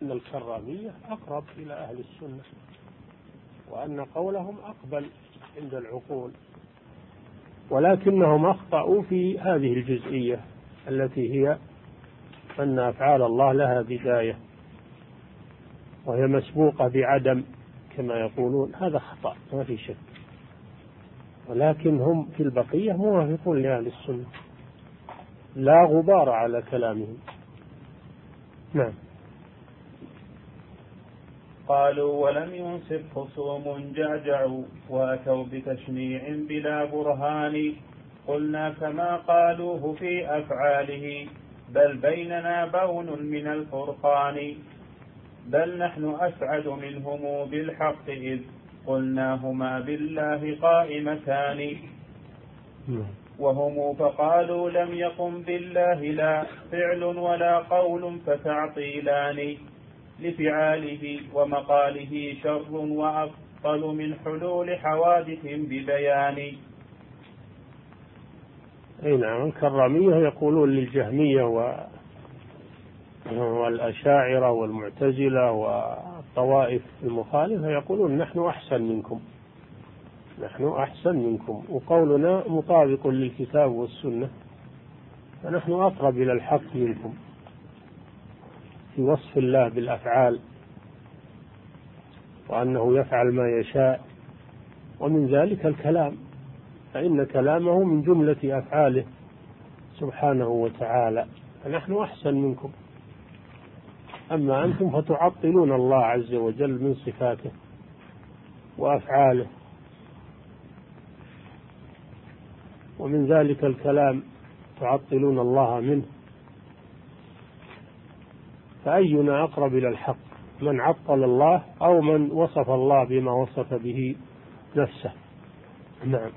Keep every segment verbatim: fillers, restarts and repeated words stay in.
أن الكرامية أقرب إلى أهل السنة، وأن قولهم أقبل عند العقول، ولكنهم أخطأوا في هذه الجزئية التي هي أن أفعال الله لها بداية وهي مسبوقة بعدم كما يقولون. هذا خطأ ما في شك، ولكن هم في البقية موافقون لأهل السنة، لا غبار على كلامهم. نعم. قالوا ولم ينصف خصوم جعجعوا وأتوا بتشنيع بلا برهان. قلنا كما قالوه في أفعاله بل بيننا بون من الفرقان. بل نحن أسعد منهم بالحق إذ قلناهما بالله قائمتان. وهم فقالوا لم يقم بالله لا فعل ولا قول فتعطيلان. لفعاله ومقاله شر وأفضل من حلول حوادث ببيان. أي نعم. الكرامية يقولون للجهمية والأشاعرة والمعتزلة والطوائف المخالفة، يقولون نحن أحسن منكم، نحن أحسن منكم، وقولنا مطابق للكتاب والسنة، فنحن أقرب إلى الحق منكم في وصف الله بالأفعال وأنه يفعل ما يشاء، ومن ذلك الكلام، فإن كلامه من جملة أفعاله سبحانه وتعالى، فنحن أحسن منكم. أما أنتم فتعطلون الله عز وجل من صفاته وأفعاله، ومن ذلك الكلام تعطلون الله منه. فأينا أقرب إلى الحق، من عطل الله أو من وصف الله بما وصف به نفسه؟ نعم.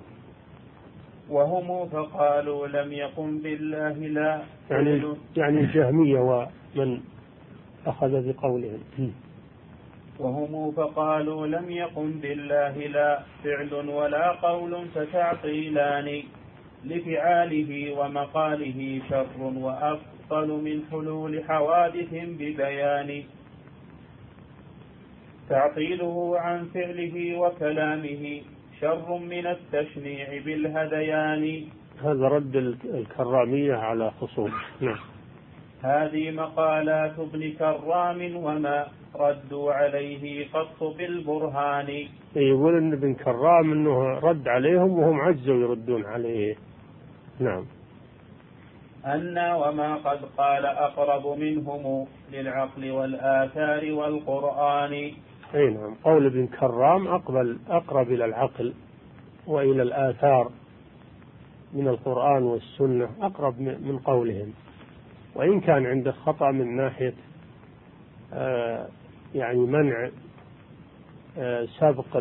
وهم فقالوا لم يقم بالله لا يعني, يعني الجهمية ومن أخذ بقولهم. وهم فقالوا لم يقم بالله لا فعل ولا قول فتعطيلان. لفعاله ومقاله شر وأفضل من حلول حوادث ببيان. تعطيله عن فعله وكلامه شر من التشنيع بالهذيان. هذا رد الكرامية على خصوم. نعم. هذه مقالات ابن كرام وما ردوا عليه قط بالبرهان. يقول ان ابن كرام انه رد عليهم وهم عجزوا يردون عليه. نعم. أن وما قد قال أقرب منهم للعقل والآثار والقرآن. أي نعم. قول ابن كرام أقبل أقرب إلى العقل وإلى الآثار من القرآن والسنة، أقرب من قولهم، وإن كان عنده خطأ من ناحية آه يعني منع آه سبق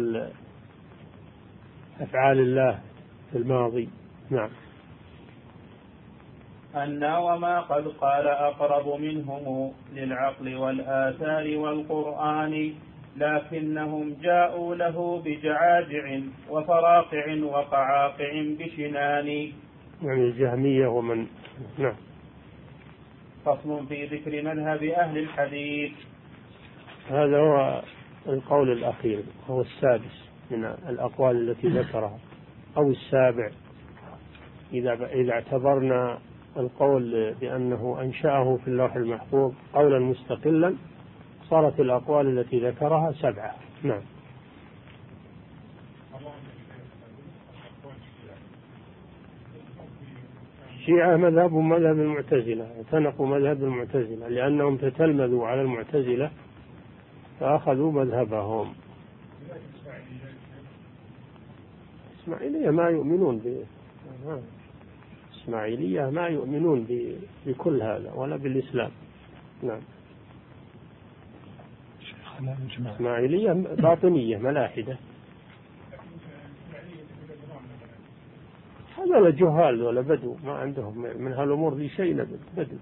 أفعال الله في الماضي. نعم. أن وما قد قال أقرب منهم للعقل والآثار والقرآن. لكنهم جاءوا له بجعاجع وفراقع وقعاقع بشنان. يعني الجهمية ومن. نعم. فصل في ذكر مذهب أهل الحديث. هذا هو القول الأخير، هو السادس من الأقوال التي ذكرها، أو السابع إذا إذا اعتبرنا القول بأنه أنشأه في اللوح المحفوظ قولا مستقلا، صارت الأقوال التي ذكرها سبعة. نعم. الشيعة مذهب مذهب المعتزلة، اعتنقوا مذهب المعتزلة لأنهم تتلمذوا على المعتزلة فأخذوا مذهبهم. إسماعيلية ما يؤمنون ب إسماعيلية ما يؤمنون بكل هذا ولا بالإسلام. نعم. إسماعيلية باطنية ملاحدة، هذا لا جهال ولا بدو، ما عندهم من هالأمور ذي شيء بدو،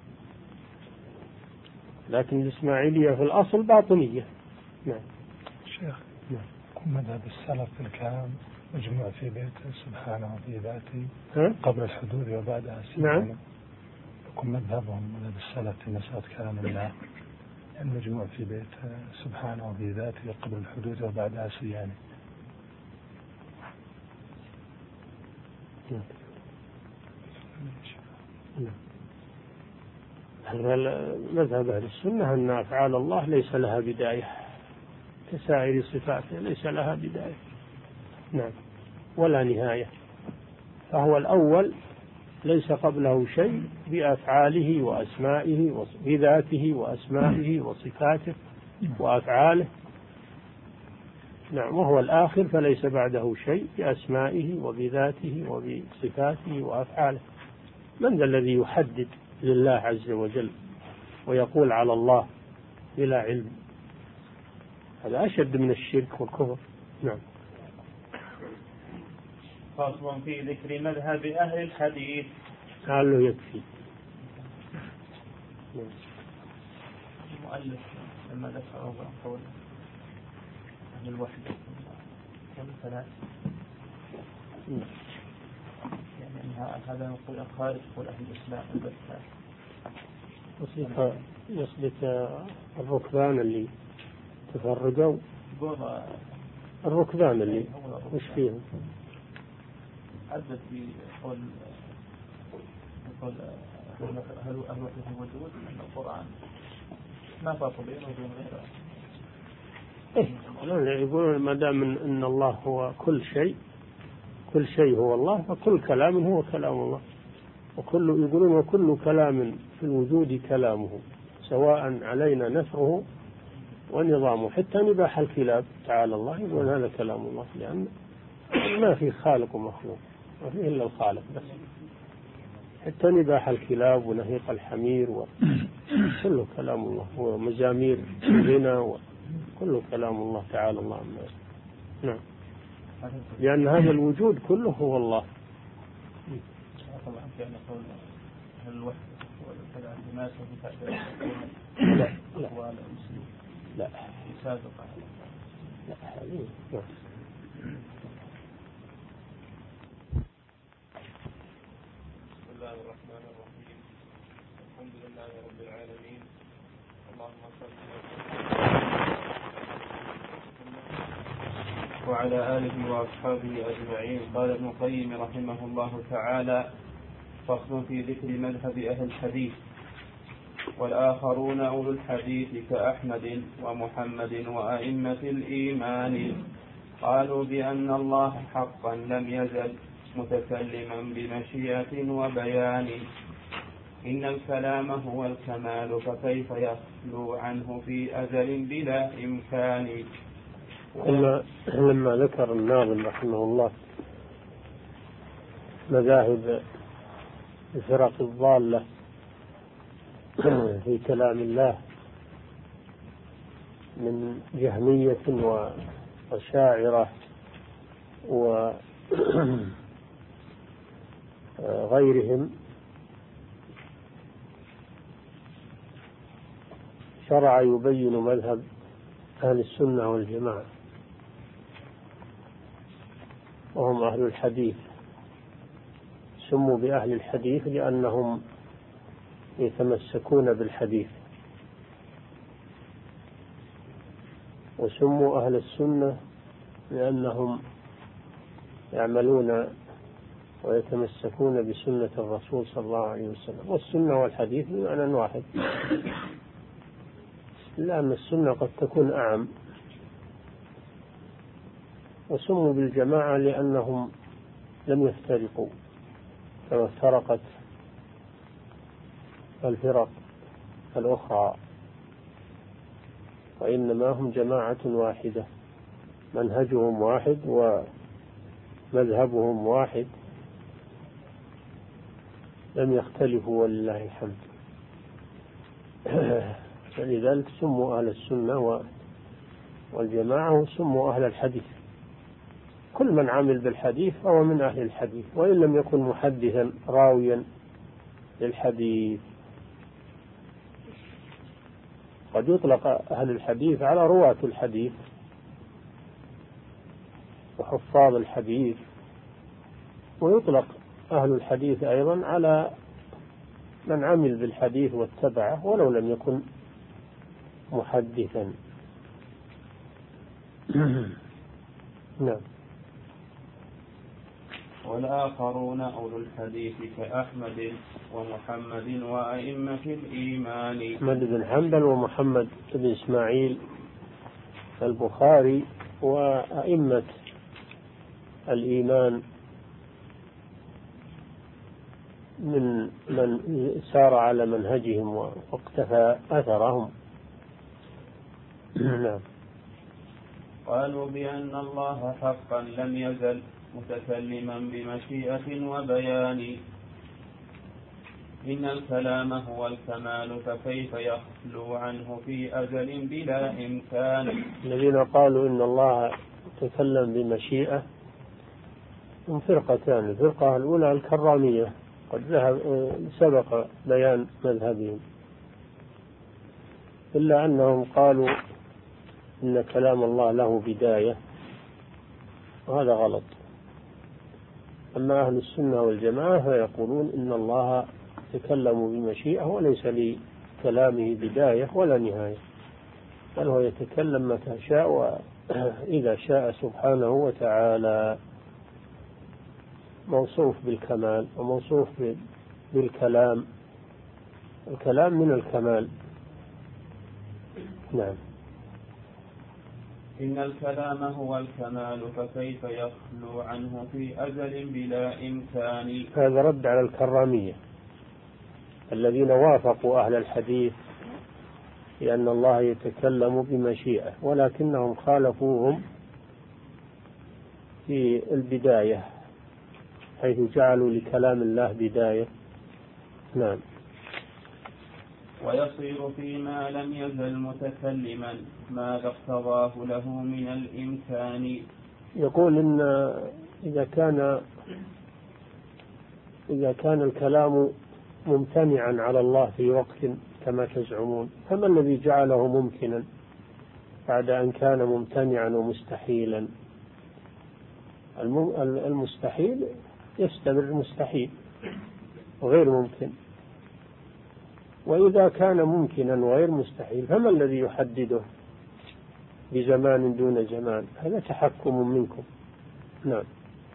لكن الإسماعيلية في الأصل باطنية. نعم. شيخ. نعم. مذهب السلف في الكلام مجموع في بيته سبحانه في ذاته قبل الحدود وبعدها. نعم. يكون مذهبهم مذهب السلف في مسألة كلام الله المجموع في بيت سبحانه وفي ذاته قبل الحدود وبعدها سيانه. مذهب أهل السنة أن أفعال الله ليس لها بداية كسائر صفاته، ليس لها بداية نعم ولا نهاية، فهو الأول ليس قبله شيء بأفعاله وأسمائه بذاته وأسمائه وصفاته وأفعاله نعم، وهو الآخر فليس بعده شيء بأسمائه وبذاته وبصفاته وأفعاله. من ذا الذي يحدد لله عز وجل ويقول على الله بلا علم؟ هذا أشد من الشرك والكفر. نعم. فصل في ذكر مذهب أهل الحديث. قال له يكفي. المؤلف لما ذكر قول أهل الوحدة كم ثلاث يعني هذا نقول الخارج يقول أهل الإسلام البتة وصيغة يصدق الركبان اللي تفرقوا الركبان اللي وش فيهم عدد في قول يقول أهل وحدة الوجود أن القرآن ما فرق بينه وبين غيره. إيه يقولون ما دام أن الله هو كل شيء كل شيء هو الله فكل كلام هو كلام الله، وكل يقولون وكل كلام في الوجود كلامه سواء علينا نثره ونظامه، حتى نباح الكلاب تعالى الله يقول هذا كلام الله، لأن ما في خالق ومخلوق ما فيه إلا الخالق بس، حتى نباح الكلاب ونهيق الحمير وكله كلام الله، ومزامير الغنى وكله كلام الله تعالى الله عما نعم، لأن هذا الوجود كله هو الله. طبعا كان قول أهل الوحدة والكلام لما سوف لا لا لا سابقا لا هذه بسم الله الرحمن الرحيم. الحمد لله رب العالمين، اللهم صل وعلى آله وأصحابه أجمعين. قال ابن القيم رحمه الله تعالى: فصل في ذكر مذهب أهل الحديث. والآخرون أولو الحديث كأحمد ومحمد وأئمة الإيمان قالوا بأن الله حقا لم يزل متكلما بمشيئة وبيان، إن الكلام هو الكمال فكيف يخلو عنه في أزل بلا إمكان. لما, لما ذكر الناظم رحمه الله مذاهب الفرق الضالة في كلام الله من جهمية وشاعرة وغيرهم، شرع يبين مذهب أهل السنة والجماعة وهم أهل الحديث. سموا بأهل الحديث لأنهم يتمسكون بالحديث، وسموا أهل السنة لأنهم يعملون ويتمسكون بسنة الرسول صلى الله عليه وسلم. والسنة والحديث بمعنى واحد، لأن السنة قد تكون أعم. وسموا بالجماعة لأنهم لم يفترقوا كما افترقت الفرق الأخرى، وإنما هم جماعة واحدة، منهجهم واحد ومذهبهم واحد، لم يختلفوا ولله الحمد. فلذلك سموا أهل السنة والجماعة وسموا أهل الحديث. كل من عمل بالحديث فهو من أهل الحديث، وإن لم يكن محدثا راويا للحديث. قد يطلق أهل الحديث على رواة الحديث وحفاظ الحديث، ويطلق أهل الحديث أيضا على من عمل بالحديث واتبعه ولو لم يكن محدثا. نعم. والآخرون أولو الحديث كأحمد ومحمد وأئمة الإيمان. أحمد بن حنبل ومحمد بن إسماعيل البخاري وأئمة الإيمان من من سار على منهجهم واقتفى أثرهم. نعم. قالوا بأن الله حقا لم يزل متكلما بمشيئة وبيان، إن الكلام هو الكمال فكيف يخلو عنه في أزل بلا إمكان. الذين قالوا إن الله تكلم بمشيئة هم فرقتان. الفرقة الأولى الكرامية، قد ذهب سبق بيان مذهبهم، إلا أنهم قالوا إن كلام الله له بداية، وهذا غلط. أما أهل السنة والجماعة فيقولون إن الله يتكلم بمشيئة وليس لكلامه بداية ولا نهاية، بل هو يتكلم متى شاء وإذا شاء سبحانه وتعالى. موصوف بالكمال وموصوف بالكلام، الكلام من الكمال. نعم. إن الكلام هو الكمال فكيف يخلو عنه في أزل بلا إمكان. هذا رد على الكرامية الذين وافقوا أهل الحديث لأن الله يتكلم بمشيئة، ولكنهم خالفوهم في البداية حيث جعلوا لكلام الله بداية. نعم. ويصير فيما لم يزل متكلما ماذا اقتضاه له من الإمكان. يقول إن إذا كان إذا كان الكلام ممتنعا على الله في وقت كما تزعمون، فما الذي جعله ممكنا بعد أن كان ممتنعا ومستحيلا؟ المستحيل يستمر مستحيل وغير ممكن، وإذا كان ممكنا وغير مستحيل فما الذي يحدده بزمان دون زمان؟ هذا تحكم منكم. نعم.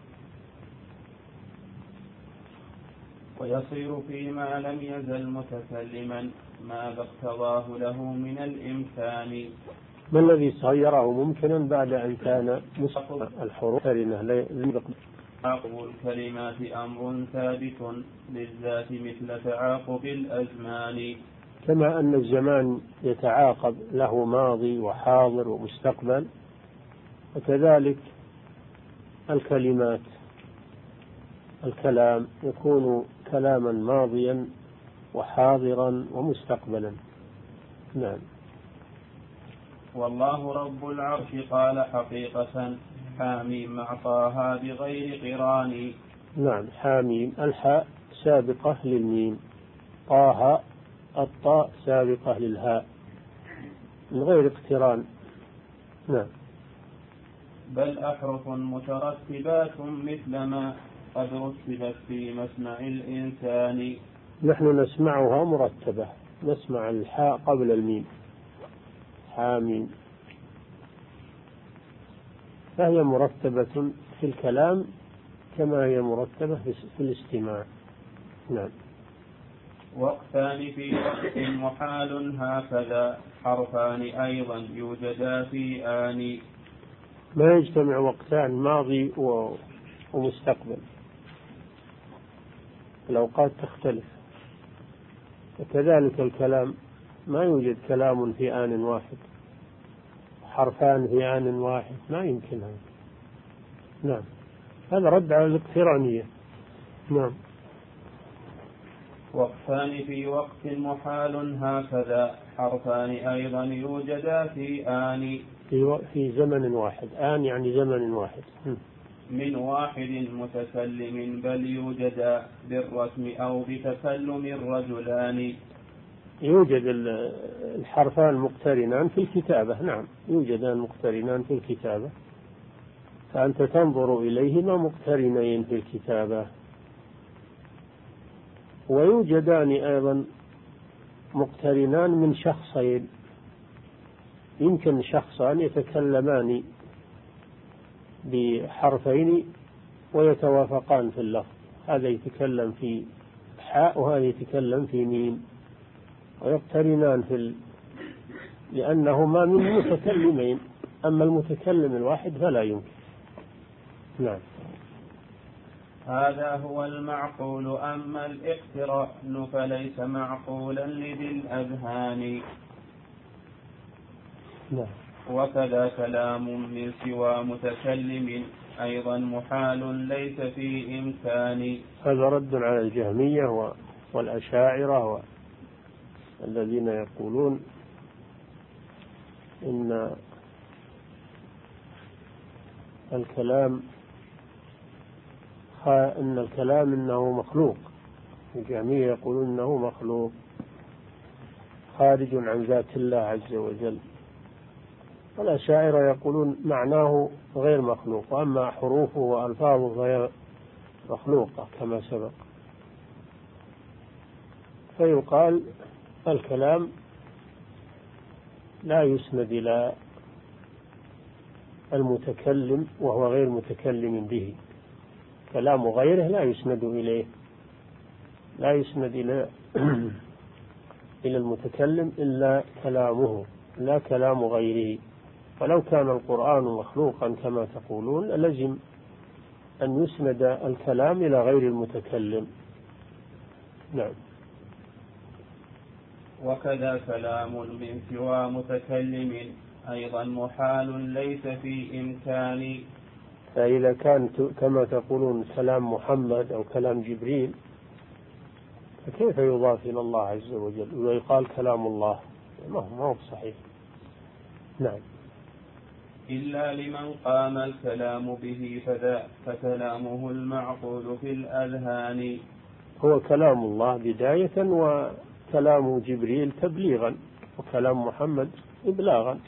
ويصير فيما لم يزل متكلما ماذا اقتضاه له من الإمكان. ما الذي صيره ممكنا بعد أن كان مستحيلا؟ الحروف تعاقب الكلمات أمر ثابت للذات مثل تعاقب الأزمان. كما أن الزمان يتعاقب له ماضي وحاضر ومستقبل، وكذلك الكلمات الكلام يكون كلاما ماضيا وحاضرا ومستقبلا. نعم. والله رب العرش قال حقيقة حاميم مع طه بغير قران. نعم. حاميم الحاء سابقة للميم، طه الطاء سابقة للهاء من غير اقتران. نعم. بل أحرف مترتبات مثل ما قد رتبت في مسمع الإنسان. نحن نسمعها مرتبة، نسمع الحاء قبل الميم، حاميم، فهي مرتبة في الكلام كما هي مرتبة في الاستماع. نعم. وقتان في وقت محال هكذا حرفان أيضا يوجدا في آن. ما يجتمع وقتان ماضي ومستقبل، الأوقات تختلف، وكذلك الكلام ما يوجد كلام في آن واحد، حرفان في آن واحد ما يمكن هذا. نعم. هذا رد على الاقترانية. نعم. وقتان في وقت محال هكذا حرفان أيضا يوجدا في آن. في, في زمن واحد، آن يعني زمن واحد. من واحد متكلم بل يوجدا بالرسم أو بتكلم الرجلان. يوجد الحرفان مقترنان في الكتابة. نعم. يوجدان مقترنان في الكتابة، فأنت تنظر إليهما مقترنين في الكتابة. ويوجدان أيضا مقترنان من شخصين، يمكن شخصان يتكلمان بحرفين ويتوافقان في اللفظ، هذا يتكلم في حاء وهذا يتكلم في ميم ويقترنان في ال... لأنهما من متكلمين، أما المتكلم الواحد فلا يمكن. نعم. هذا هو المعقول، أما الاقتران فليس معقولا لذي الأذهان. نعم. وكذا كلام من سوى متكلم أيضا محال ليس في إمكان. هذا رد على الجهمية والأشاعرة والذين يقولون إن الكلام إن الكلام إنه مخلوق. الجهمية يقولون إنه مخلوق خارج عن ذات الله عز وجل، والأشاعرة يقولون معناه غير مخلوق، وأما حروفه وألفاظه فهي مخلوقة كما سبق. فيقال الكلام لا يسند إلى المتكلم وهو غير متكلم به، كلام غيره لا يسند إليه، لا يسند إلى إلى المتكلم إلا كلامه لا كلام غيره. ولو كان القرآن مخلوقا كما تقولون لازم أن يسند الكلام إلى غير المتكلم. نعم. وكذا كلام من سوى متكلم أيضا محال ليس في إمكان. فإذا كان كما تقولون كلام محمد أو كلام جبريل فكيف يضاف إلى الله عز وجل ويقال كلام الله؟ ما هو صحيح. نعم. إلا لمن قام الكلام به فذا فكلامه المعقول في الأذهان. هو كلام الله بداية وكلام جبريل تبليغا وكلام محمد إبلاغا.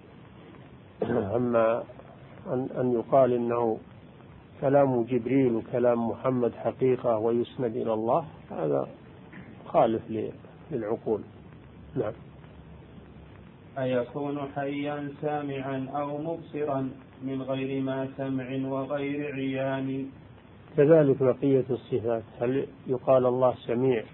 أما أن يقال إنه كلام جبريل وكلام محمد حقيقة ويسند إلى الله هذا خالف للعقول. نعم. أيكون حيا سامعا أو مبصرا من غير ما سمع وغير عيان. كذلك بقية الصفات، هل يقال الله سميع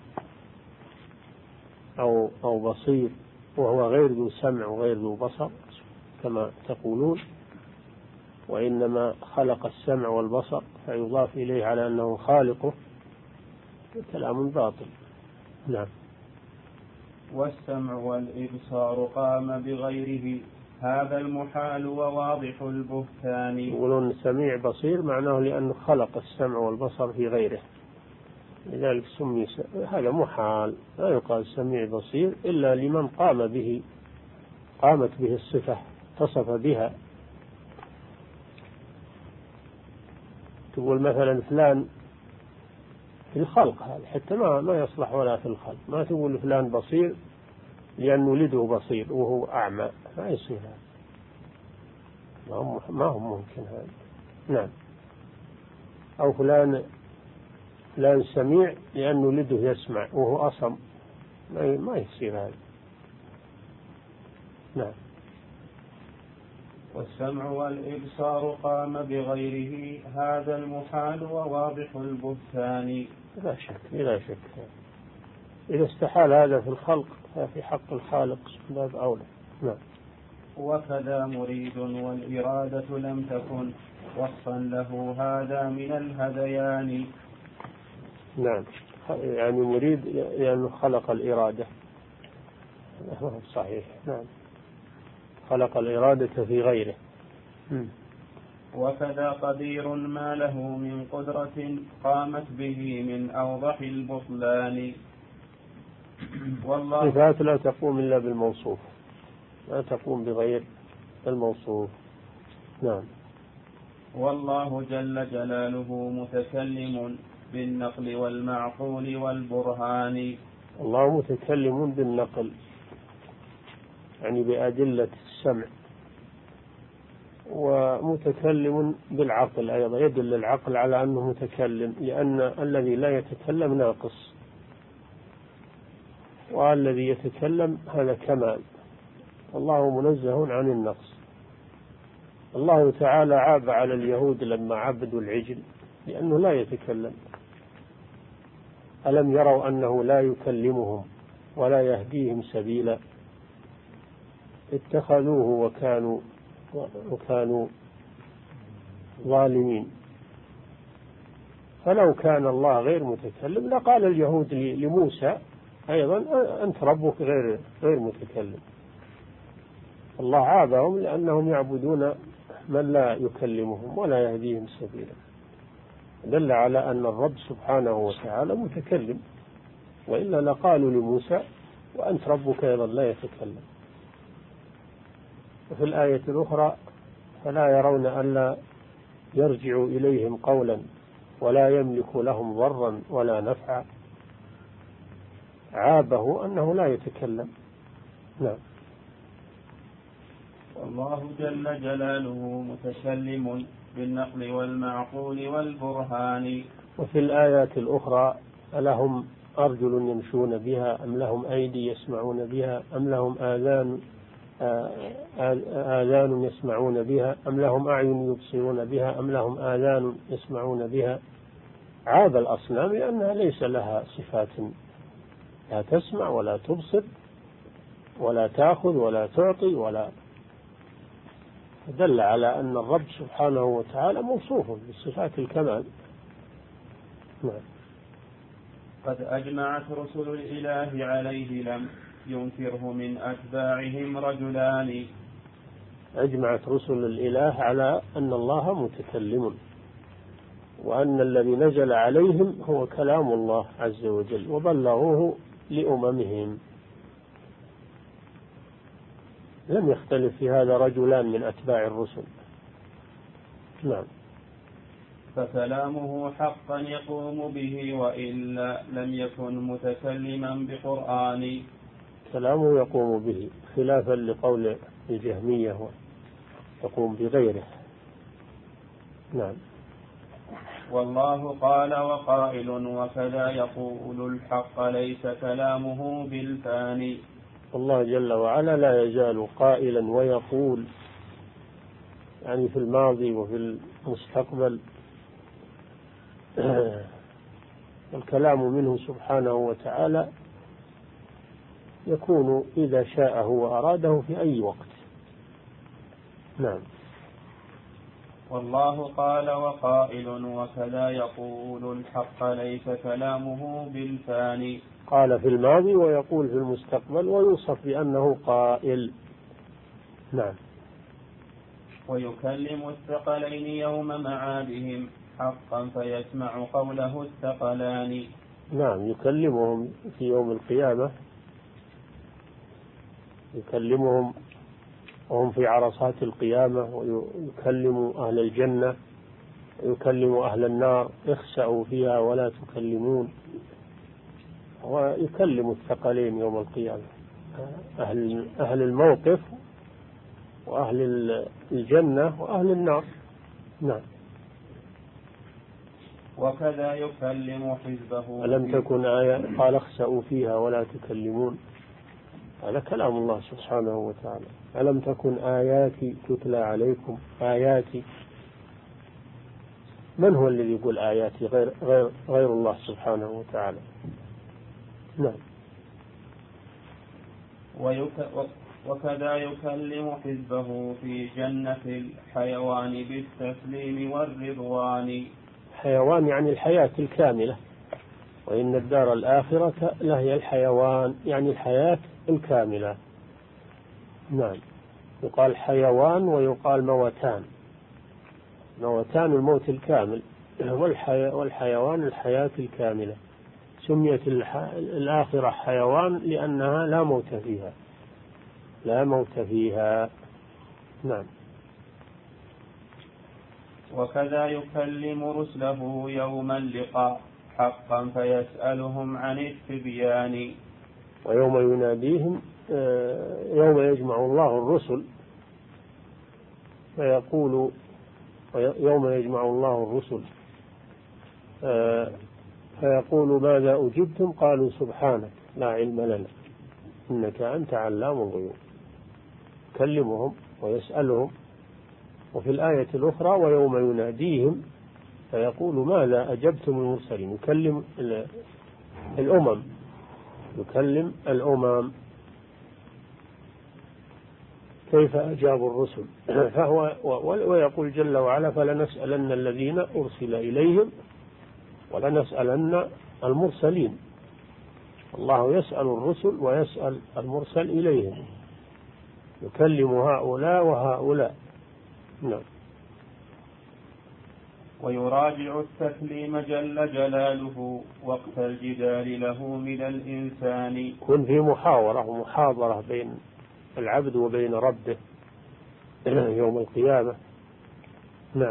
أو أو بصير وهو غير ذو سمع وغير ذو بصر كما تقولون، وإنما خلق السمع والبصر فيضاف إليه على أنه خالقه؟ كلام باطل. نعم. والسمع والإبصار قام بغيره هذا المحال وواضح البهتان. يقولون سميع بصير معناه لأنه خلق السمع والبصر في غيره، لذلك سمي. هذا محال، لا يقال سميع بصير إلا لمن قام به، قامت به الصفة اتصف بها. تقول مثلا فلان في الخلق، هذا حتى ما ما يصلح ولا في الخلق. ما تقول فلان بصير لأن ولده بصير وهو أعمى، ما يصير هذا، ما هو ممكن هذا. نعم. أو فلان فلان سميع لأن ولده يسمع وهو أصم، ما يصير هذا. نعم. والسمع والإبصار قام بغيره هذا المحال وواضح البهتان. لا شك لا شك إذا استحال هذا في الخلق ففي حق الخالق باب أولى. نعم. وكذا مريد والإرادة لم تكن وصفا له هذا من الهذيان. نعم. يعني مريد لأنه خلق الإرادة، هو صحيح. نعم. خلق الإرادة في غيره. م. وكذا قدير ما له من قدرة قامت به من أوضح البطلان. والله صفات لا تقوم إلا بالموصوف، لا تقوم بغير الموصوف. نعم. والله جل جلاله متكلم بالنقل والمعقول والبرهان. الله متكلم بالنقل يعني بأدلة السمع، ومتكلم بالعقل أيضا، يدل العقل على أنه متكلم، لأن الذي لا يتكلم ناقص والذي يتكلم هذا كمال. الله منزه عن النقص. الله تعالى عاب على اليهود لما عبدوا العجل لأنه لا يتكلم. ألم يروا أنه لا يكلمهم ولا يهديهم سبيلا؟ اتخذوه وكانوا وكانوا ظالمين. فلو كان الله غير متكلم لقال اليهود لموسى أيضا أنت ربك غير غير متكلم. الله عابهم لأنهم يعبدون من لا يكلمهم ولا يهديهم سبيلا. دل على أن الرب سبحانه وتعالى متكلم، وإلا لقالوا لموسى وأنت ربك أيضا لا يتكلم. وفي الآية الأخرى فلا يرون ألا يرجع إليهم قولا ولا يملك لهم ضرا ولا نفعا. عابه أنه لا يتكلم. نعم. والله جل جلاله متكلم بالنقل والمعقول والبرهان. وفي الآيات الأخرى ألهم أرجل يمشون بها أم لهم أيدي يسمعون بها أم لهم آذان آذان يسمعون بها أم لهم أعين يبصرون بها أم لهم آذان يسمعون بها. عاب الأصنام لأنها ليس لها صفات، لا تسمع ولا تبصر ولا تأخذ ولا تعطي ولا. دل على أن الرب سبحانه وتعالى موصوف بصفات الكمال. نعم. قد أجمعت رسل الإله عليه لم ينكره من أتباعهم رجلان. أجمعت رسل الإله على أن الله متكلم، وأن الذي نزل عليهم هو كلام الله عز وجل، وبلغوه لأممهم. لم يختلف في هذا رجلان من أتباع الرسل. نعم. فكلامه حقا يقوم به وإلا لم يكن متكلما بقرآن. كلامه يقوم به خلافا لقول الجهمية يقوم بغيره. نعم. والله قال وقائل وكذا يقول الحق ليس كلامه بالفاني. الله جل وعلا لا يزال قائلا ويقول، يعني في الماضي وفي المستقبل. الكلام منه سبحانه وتعالى يكون إذا شاءه وأراده في أي وقت. نعم. والله قال وقائل وكذا يقول الحق ليس كلامه بالفاني. قال في الماضي ويقول في المستقبل ويوصف بأنه قائل. نعم. ويكلم الثقلين يوم معادهم حقا فيسمع قوله الثقلان. نعم. يكلمهم في يوم القيامة، يكلمهم وهم في عرصات القيامة، ويكلم أهل الجنة ويكلم أهل النار اخسأوا فيها ولا تكلمون. ويكلم الثقلين يوم القيامة، أهل أهل الموقف وأهل الجنة وأهل النار. نعم. وكذا يكلم حزبه. ألم تكن آية قال اخسأوا فيها ولا تكلمون. هذا كلام الله سبحانه وتعالى. ألم تكن آياتي تتلى عليكم. آياتي، من هو الذي يقول آياتي غير, غير, غير الله سبحانه وتعالى. نعم. وكذا يكلم حزبه في جنة الحيوان بالتسليم والرضوان. حيوان يعني الحياة الكاملة، وإن الدار الآخرة لهي الحيوان يعني الحياة الكاملة. نعم. يقال حيوان ويقال موتان. موتان الموت الكامل، والحي... والحيوان الحياة الكاملة. سميت الح... الآخرة حيوان لأنها لا موت فيها، لا موت فيها. نعم. وكذا يكلم رسله يوم اللقاء حقا فيسألهم عن التبيان. ويوم يناديهم، يوم يجمع الله الرسل فيقول، يوم يجمع الله الرسل فيقول ماذا أجبتم؟ قالوا سبحانك لا علم لنا إنك أنت علام الغيوب. يكلمهم ويسألهم. وفي الآية الأخرى ويوم يناديهم فيقول ماذا أجبتم المرسلين، يكلم الأمم يكلم الأمم كيف أجابوا الرسل. فهو ويقول جل وعلا فلنسألن الذين أرسل إليهم ولنسألن المرسلين. الله يسأل الرسل ويسأل المرسل إليهم، يكلم هؤلاء وهؤلاء. نعم. ويراجع التكليم جل جلاله وقت الجدال له من الإنسان. كن في محاورة ومحاضرة بين العبد وبين ربه يوم القيامة. نعم.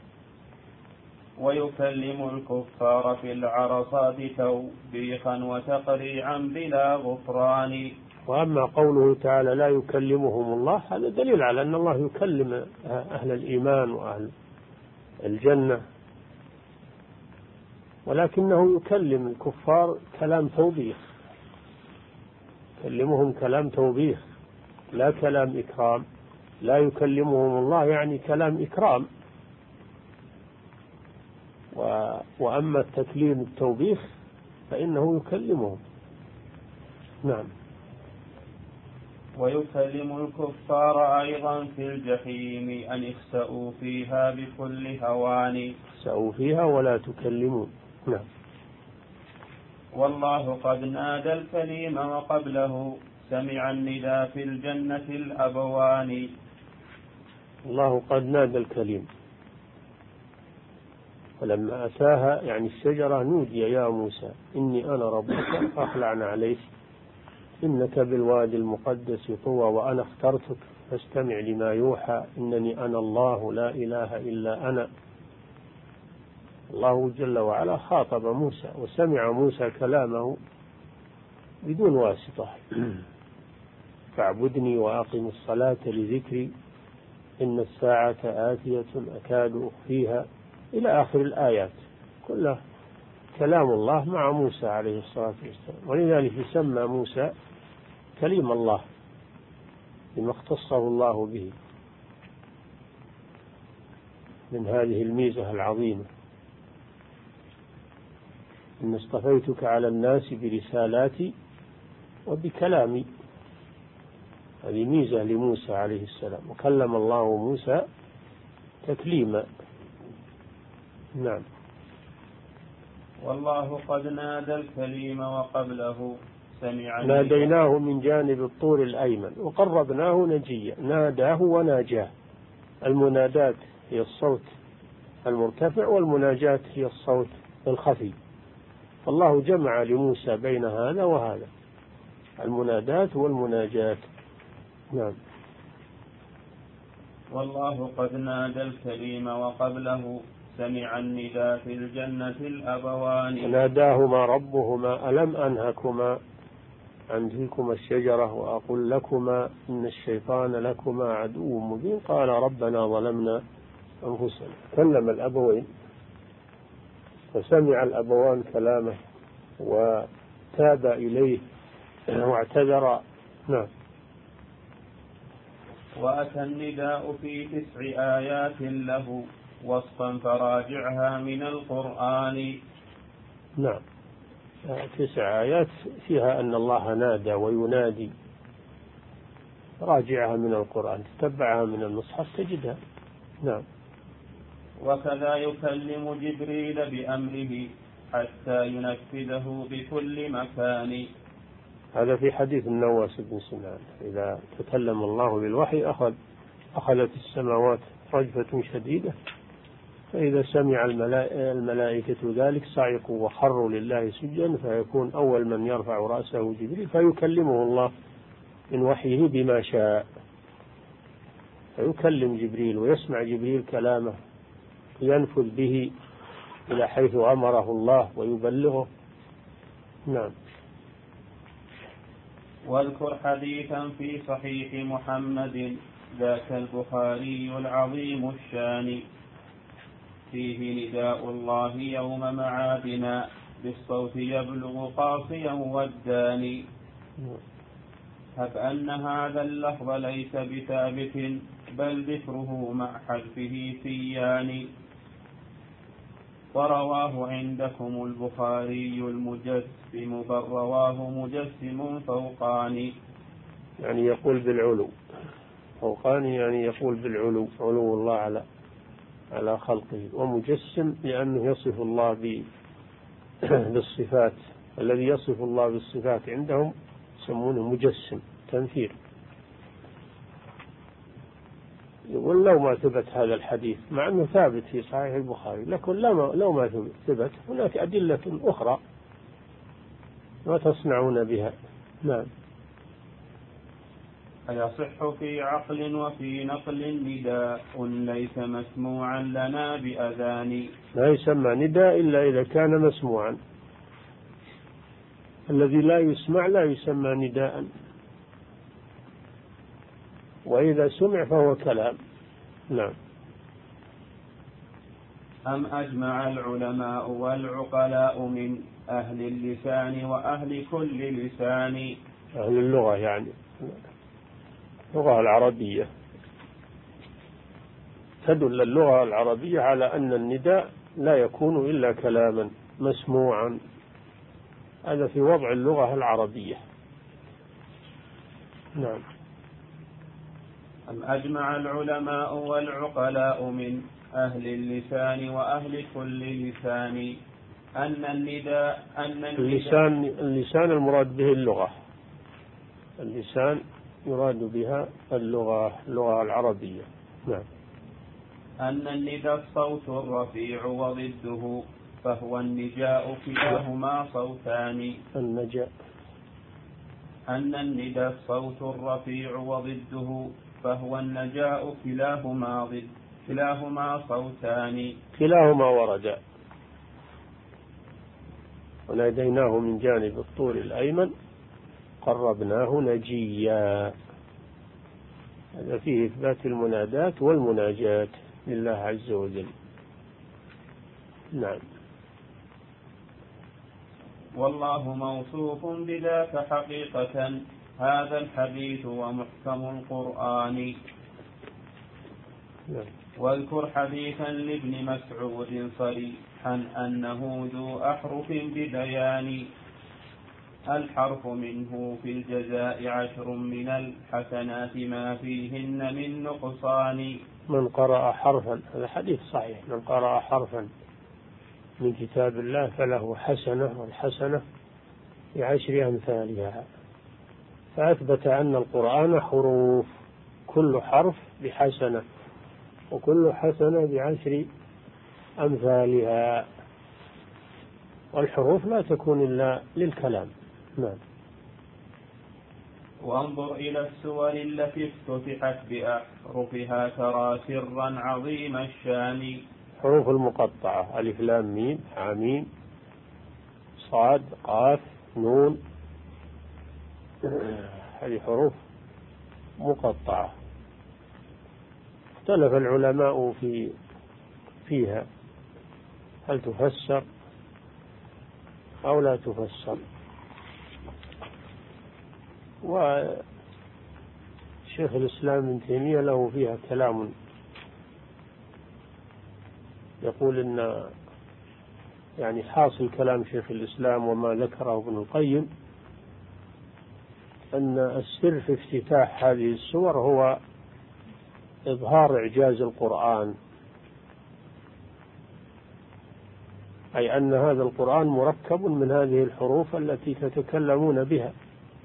ويكلم الكفار في العرصات توبيخا وتقريعا بلا غفران. وأما قوله تعالى لا يكلمهم الله، هذا دليل على أن الله يكلم أهل الإيمان وأهل الجنة، ولكنه يكلم الكفار كلام توبيخ، يكلمهم كلام توبيخ لا كلام إكرام. لا يكلمهم الله يعني كلام إكرام. و... وأما التكليم التوبيخ فإنه يكلمهم. نعم. ويكلم الكفار أيضا في الجحيم أن اخسأوا فيها بكل هوان. اخسأوا فيها ولا تكلمون. نعم. والله قد نادى الكليم وقبله سمع النداء في الجنة الأبوان. الله قد نادى الكليم، فلما أتاها يعني الشجرة نودي يا موسى إني أنا ربك فاخلع عليك إنك بالوادي المقدس طوى وأنا اخترتك فاستمع لما يوحى إنني أنا الله لا إله إلا أنا. الله جل وعلا خاطب موسى وسمع موسى كلامه بدون واسطة. فاعبدني وأقم الصلاة لذكري إن الساعة آتية أكاد أخفيها إلى آخر الآيات، كلها كلام الله مع موسى عليه الصلاة والسلام. ولذلك يسمى موسى كليم الله لما اختصه الله به من هذه الميزة العظيمة. إن اصطفيتك على الناس برسالاتي وبكلامي، هذه ميزة لموسى عليه السلام، وكلم الله موسى تكليما. نعم. والله قد نادى الكليم وقبله سمع. ناديناه من جانب الطور الأيمن وقربناه نجيا. ناداه وناجاه. المنادات هي الصوت المرتفع والمناجاة هي الصوت الخفي، فالله جمع لموسى بين هذا وهذا، المنادات والمناجات. نعم. والله قد نادى الكريم وقبله سمع النداء في الجنة الأبوان. ناداهما ربهما ألم أنهكما عن تلكما الشجرة وأقول لكما إن الشيطان لكما عدو مبين قال ربنا ظلمنا أنفسنا. كلم الأبوين فسمع الأبوان كلامه وتاب إليه واعتذر. نعم. وأتى النداء في تسع آيات له وصفا فراجعها من القرآن. نعم. تسع آيات فيها أن الله نادى وينادي، راجعها من القرآن، تتبعها من المصحف تجدها. نعم. وكذا يكلم جبريل بأمره حتى ينفذه بكل مكان. هذا في حديث النواس بن سمعان إذا تكلم الله بالوحي أخذ أخذت السماوات رجفة شديدة، فإذا سمع الملائكة ذلك صعقوا وخروا لله سجدا، فيكون أول من يرفع رأسه جبريل فيكلمه الله من وحيه بما شاء، فيكلم جبريل ويسمع جبريل كلامه ينفذ به إلى حيث أمره الله ويبلغه. نعم. واذكر حديثا في صحيح محمد ذاك البخاري العظيم الشان فيه نداء الله يوم معادنا بالصوت يبلغ قاصيا والداني. هب أن هذا اللفظ ليس بثابت بل ذكره مع حذفه سيان. ورواه عندكم البخاري المجسم بل رواه مجسم فوقان. يعني يقول بالعلو، فوقان يعني يقول بالعلو، علو الله على على خلقه. ومجسم لأنه يصف الله بالصفات، الذي يصف الله بالصفات عندهم يسمونه مجسم تمثيل. يقول لو ما ثبت هذا الحديث مع أنه ثابت في صحيح البخاري، لكن لو ما ثبت هناك أدلة أخرى ما تصنعون بها. نعم. أيصح في عقل وفي نقل نداء ليس مسموعا لنا بأذان. لا يسمى نداء إلا إذا كان مسموعا، الذي لا يسمع لا يسمى نداء، وإذا سمع فهو كلام. نعم. أم أجمع العلماء والعقلاء من أهل اللسان وأهل كل لسان. أهل اللغة يعني اللغة العربية، تدل اللغة العربية على أن النداء لا يكون إلا كلاما مسموعا، هذا في وضع اللغة العربية. نعم. أم أجمع العلماء والعقلاء من أهل اللسان وأهل كل لسان أن النداء أن اللسان اللسان المراد به اللغة، اللسان يراد بها اللغة اللغة العربية. نعم. أن النداء الصوت الرفيع وضده فهو النجاء كلاهما صوتان. النجاء. أن النداء الصوت الرفيع وضده فهو النجاء كلاهما ضد كلاهما صوتان. كلاهما وردا، وناديناه من جانب الطور الأيمن قربناه نجيا. هذا فيه إثبات المنادات والمناجاة لله عز وجل. نعم. والله موصوف بذاك حقيقة هذا الحديث ومحكم القرآن. نعم. واذكر حديثا لابن مسعود صريحا أنه ذو أحرف ببيان. الحرف منه في الجزاء عشر من الحسنات ما فيهن من نقصان. من قرأ حرفا، هذا حديث صحيح، من قرأ حرفا من كتاب الله فله حسنة، والحسنة بعشر أمثالها. فأثبت أن القرآن حروف، كل حرف بحسنة، وكل حسنة بعشر أمثالها، والحروف لا تكون إلا للكلام. نعم. وانظر إلى السور التي افتتحت بأحرفها ترى سرا عظيم الشان. حروف المقطعة ألف لام ميم حاميم صاد قاف نون، هذه حروف مقطعة اختلف العلماء في فيها هل تفسر أو لا تفسر. وشيخ الإسلام ابن تيمية له فيها كلام، يقول إن يعني حاصل كلام شيخ الإسلام وما ذكره ابن القيم أن السر في افتتاح هذه السور هو إظهار إعجاز القرآن، أي أن هذا القرآن مركب من هذه الحروف التي تتكلمون بها،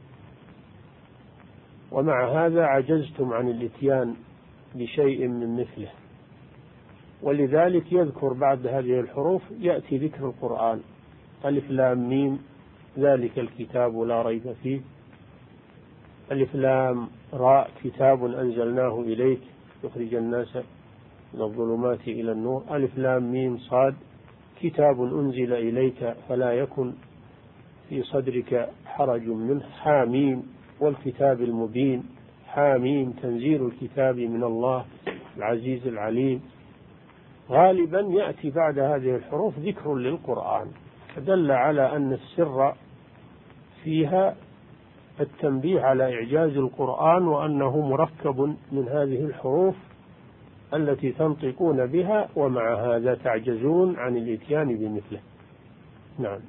ومع هذا عجزتم عن الإتيان بشيء من مثله، ولذلك يذكر بعد هذه الحروف يأتي ذكر القرآن. ألف لام ميم ذلك الكتاب لا ريب فيه. ألف لام راء كتاب أنزلناه إليك يخرج الناس من الظلمات إلى النور. ألف لام ميم صاد كتاب أنزل إليك فلا يكن في صدرك حرج منه. حاميم والكتاب المبين. حاميم تنزيل الكتاب من الله العزيز العليم. غالبا يأتي بعد هذه الحروف ذكر للقرآن، فدل على أن السر فيها التنبيه على إعجاز القرآن وأنه مركب من هذه الحروف التي تنطقون بها، ومع هذا تعجزون عن الإتيان بمثله. نعم.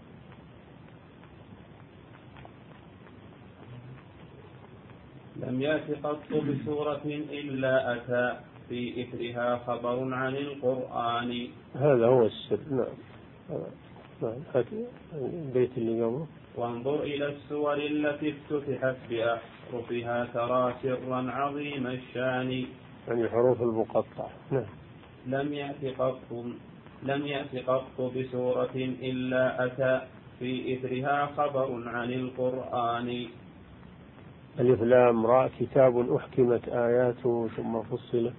لم يأت قط بسورة إلا أتى في إثرها خبر عن القرآن. هذا هو السر. نعم. نعم. البيت اللي قبله: وانظر إلى السور التي افتتحت بأحرفها ترى سرا عظيم الشان. يعني الحروف المقطعة. نعم. لم يأت قط لم يأت قط بسورة إلا أتى في إثرها خبر عن القرآن. ألف لام راء كتاب أحكمت آياته ثم فصلت.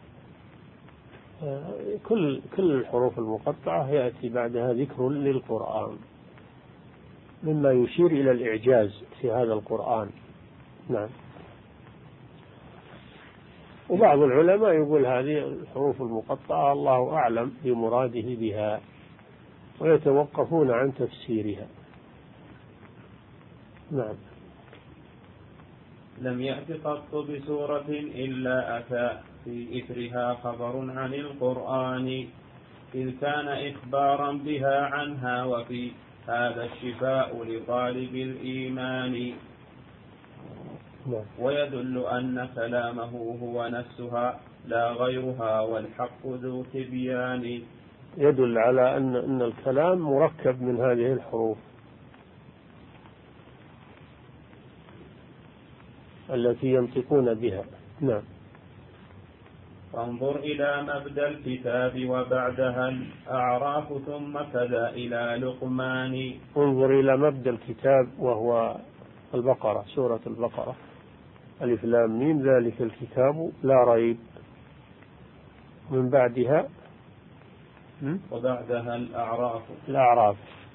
كل كل الحروف المقطعة يأتي بعدها ذكر للقرآن مما يشير إلى الإعجاز في هذا القرآن. نعم. وبعض العلماء يقول هذه الحروف المقطعة الله أعلم بمراده بها، ويتوقفون عن تفسيرها. نعم. لم يأت قط بسورة إلا أتى في إثرها خبر عن القرآن، إذ كان إخبارا بها عنها وفي هذا الشفاء لطالب الإيمان. نعم. ويدل أن كلامه هو نفسها لا غيرها والحق ذو تبيان. يدل على أن أن الكلام مركب من هذه الحروف التي ينطقون بها. نعم. فانظر إلى مبدأ الكتاب وبعدها الأعراف ثم كذا إلى لقمان. انظر إلى مبدأ الكتاب وهو البقرة، سورة البقرة: ألف لام ميم ذلك الكتاب لا ريب. من بعدها وبعدها الأعراف الأعراف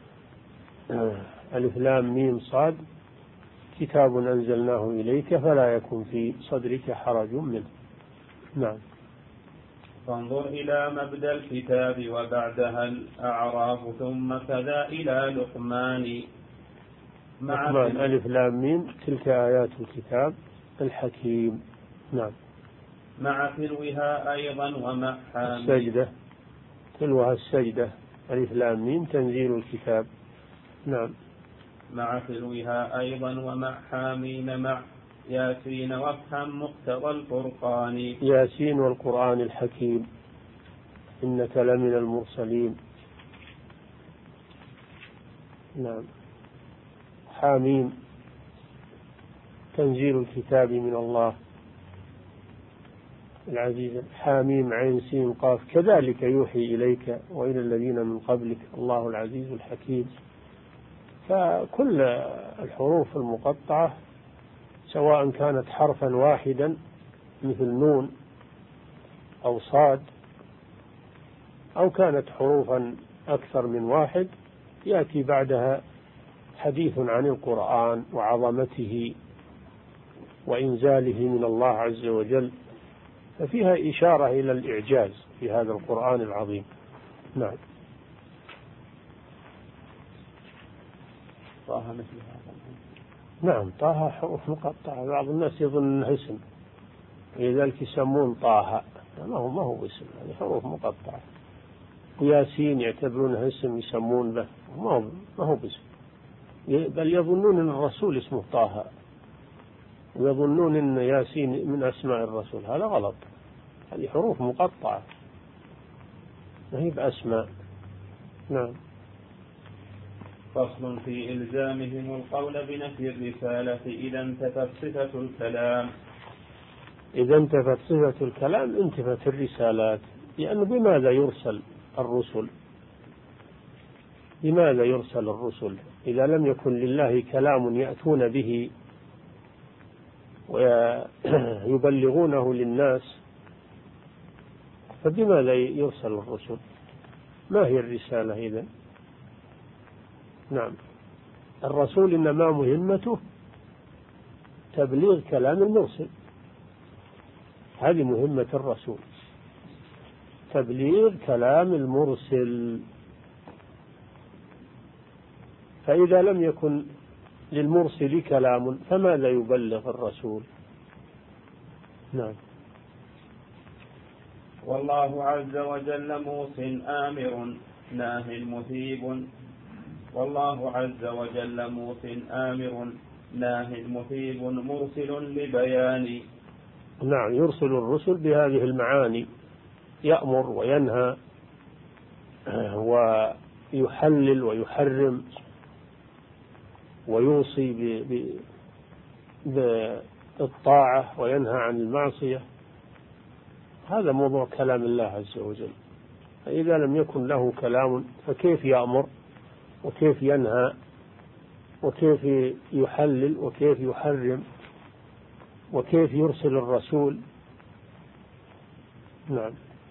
ألف لام ميم صاد كتاب أنزلناه إليك فلا يكن في صدرك حرج منه. نعم. فانظر إلى مبدأ الكتاب وبعدها الأعراف ثم كذا إلى لقمان. لقمان ألف لام ميم تلك آيات الكتاب الحكيم. نعم. مع تلوها أيضا ومع حامين. السجدة تلوها السجدة ألف لام ميم تنزيل الكتاب. نعم. مع تلوها أيضا ومع حامين مع ياسين وافهم مقتضى الفرقان. ياسين والقرآن الحكيم إنك لمن المرسلين. نعم. حاميم تنزيل الكتاب من الله العزيز. حاميم عين سين قاف كذلك يوحي إليك وإلى الذين من قبلك الله العزيز الحكيم. فكل الحروف المقطعة سواء كانت حرفا واحدا مثل نون أو صاد أو كانت حروفا أكثر من واحد يأتي بعدها حديث عن القرآن وعظمته وإنزاله من الله عز وجل، ففيها إشارة إلى الإعجاز في هذا القرآن العظيم. نعم. طه مثل هذا. نعم. طه حروف مقطعة، بعض الناس يظن أنه اسم لذلك يسمون طه، ما هو ما هو اسم، يعني حروف مقطعة. وياسين يعتبرونه اسم يسمون به، ما هو ما هو باسم، بل يظنون أن الرسول اسمه طه ويظنون أن ياسين من أسماء الرسول. هذا غلط، هذه حروف مقطعة ما هي بأسماء. نعم. فصل في إلزامهم القول بنفي الرسالة إذا انتفت صفة الكلام. إذا انتفت صفة الكلام انتفت الرسالات، لأنه بماذا يرسل الرسل؟ بماذا يرسل الرسل إذا لم يكن لله كلام يأتون به ويبلغونه للناس؟ فبماذا يرسل الرسل؟ ما هي الرسالة إذن؟ نعم. الرسول إنما مهمته تبليغ كلام المرسل، هذه مهمة الرسول، تبليغ كلام المرسل. فإذا لم يكن للمرسل كلام فماذا يبلغ الرسول؟ نعم. والله عز وجل موص آمر ناه مثيب والله عز وجل موص آمر ناه مثيب مرسل لبيان. نعم، يرسل الرسل بهذه المعاني، يأمر وينهى ويحلل ويحرم ويوصي بالطاعة وينهى عن المعصية. هذا موضوع كلام الله عز وجل. فإذا لم يكن له كلام فكيف يأمر وكيف ينهى وكيف يحلل وكيف يحرم وكيف يرسل الرسول؟ نعم.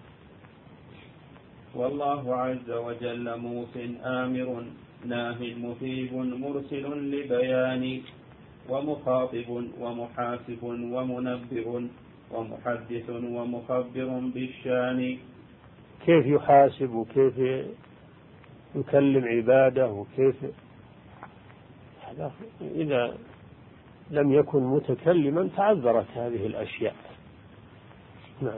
والله عز وجل موص آمر ناه مثيب مرسل لبيان ومخاطب ومحاسب ومنبئ ومحدث ومخبر بالشان. كيف يحاسب وكيف يكلم عباده وكيف، إذا لم يكن متكلما تعذرت هذه الأشياء. نعم.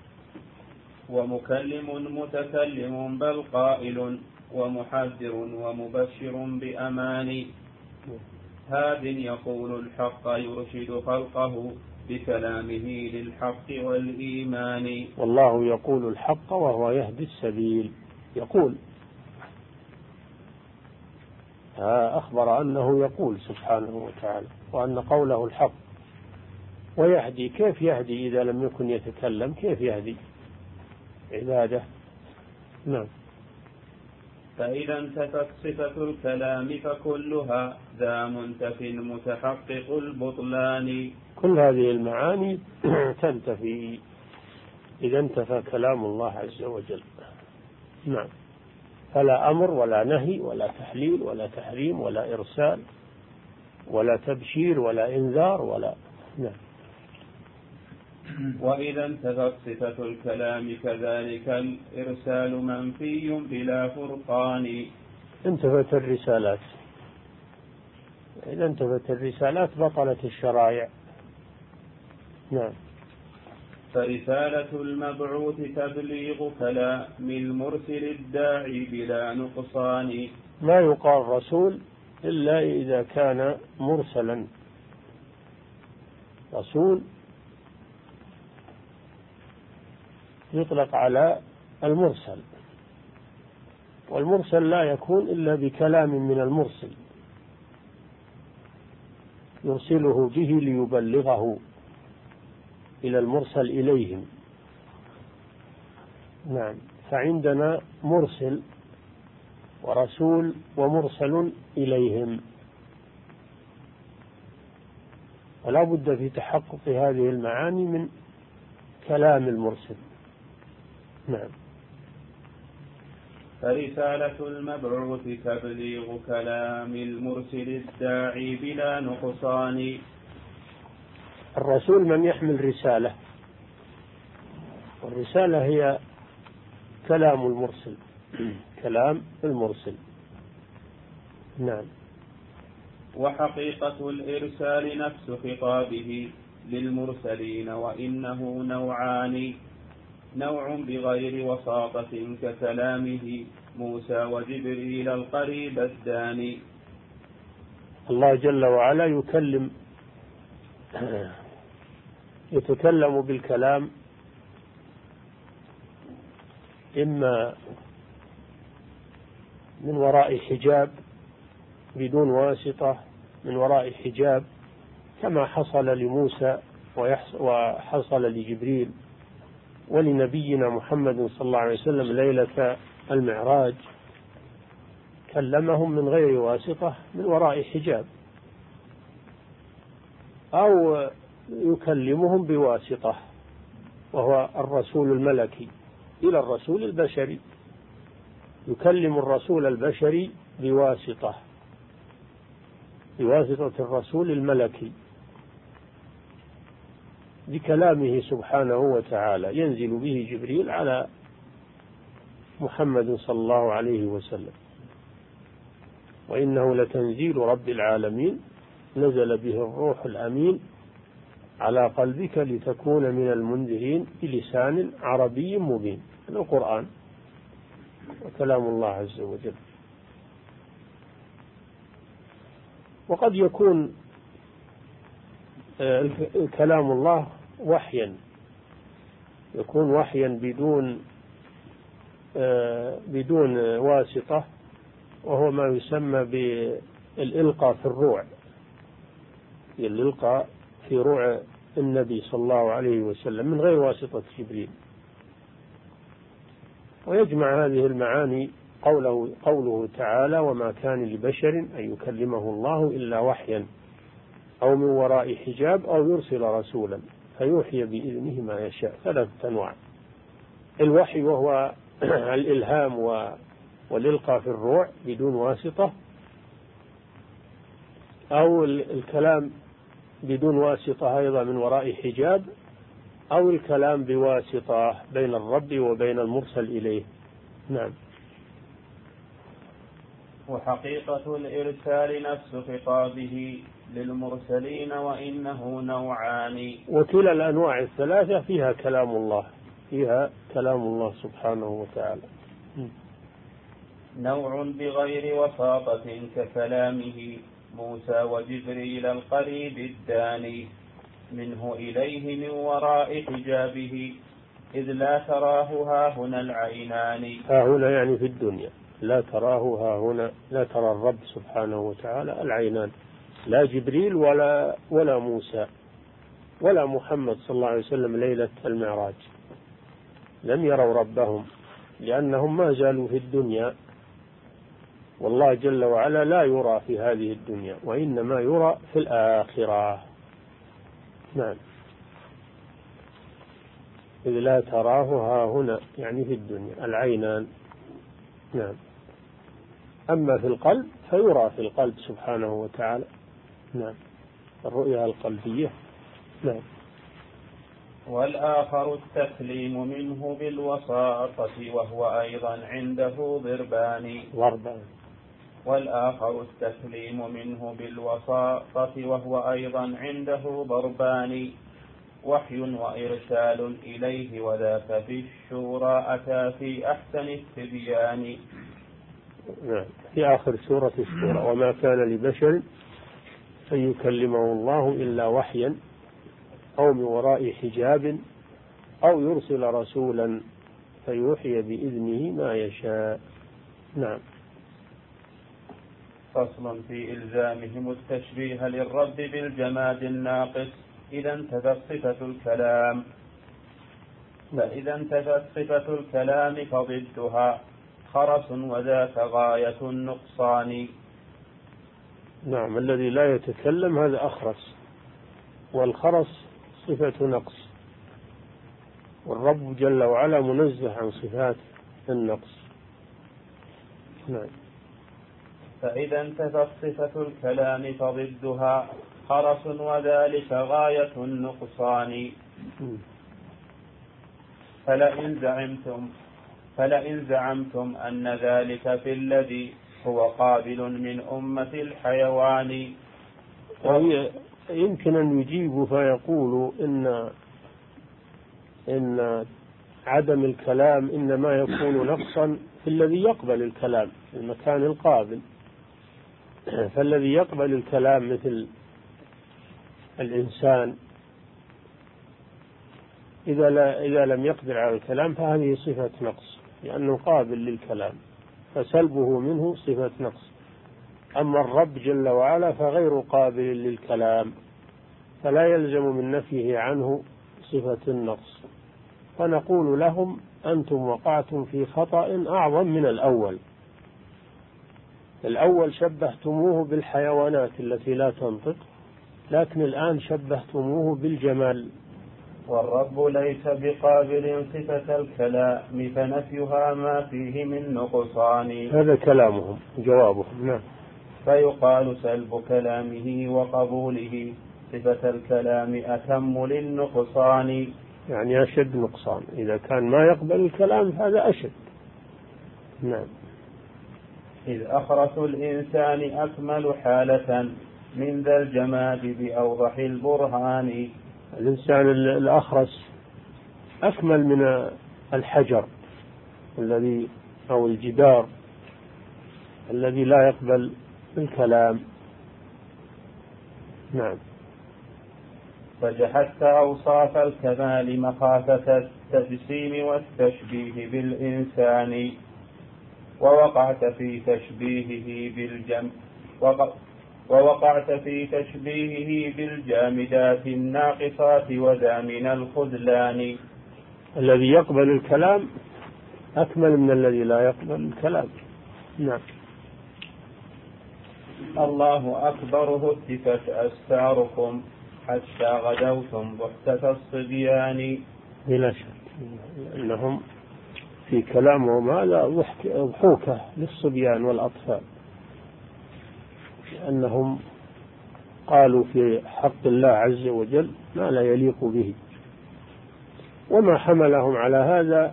ومكلم متكلم بل قائل ومحذر ومبشر بأمان هاد يقول الحق يرشد خلقه بكلامه للحق والإيمان. والله يقول الحق وهو يهدي السبيل. يقول أخبر أنه يقول سبحانه وتعالى وأن قوله الحق ويهدي. كيف يهدي إذا لم يكن يتكلم؟ كيف يهدي عباده؟ نعم. فإذا انتفت صفة الكلام فكلها ذا منتف متحقق البطلان. كل هذه المعاني تنتفي إذا انتفى كلام الله عز وجل. نعم. فلا أمر ولا نهي ولا تحليل ولا تحريم ولا إرسال ولا تبشير ولا إنذار ولا. نعم. وإذا انتفت صفة الكلام كذلك الإرسال منفي بلا فرقان. انتفت الرسالات. إذا انتفت الرسالات بطلت الشرائع. نعم. فرسالة المبعوث تبليغ كلام المرسل الداعي بلا نقصان. لا يقال رسول إلا إذا كان مرسلا. رسول يطلق على المرسل، والمرسل لا يكون إلا بكلام من المرسل يرسله به ليبلغه إلى المرسل إليهم. نعم. فعندنا مرسل ورسول ومرسل إليهم، ولا بد في تحقق هذه المعاني من كلام المرسل. نعم. فرسالة المبعوث تبليغ كلام المرسل الداعي بلا نقصان. الرسول من يحمل رسالة، والرسالة هي كلام المرسل. كلام المرسل. نعم. وحقيقة الإرسال نفس خطابه للمرسلين وإنه نوعان. نوع بغير وساطة ككلامه موسى وجبريل القريب الداني. الله جل وعلا يكلم يتكلم بالكلام إما من وراء حجاب بدون واسطة، من وراء حجاب كما حصل لموسى وحصل لجبريل ولنبينا محمد صلى الله عليه وسلم ليلة المعراج، كلمهم من غير واسطة من وراء حجاب، أو يكلمهم بواسطة وهو الرسول الملكي إلى الرسول البشري. يكلم الرسول البشري بواسطة بواسطة الرسول الملكي بكلامه سبحانه وتعالى، ينزل به جبريل على محمد صلى الله عليه وسلم، وإنه لتنزيل رب العالمين نزل به الروح الأمين على قلبك لتكون من المنذرين بلسان عربي مبين. القرآن وكلام الله عز وجل. وقد يكون كلام الله وحيا، يكون وحيا بدون بدون واسطة، وهو ما يسمى بالإلقاء في الروع، الإلقاء في روع النبي صلى الله عليه وسلم من غير واسطة جبريل. ويجمع هذه المعاني قوله, قوله تعالى: وما كان لبشر أن يكلمه الله إلا وحيا أو من وراء حجاب أو يرسل رسولا فيوحي بإذنه ما يشاء. ثلاثة أنواع: الوحي وهو الإلهام والإلقاء في الروع بدون واسطة، أو الكلام بدون واسطة أيضا من وراء حجاب، أو الكلام بواسطة بين الرب وبين المرسل إليه. نعم. وحقيقة الإرسال نفس خطابه للمرسلين، وإنه نوعان. وكلا الأنواع الثلاثة فيها كلام الله، فيها كلام الله سبحانه وتعالى. نوع بغير وساطة ككلامه موسى وجبريل القريب الداني منه إليه من وراء حجابه، إذ لا تراه ها هنا العينان. ها هنا يعني في الدنيا، لا تراه ها هنا، لا ترى الرب سبحانه وتعالى العينان، لا جبريل ولا ولا موسى ولا محمد صلى الله عليه وسلم ليلة المعراج لم يروا ربهم، لأنهم ما زالوا في الدنيا، والله جل وعلا لا يرى في هذه الدنيا، وإنما يرى في الآخرة. نعم. إذ لا تراه ها هنا يعني في الدنيا العينان. نعم. أما في القلب فيرى في القلب سبحانه وتعالى. نعم. الرؤيا القلبية. نعم. والآخر التكليم منه بالوساطة وهو أيضا عنده ضربان. ضربان. والآخر التكليم منه بالوساطة وهو أيضا عنده ضربان، وحي وإرسال إليه، وذاك في الشورى أتى في أحسن التبيان. نعم. في آخر سورة الشورى: وما كان لبشر أن يكلمه الله إلا وحيا أو من وراء حجاب أو يرسل رسولا فيوحي بإذنه ما يشاء. نعم. فصل في إلزامهم التشبيه للرب بالجماد الناقص إذا انتفت صفة الكلام، فإذا انتفت صفة الكلام فضدها خرس، وذاك غاية النقصان. نعم. الذي لا يتكلم هذا أخرس، والخرس صفة نقص، والرب جل وعلا منزه عن صفات النقص. نعم. فإذا انتفت صفة الكلام فضدها خرس، وذلك غاية النقصان. فلئن زعمتم فلئن زعمتم أن ذلك في الذي هو قابل من أمة الحيوان. يمكن أن يجيبوا فيقولوا إن إن عدم الكلام إنما يكون نقصا في الذي يقبل الكلام في المكان القابل، فالذي يقبل الكلام مثل الإنسان إذا لا إذا لم يقدر على الكلام فهذه صفة نقص، لأنه قابل للكلام، فسلبه منه صفة نقص. أما الرب جل وعلا فغير قابل للكلام، فلا يلزم من نفيه عنه صفة النقص. فنقول لهم: أنتم وقعتم في خطأ أعظم من الأول. الأول شبهتموه بالحيوانات التي لا تنطق، لكن الآن شبهتموه بالجمال. والرب ليس بقابل صفة الكلام، فنفيها ما فيه من نقصان. هذا كلامهم جوابهم. نعم. فيقال سلب كلامه وقبوله صفة الكلام أتم للنقصان، يعني أشد نقصان. إذا كان ما يقبل الكلام هذا أشد. نعم. إذ أخرس الإنسان أكمل حالة من ذا الجماد بأوضح البرهان. الإنسان الأخرس أكمل من الحجر الذي أو الجدار الذي لا يقبل الكلام. نعم. فجحدت أوصاف الكمال مخافة التجسيم والتشبيه بالإنسان، ووقعت في تشبيهه بالجم ووقعت في تشبيهه بالجامدات الناقصات وذا من الخذلان. الذي يقبل الكلام أكمل من الذي لا يقبل الكلام. نعم. الله أكبر هتفت أستاركم حتى غدوتم بحتة الصبيان. بلا شك أنهم في كلامهم هذا ضحوكة للصبيان والأطفال، لأنهم قالوا في حق الله عز وجل ما لا يليق به، وما حملهم على هذا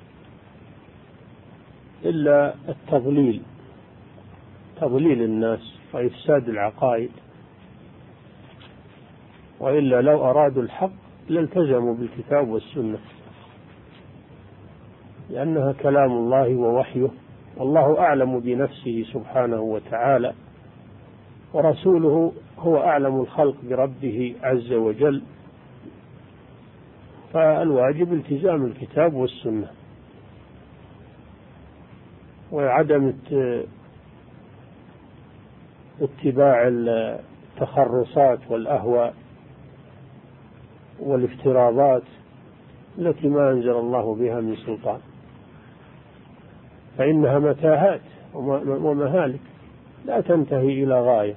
إلا التضليل، تضليل الناس وإفساد العقائد، وإلا لو أرادوا الحق لالتزموا بالكتاب والسنة، لأنها كلام الله ووحيه، والله أعلم بنفسه سبحانه وتعالى، ورسوله هو أعلم الخلق بربه عز وجل، فالواجب التزام الكتاب والسنة وعدم اتباع التخرصات والأهواء والافتراضات التي ما أنزل الله بها من سلطان، فإنها متاهات ومهالك لا تنتهي إلى غاية.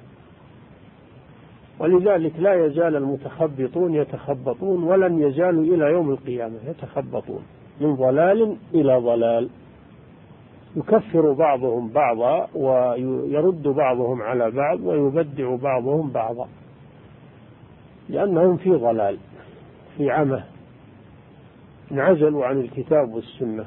ولذلك لا يزال المتخبطون يتخبطون، ولن يزالوا إلى يوم القيامة يتخبطون من ضلال إلى ضلال، يكفر بعضهم بعضا ويرد بعضهم على بعض ويبدع بعضهم بعضا، لأنهم في ضلال، في عمى، انعزلوا عن الكتاب والسنة،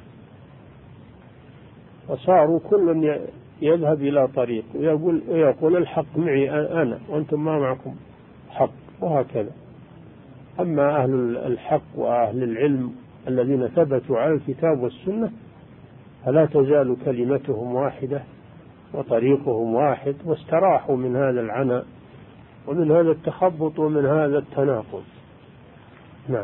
وصاروا كل يذهب إلى طريق ويقول, ويقول الحق معي أنا وأنتم ما معكم حق، وهكذا. أما أهل الحق وأهل العلم الذين ثبتوا على الكتاب والسنة فلا تزال كلمتهم واحدة وطريقهم واحد، واستراحوا من هذا العنى ومن هذا التخبط ومن هذا التناقض. نعم.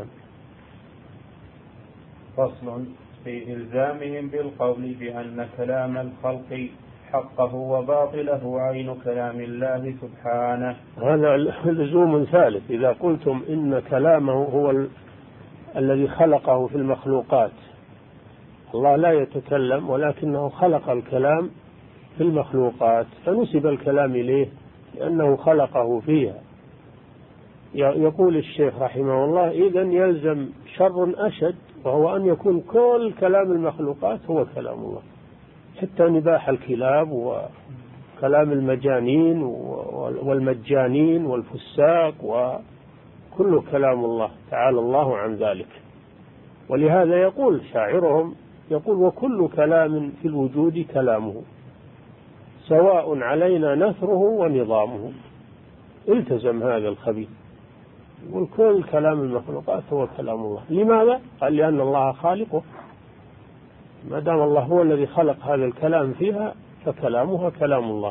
فصل في إلزامهم بالقول بأن كلام الخلق حقه وباطله عين كلام الله سبحانه. هذا لزوم ثالث. إذا قلتم إن كلامه هو ال... الذي خلقه في المخلوقات، الله لا يتكلم ولكنه خلق الكلام في المخلوقات، فنسب الكلام إليه لأنه خلقه فيها. يقول الشيخ رحمه الله: إذن يلزم شر أشد، وهو أن يكون كل كلام المخلوقات هو كلام الله، حتى نباح الكلاب وكلام المجانين والمجانين والفساق، وكل كلام الله تعالى الله عن ذلك. ولهذا يقول شاعرهم، يقول: وكل كلام في الوجود كلامه، سواء علينا نثره ونظامه. التزم هذا الخبيث، يقول كل كلام المخلوقات هو كلام الله. لماذا؟ قال: لأن الله خالقه، ما دام الله هو الذي خلق هذا الكلام فيها فكلامها كلام الله.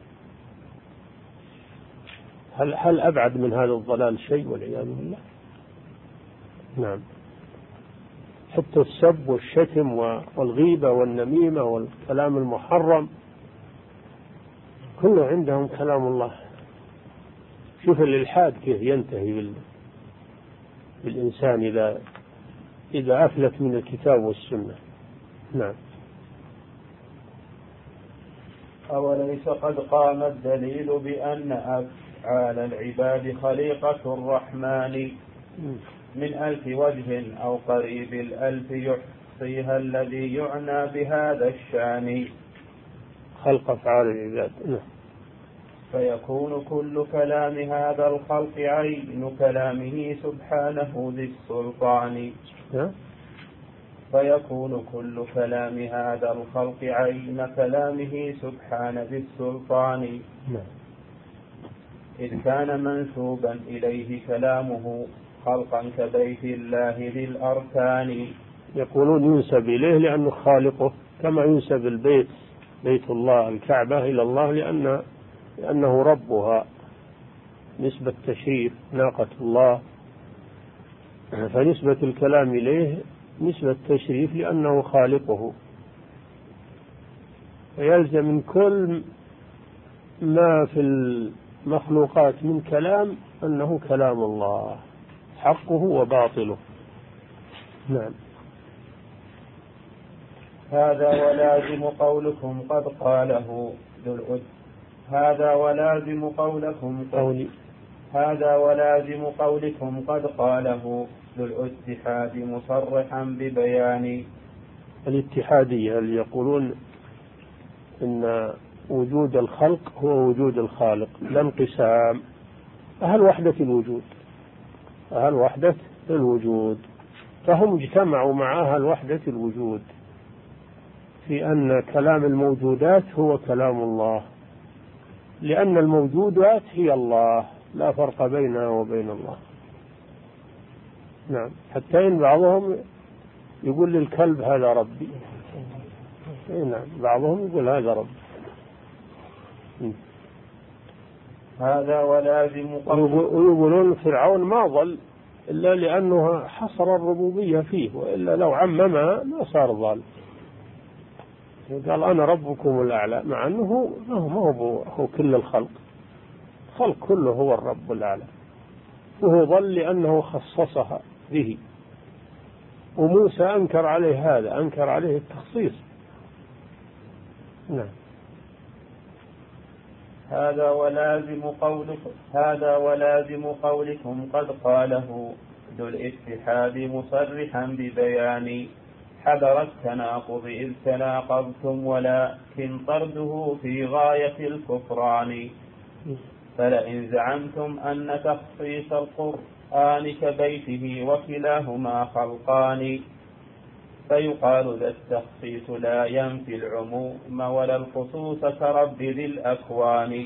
هل, هل أبعد من هذا الضلال شيء؟ والعياذ بالله. نعم. حتى السب والشتم والغيبة والنميمة والكلام المحرم كله عندهم كلام الله. شوف الإلحاد كيف ينتهي بالإنسان إذا إذا أفلت من الكتاب والسنة. نعم. أوليس قد قام الدليل بأن أفعال العباد خليقة الرحمن من ألف وجه أو قريب الألف يحصيها الذي يعنى بهذا الشان. خلق أفعال العباد. نعم. فيكون كل كلام هذا الخلق عين كلامه سبحانه ذي السلطان. نعم. فيكون كل كلام هذا الخلق عين كلامه سبحانه ذي السلطان. نعم. إذ كان منسوبا إليه كلامه خلقا كبيت الله ذي الأركان. يقولون ينسب إليه لأنه خالقه، كما ينسب البيت بيت الله الكعبة إلى الله لأن لأنه ربها، نسبة تشريف ناقة الله، فنسبة الكلام إليه نسبة تشريف لأنه خالقه، ويلزم من كل ما في المخلوقات من كلام أنه كلام الله حقه وباطله. نعم. هذا ولازم قولكم قد قاله ذو الأد هذا ولازم قولكم قولي هذا ولازم قولكم قد قاله ذو الاتحاد مصرحا ببيان. الاتحادية اللي يقولون إن وجود الخلق هو وجود الخالق لا انقسام، أهل وحدة الوجود أهل وحدة الوجود فهم اجتمعوا مع أهل وحدة الوجود في أن كلام الموجودات هو كلام الله، لأن الموجودات هي الله لا فرق بينها وبين الله. نعم. حتى إن بعضهم يقول للكلب هذا ربي. نعم. بعضهم يقول هذا ربي. هذا ولازم ويقولون فرعون ما ضل إلا لأنه حصر الربوبية فيه، وإلا لو عممها ما صار ضال. قال أنا ربكم الأعلى، مع أنه ما هو هو كل الخلق، الخلق كله هو الرب الأعلى، وهو ضل لأنه خصصها به. وموسى أنكر عليه هذا، أنكر عليه التخصيص. نعم. هذا ولازم قولكم هذا ولازم قولكم قد قاله ذو الاتحاد مصرحا ببيان. حذر التناقض إذ تناقضتم ولكن طرده في غاية الكفران. فلئن زعمتم أن تخصيص القرآن كبيته وكلاهما خلقان فيقال ذا التخصيص لا ينفي العموم ولا الخصوص كرب ذي الأكوان.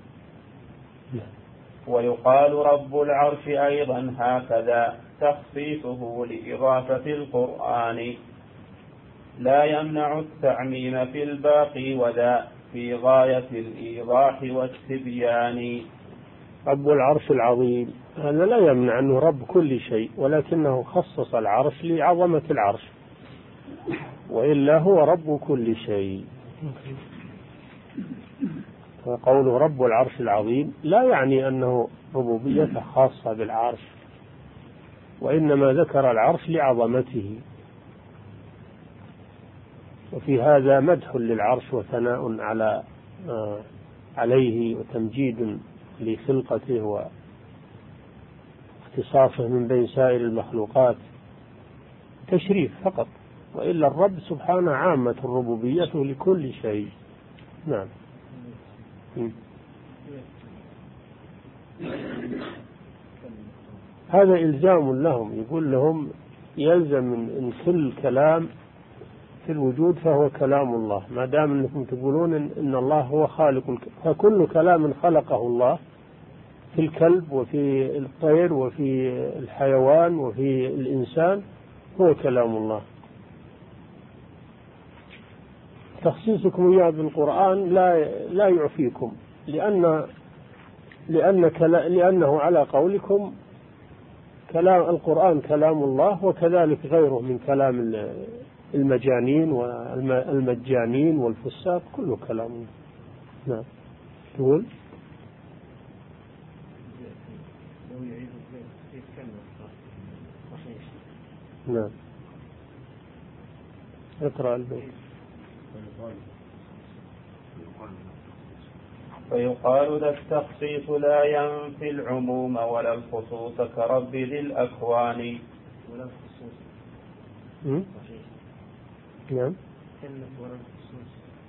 ويقال رب العرش أيضا هكذا تخصيصه لإضافة القرآن لا يمنع التعميم في الباقي وذا في غاية الإيضاح والتبيان. رب العرش العظيم هذا لا يمنع أنه رب كل شيء، ولكنه خصص العرش لعظمة العرش، وإلا هو رب كل شيء. وقوله رب العرش العظيم لا يعني أنه ربوبية خاصة بالعرش، وإنما ذكر العرش لعظمته، وفي هذا مدح للعرش وثناء على آه عليه وتمجيد لخلقته واختصاصه من بين سائر المخلوقات، تشريف فقط، وإلا الرب سبحانه عامة الربوبية لكل شيء. نعم. هذا إلزام لهم، يقول لهم يلزم من كل كلام في الوجود فهو كلام الله، ما دام أنكم تقولون إن الله هو خالق الك... فكل كلام خلقه الله في الكلب وفي الطير وفي الحيوان وفي الإنسان هو كلام الله. تخصيصكم إياه بالقرآن لا لا يعفيكم، لأن لأن كلا... لأنه على قولكم كلام القرآن كلام الله، وكذلك غيره من كلام المجانين والمجانين والفساق كله كلام الله. نعم. تقول نعم. اقرأ البيت. فيقال ذا التخصيص لا ينفي العموم ولا الخصوص كرب ذي الأكوان. ولا الخصوص. نعم. كلمة ولا الخصوص.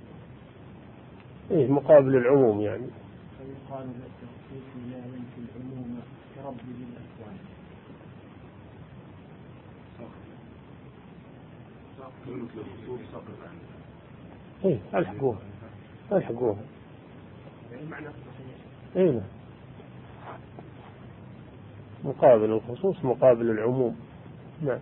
إيه مقابل العموم يعني. فيقال ذا التخصيص لا ينفي العموم كرب ذي الأكوان. إيه الحقوها الحقوها. إيه مقابل الخصوص مقابل العموم. نعم.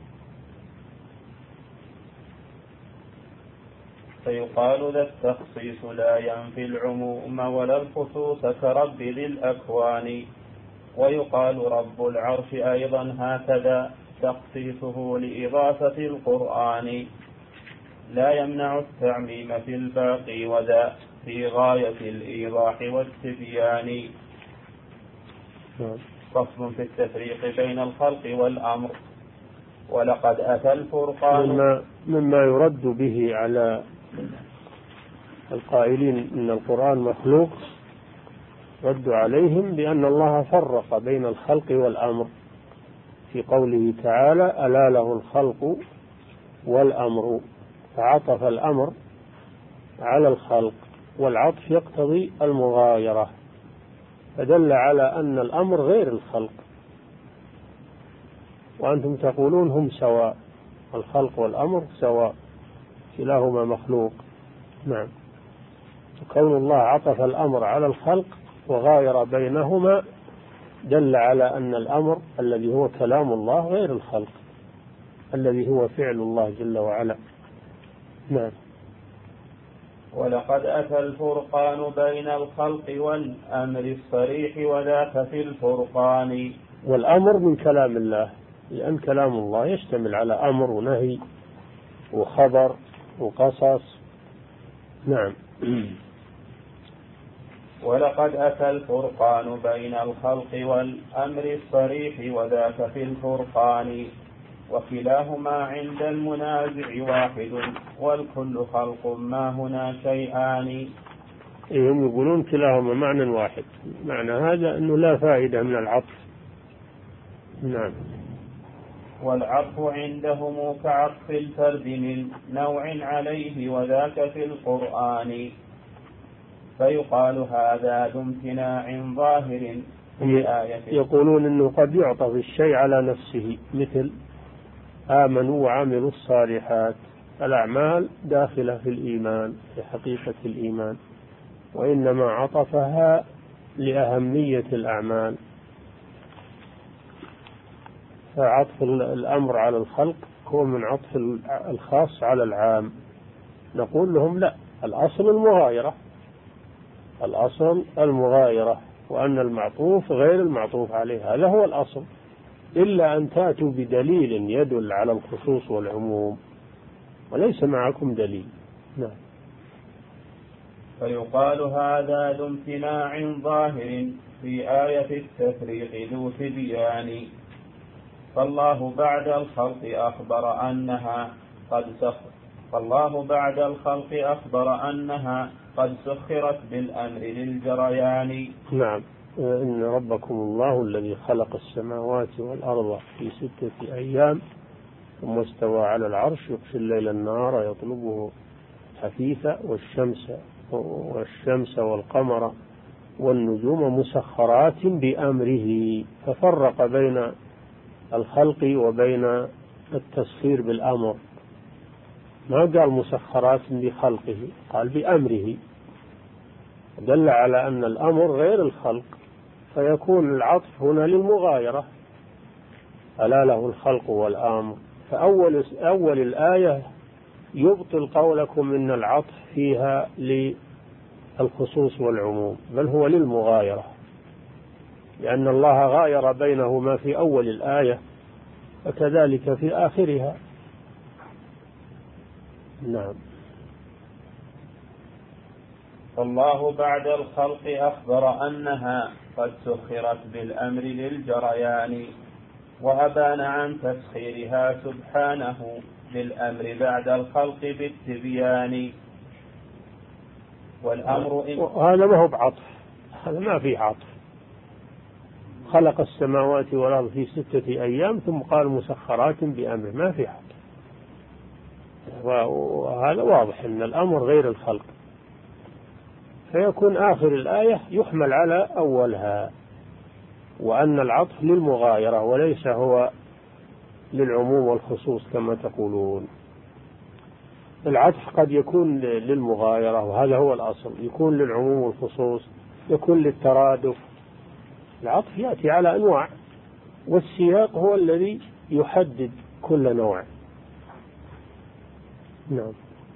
فيقال ذا التخصيص لا ينفي العموم ولا الخصوص كرب ذي الأكوان. ويقال رب العرش أيضا هكذا تخصيصه لإضافة القرآن، لا يمنع التعميم في الباقي وذا في غاية الإيضاح والتبيان. فصل في التفريق بين الخلق والأمر. ولقد أتى الفرقان مما, مما يرد به على القائلين إن القرآن مخلوق، رد عليهم بأن الله فرق بين الخلق والأمر في قوله تعالى ألا له الخلق والأمر، فعطف الأمر على الخلق، والعطف يقتضي المغايرة، فدل على أن الأمر غير الخلق، وأنتم تقولون هم سواء، الخلق والأمر سواء، كلاهما مخلوق. نعم. كون الله عطف الأمر على الخلق وغاير بينهما دل على أن الأمر الذي هو كلام الله غير الخلق الذي هو فعل الله جل وعلا. نعم. ولقد أتى الفرقان بين الخلق والأمر الصريح وذاك في الفرقان. والأمر من كلام الله، لأن كلام الله يشتمل على أمر ونهي وخبر وقصص. نعم. ولقد أتى الفرقان بين الخلق والأمر الصريح وذاك في الفرقان. وكلاهما عند المنازع واحد والكل خلق ما هنا شيئان. هم يقولون كلاهما معنى واحد، معنى هذا أنه لا فائدة من العطف. نعم. والعطف عندهم كعطف الفرد من نوع عليه وذاك في القرآن. فيقال هذا ذو امتناع ظاهر في آية. يقولون أنه قد يعطف الشيء على نفسه، مثل آمنوا وعملوا الصالحات، الأعمال داخلة في الإيمان في حقيقة الإيمان، وإنما عطفها لأهمية الأعمال، فعطف الأمر على الخلق هو من عطف الخاص على العام. نقول لهم لا، الأصل المغايرة، الأصل المغايرة، وأن المعطوف غير المعطوف عليه، هذا هو الأصل، إلا أن تأتوا بدليل يدل على الخصوص والعموم، وليس معكم دليل. نعم. فيقال هذا ذو امتناع ظاهر في آية التفريق ذو تبيان. فالله بعد الخلق أخبر أنها قد سخر فالله بعد الخلق أخبر أنها قد سخرت بالأمر للجريان. نعم. إن ربكم الله الذي خلق السماوات والأرض في ستة أيام ثم استوى على العرش يغشي الليل النهار يطلبه حثيثا والشمس والشمس والقمر والنجوم مسخرات بأمره، ففرق بين الخلق وبين التسخير بالأمر، ما قال مسخرات بخلقه، قال بأمره، دل على أن الأمر غير الخلق، فيكون العطف هنا للمغايرة، ألا له الخلق والأمر. فأول أول الآية يبطل قولكم إن العطف فيها للخصوص والعموم، بل هو للمغايرة، لأن الله غاير بينهما في أول الآية وكذلك في آخرها. نعم. فالله بعد الخلق أخبر أنها قد سخرت بالأمر للجريان، وأبان عن تسخيرها سبحانه للأمر بعد الخلق بالتبيان. والأمر إن هذا ما هو بعطف، هذا ما في عطف، خلق السماوات والأرض في ستة أيام ثم قال مسخرات بأمر، ما في عطف، وهذا واضح أن الأمر غير الخلق، فيكون آخر الآية يحمل على أولها، وأن العطف للمغايرة وليس هو للعموم والخصوص كما تقولون. العطف قد يكون للمغايرة وهذا هو الأصل، يكون للعموم والخصوص، يكون للترادف. العطف يأتي على أنواع، والسياق هو الذي يحدد كل نوع. نعم.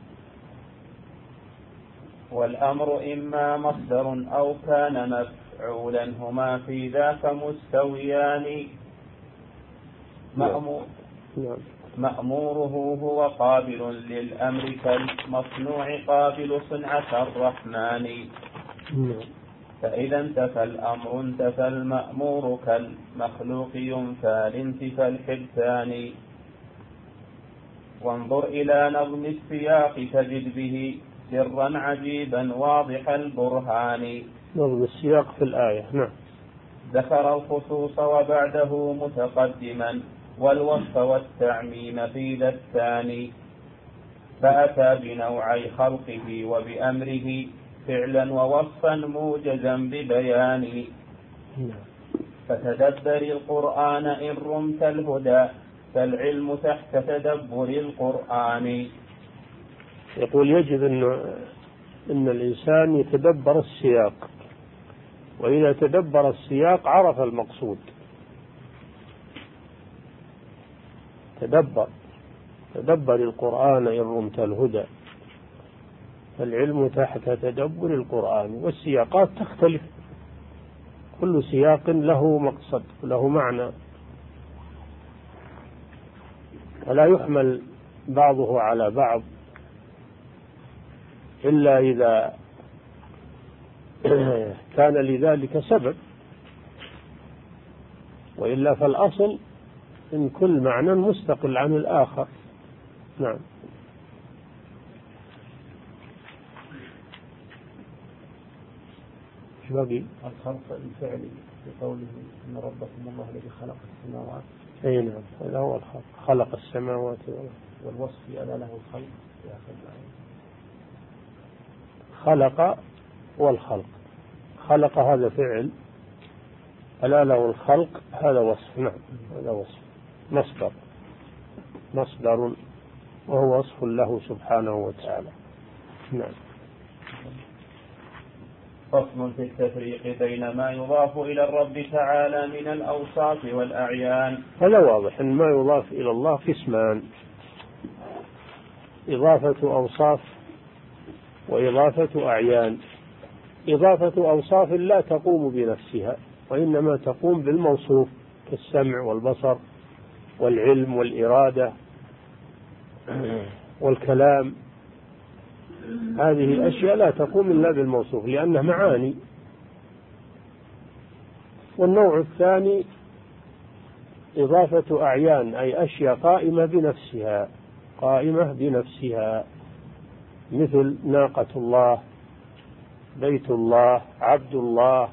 والأمر إما مصدر أو كان مفعولا هما في ذاك مستويان. مأمور نعم. مأموره هو قابل للأمر كالمصنوع قابل صنعة الرحمن. نعم. فإذا انتفى الأمر انتفى المأمور كالمخلوق ينفى لانتفى الحدثان. وانظر إلى نظم السياق تجد به سرا عجيبا واضح البرهان. نظم السياق في الآية. نعم. ذكر الخصوص وبعده متقدما والوصف والتعميم في ذا الثاني. فأتى بنوعي خلقه وبأمره فعلا ووصفا موجزا ببيان. فتدبر القرآن إن رمت الهدى فالعلم تحت تدبر القرآن. يقول يجب أن, إن الإنسان يتدبر السياق، وإذا تدبر السياق عرف المقصود. تدبر تدبر القرآن إن رمت الهدى فالعلم تحت تدبر القرآن. والسياقات تختلف، كل سياق له مقصد له معنى، ولا يحمل بعضه على بعض إلا إذا كان لذلك سبب، وإلا فالأصل إن كل معنى مستقل عن الآخر. نعم. ايش باقي؟ الخلق الفعلي في قوله إن ربكم الله الذي خلق السماوات. أي نعم، هذا هو الخلق، خلق السماوات والأرض. والوصف ألا له الخلق في آخر الآية. خلق والخلق، خلق هذا فعل، ألا له الخلق هذا وصف. نعم، هذا وصف مصدر مصدر وهو وصف له سبحانه وتعالى. نعم. فصل في التفريق بين ما يضاف إلى الرب تعالى من الأوصاف والأعيان. هذا واضح أن ما يضاف إلى الله قسمان: إضافة أوصاف وإضافة أعيان. إضافة أوصاف لا تقوم بنفسها، وإنما تقوم بالموصوف كالسمع والبصر والعلم والإرادة والكلام. هذه الأشياء لا تقوم إلا بالموصوف لأنها معاني. والنوع الثاني إضافة أعيان، أي أشياء قائمة بنفسها قائمة بنفسها مثل ناقة الله، بيت الله، عبد الله.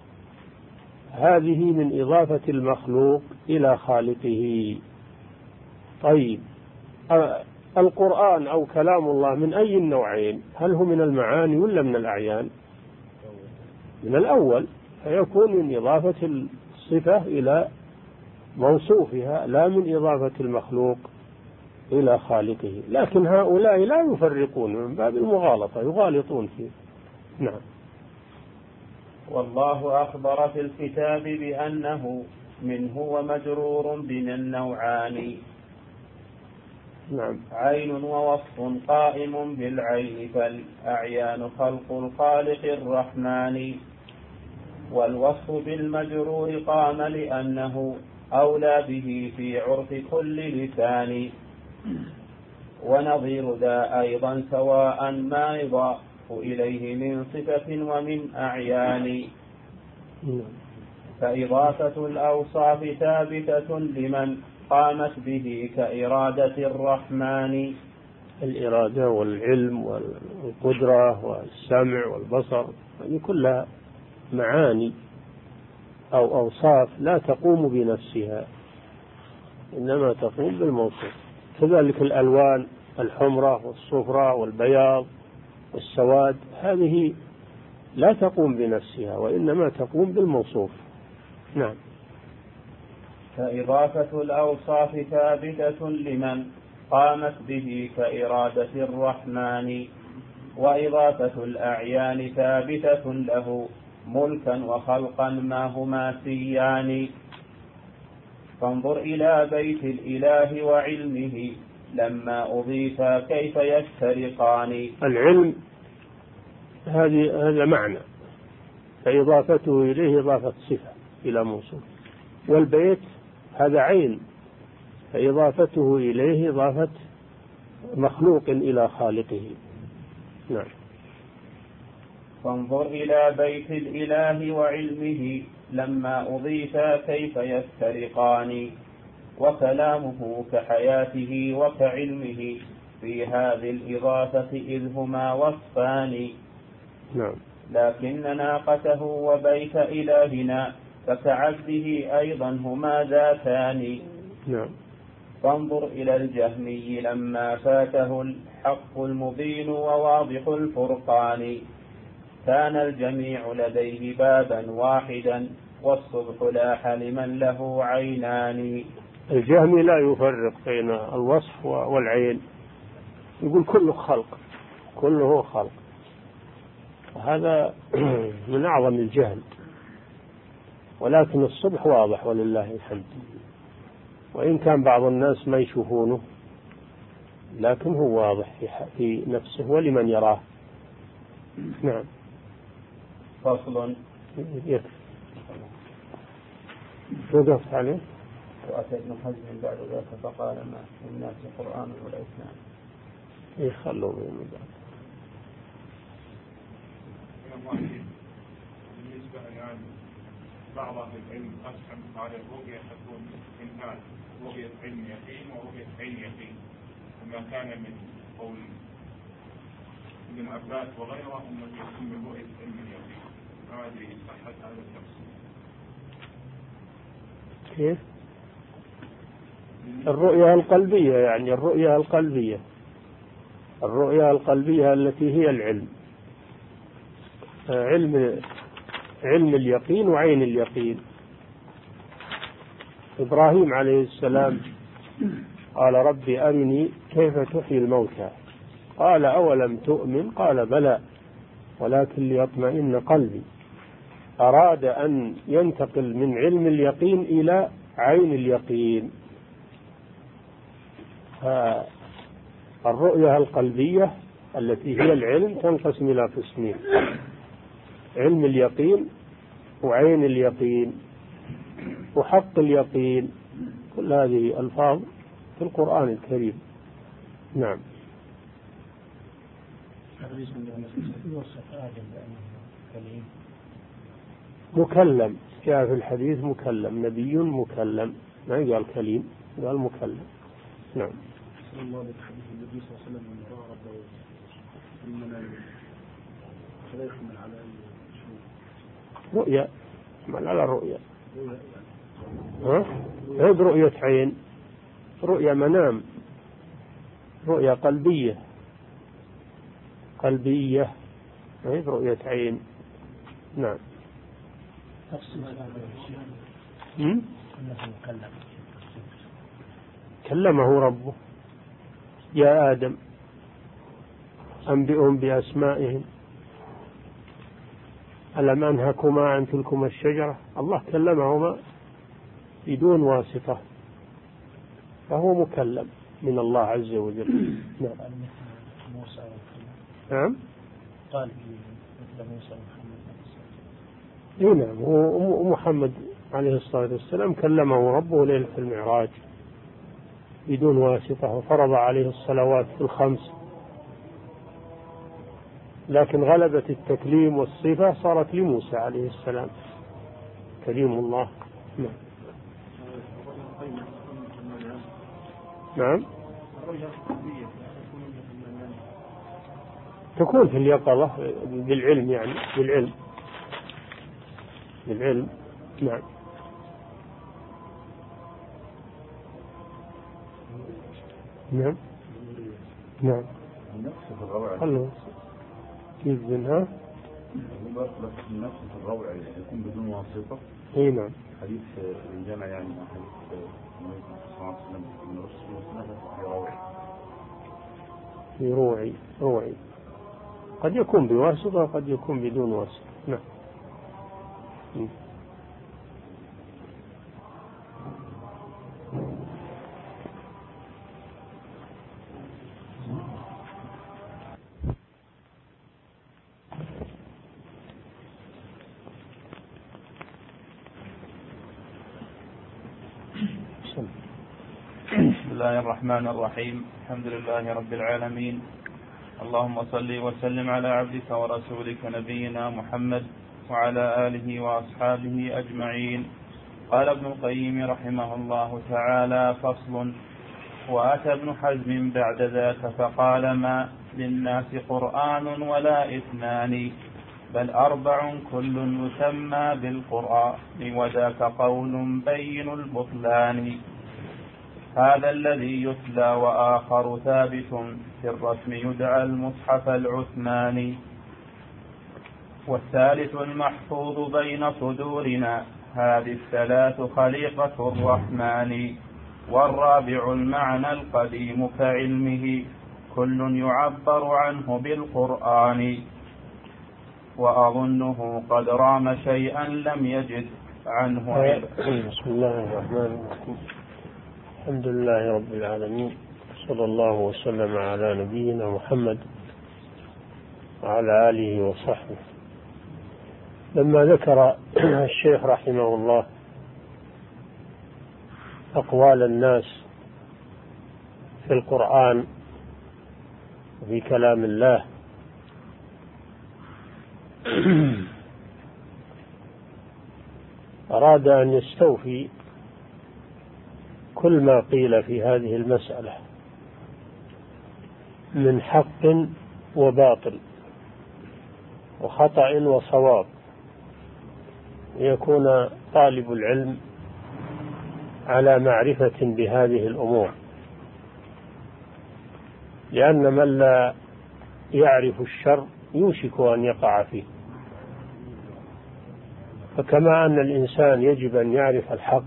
هذه من إضافة المخلوق إلى خالقه. طيب، القرآن أو كلام الله من أي النوعين؟ هل هو من المعاني ولا من الأعيان؟ من الأول، فيكون من إضافة الصفة إلى موصوفها لا من إضافة المخلوق إلى خالقه. لكن هؤلاء لا يفرقون من باب المغالطة، يغالطون فيه. نعم. والله أخبر في الكتاب بأنه منه ومجرور بين النوعان. نعم. عين ووصف قائم بالعين، فالأعيان خلق الخالق الرحمن. والوصف بالمجرور قام لأنه أولى به في عرف كل لسان. ونظير ذا أيضا سواء ما يضاف إليه من صفة ومن أعيان. فإضافة الأوصاف ثابتة لمن قامت به كإرادة الرحمن. الإرادة والعلم والقدرة والسمع والبصر، هذه كلها معاني أو أوصاف لا تقوم بنفسها، إنما تقوم بالموصوف. كذلك الألوان، الحمرة والصفرة والبياض والسواد، هذه لا تقوم بنفسها وإنما تقوم بالموصوف. نعم. فإضافة الأوصاف ثابتة لمن قامت به كإرادة الرحمن. وإضافة الأعيان ثابتة له ملكا وخلقا ما هما سيان. فانظر إلى بيت الإله وعلمه لما أضيفا كيف يفترقان. العلم هذه هذا معنى، فإضافته إليه إضافة صفة إلى موصوف، والبيت هذا عين، فإضافته إليه إضافة مخلوق إلى خالقه. نعم. فانظر إلى بيت الإله وعلمه لما أضيفا كيف يفترقان. وكلامه كحياته وكعلمه في هذه الإضافة إذ هما وصفان. نعم. لكن ناقته وبيت إلهنا فكعبده أيضا هما ذاتان. نعم. فانظر إلى الجهمي لما فاته الحق المبين وواضح الفرقان. كان الجميع لديه بابا واحدا والصبح لاح لمن له عينان. الجهمي لا يفرق بين الوصف والعين، يقول كله خلق، كله خلق، وهذا من أعظم الجهل. ولكن الصبح واضح ولله الحمد، وإن كان بعض الناس ما يشوفونه لكن هو واضح في نفسه ولمن يراه. نعم. فصل. يكفي. وقفت عليه. وأتى ابن حزم بعد ذلك فقال ما في الناس قرآن ولا إثنان. يخلوا من بعد. بالنسبة الآن بعض أهل العلم قسم قال الرؤية تكون اثنتان، رؤية علم يقين ورؤية عين يقين، وما كان من قول ابن عباس وغيره أنه يكون من رؤية علم يقين. ما أدري صحة هذا التفسير. كيف؟ الرؤية القلبية، يعني الرؤية القلبية، الرؤية القلبية التي هي العلم، علم علم اليقين وعين اليقين. إبراهيم عليه السلام قال ربي أرني كيف تحيي الموتى، قال أولم تؤمن، قال بلى ولكن ليطمئن قلبي. أراد أن ينتقل من علم اليقين إلى عين اليقين. الرؤية القلبية التي هي العلم تنقسم إلى قسمين: علم اليقين وعين اليقين وحق اليقين. كل هذه ألفاظ في القرآن الكريم. نعم. مكلم، جاء في الحديث مكلم، نبي مكلم، ما قال كليم، قال مكلم. نعم. الله للحديث النبي صلى الله عليه وسلم من رأى ربه في المنام فلا يحمل على شيء. رؤيا، يحمل على الرؤيا. ها؟ هذه رؤية عين، رؤيا منام، رؤيا قلبية، قلبية، هذه رؤية عين. نعم. كلمه ربه: يا آدم أنبئهم بأسمائهم ألم أنهكما عن تلكما الشجرة. الله كلمهما بدون واسطة، فهو مكلم من الله عز وجل. نعم. نعم. قال مثل موسى ومحمد. نعم. ومحمد عليه الصلاة والسلام كلمه ربه ليلة المعراج بدون واسطة، وفرض عليه الصلوات الخمس، لكن غلبت التكليم والصفة صارت لموسى عليه السلام كليم الله. نعم. نعم. تكون في اليقظة بالعلم، يعني بالعلم بالعلم. نعم. نعم. نعم. الله كيف منها؟ النفس في الروع يكون بدون واسطة. اي نعم. حديث الجامع يعني حديث النبي صلى الله عليه وسلم من رسول الله في روعي. في روعي، روعي قد يكون بواسطة وقد يكون بدون واسطة. نعم. الله الرحمن الرحيم. الحمد لله رب العالمين، اللهم صل وسلم على عبدك ورسولك نبينا محمد وعلى آله وأصحابه أجمعين. قال ابن القيم رحمه الله تعالى: فصل. وأتى ابن حزم بعد ذاك فقال: ما للناس قرآن ولا اثنان، بل أربع كل يسمى بالقرآن، وذاك قول بين البطلان. هذا الذي يتلى وآخر ثابت، في الرسم يدعى المصحف العثماني، والثالث المحفوظ بين صدورنا، هذه الثلاث خليقة الرحمن. والرابع المعنى القديم كعلمه، كل يعبر عنه بالقرآن. وأظنه قد رام شيئا لم يجد عنه علم. بسم الله الرحمن الرحيم. الحمد لله رب العالمين، صلى الله وسلم على نبينا محمد وعلى آله وصحبه. لما ذكر الشيخ رحمه الله أقوال الناس في القرآن وفي كلام الله، أراد أن يستوفي كل ما قيل في هذه المسألة من حق وباطل وخطأ وصواب، ليكون طالب العلم على معرفة بهذه الأمور، لأن من لا يعرف الشر يوشك أن يقع فيه. فكما أن الإنسان يجب أن يعرف الحق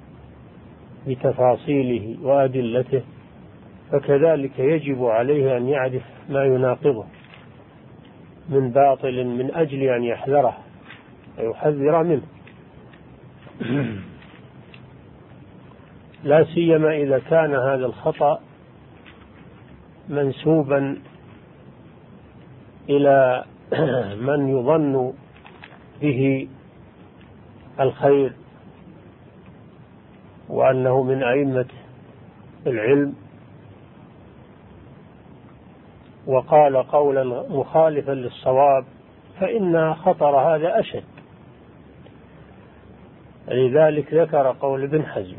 بتفاصيله وأدلته، فكذلك يجب عليه أن يعرف ما يناقضه من باطل من أجل أن يحذره ويحذر منه، لا سيما إذا كان هذا الخطأ منسوبا إلى من يظن به الخير وأنه من أئمة العلم، وقال قولا مخالفا للصواب، فإن خطر هذا أشد. لذلك ذكر قول ابن حزم،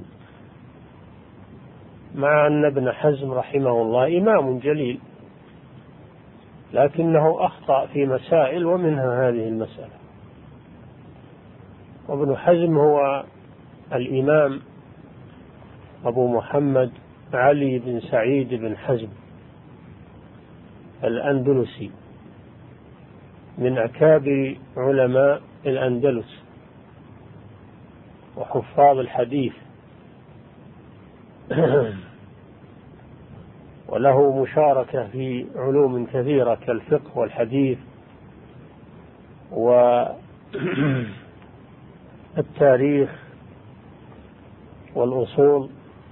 مع أن ابن حزم رحمه الله إمام جليل، لكنه أخطأ في مسائل ومنها هذه المسألة. وابن حزم هو الإمام أبو محمد علي بن سعيد بن حزم الأندلسي، من أكابر علماء الأندلس وحفاظ الحديث، وله مشاركة في علوم كثيرة كالفقه والحديث والتاريخ والأصول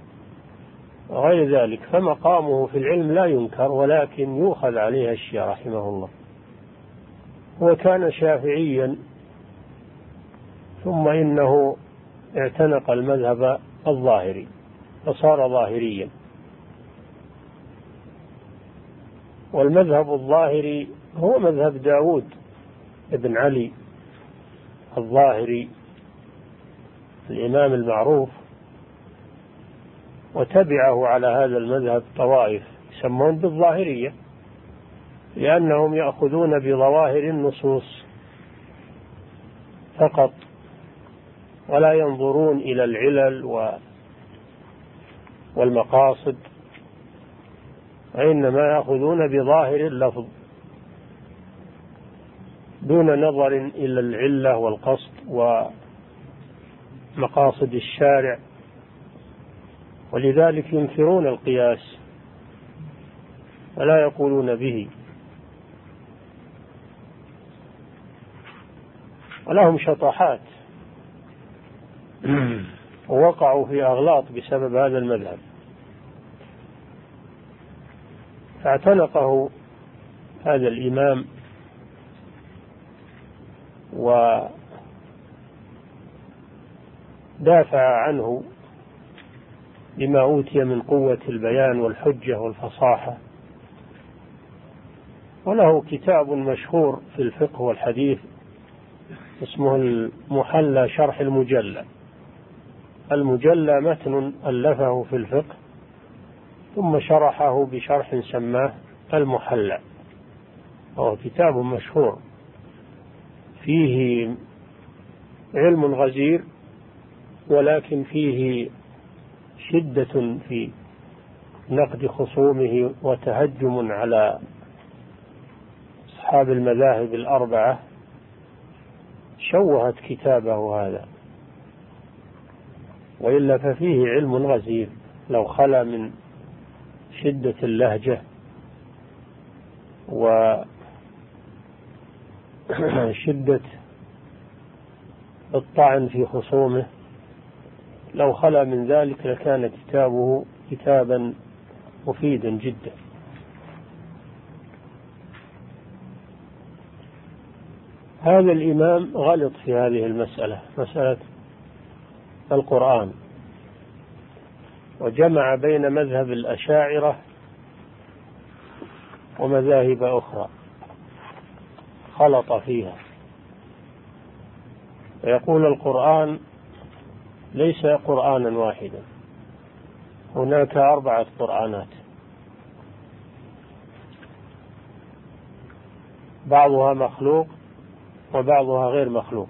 وغير ذلك، فمقامه في العلم لا ينكر، ولكن يؤخذ عليه أشياء رحمه الله. وكان شافعيا، ثم إنه اعتنق المذهب الظاهري فصار ظاهريا. والمذهب الظاهري هو مذهب داود ابن علي الظاهري الإمام المعروف، وتبعه على هذا المذهب طوائف يسمون بالظاهرية، لأنهم يأخذون بظواهر النصوص فقط، ولا ينظرون إلى العلل والمقاصد، وإنما يأخذون بظاهر اللفظ دون نظر إلى العلة والقصد ومقاصد الشارع. ولذلك ينكرون القياس ولا يقولون به، ولهم شطحات ووقعوا في أغلاط بسبب هذا المذهب، فاعتنقه هذا الإمام ودافع عنه بما أوتي من قوة البيان والحجة والفصاحة. وله كتاب مشهور في الفقه والحديث اسمه المحلى شرح المجلى. المجلى متن ألفه في الفقه ثم شرحه بشرح سماه المحلى، وهو كتاب مشهور فيه علم غزير، ولكن فيه شدة في نقد خصومه وتهجم على أصحاب المذاهب الأربعة شوهت كتابه هذا، وإلا ففيه علم غزير لو خلا من شدة اللهجة وشدة الطعن في خصومه، لو خلا من ذلك لكان كتابه كتابا مفيدا جدا. هذا الإمام غلط في هذه المسألة، مسألة القرآن، وجمع بين مذهب الأشاعرة ومذاهب أخرى، خلط فيها، ويقول القرآن ليس قرآنا واحدا، هناك أربعة قرآنات، بعضها مخلوق وبعضها غير مخلوق.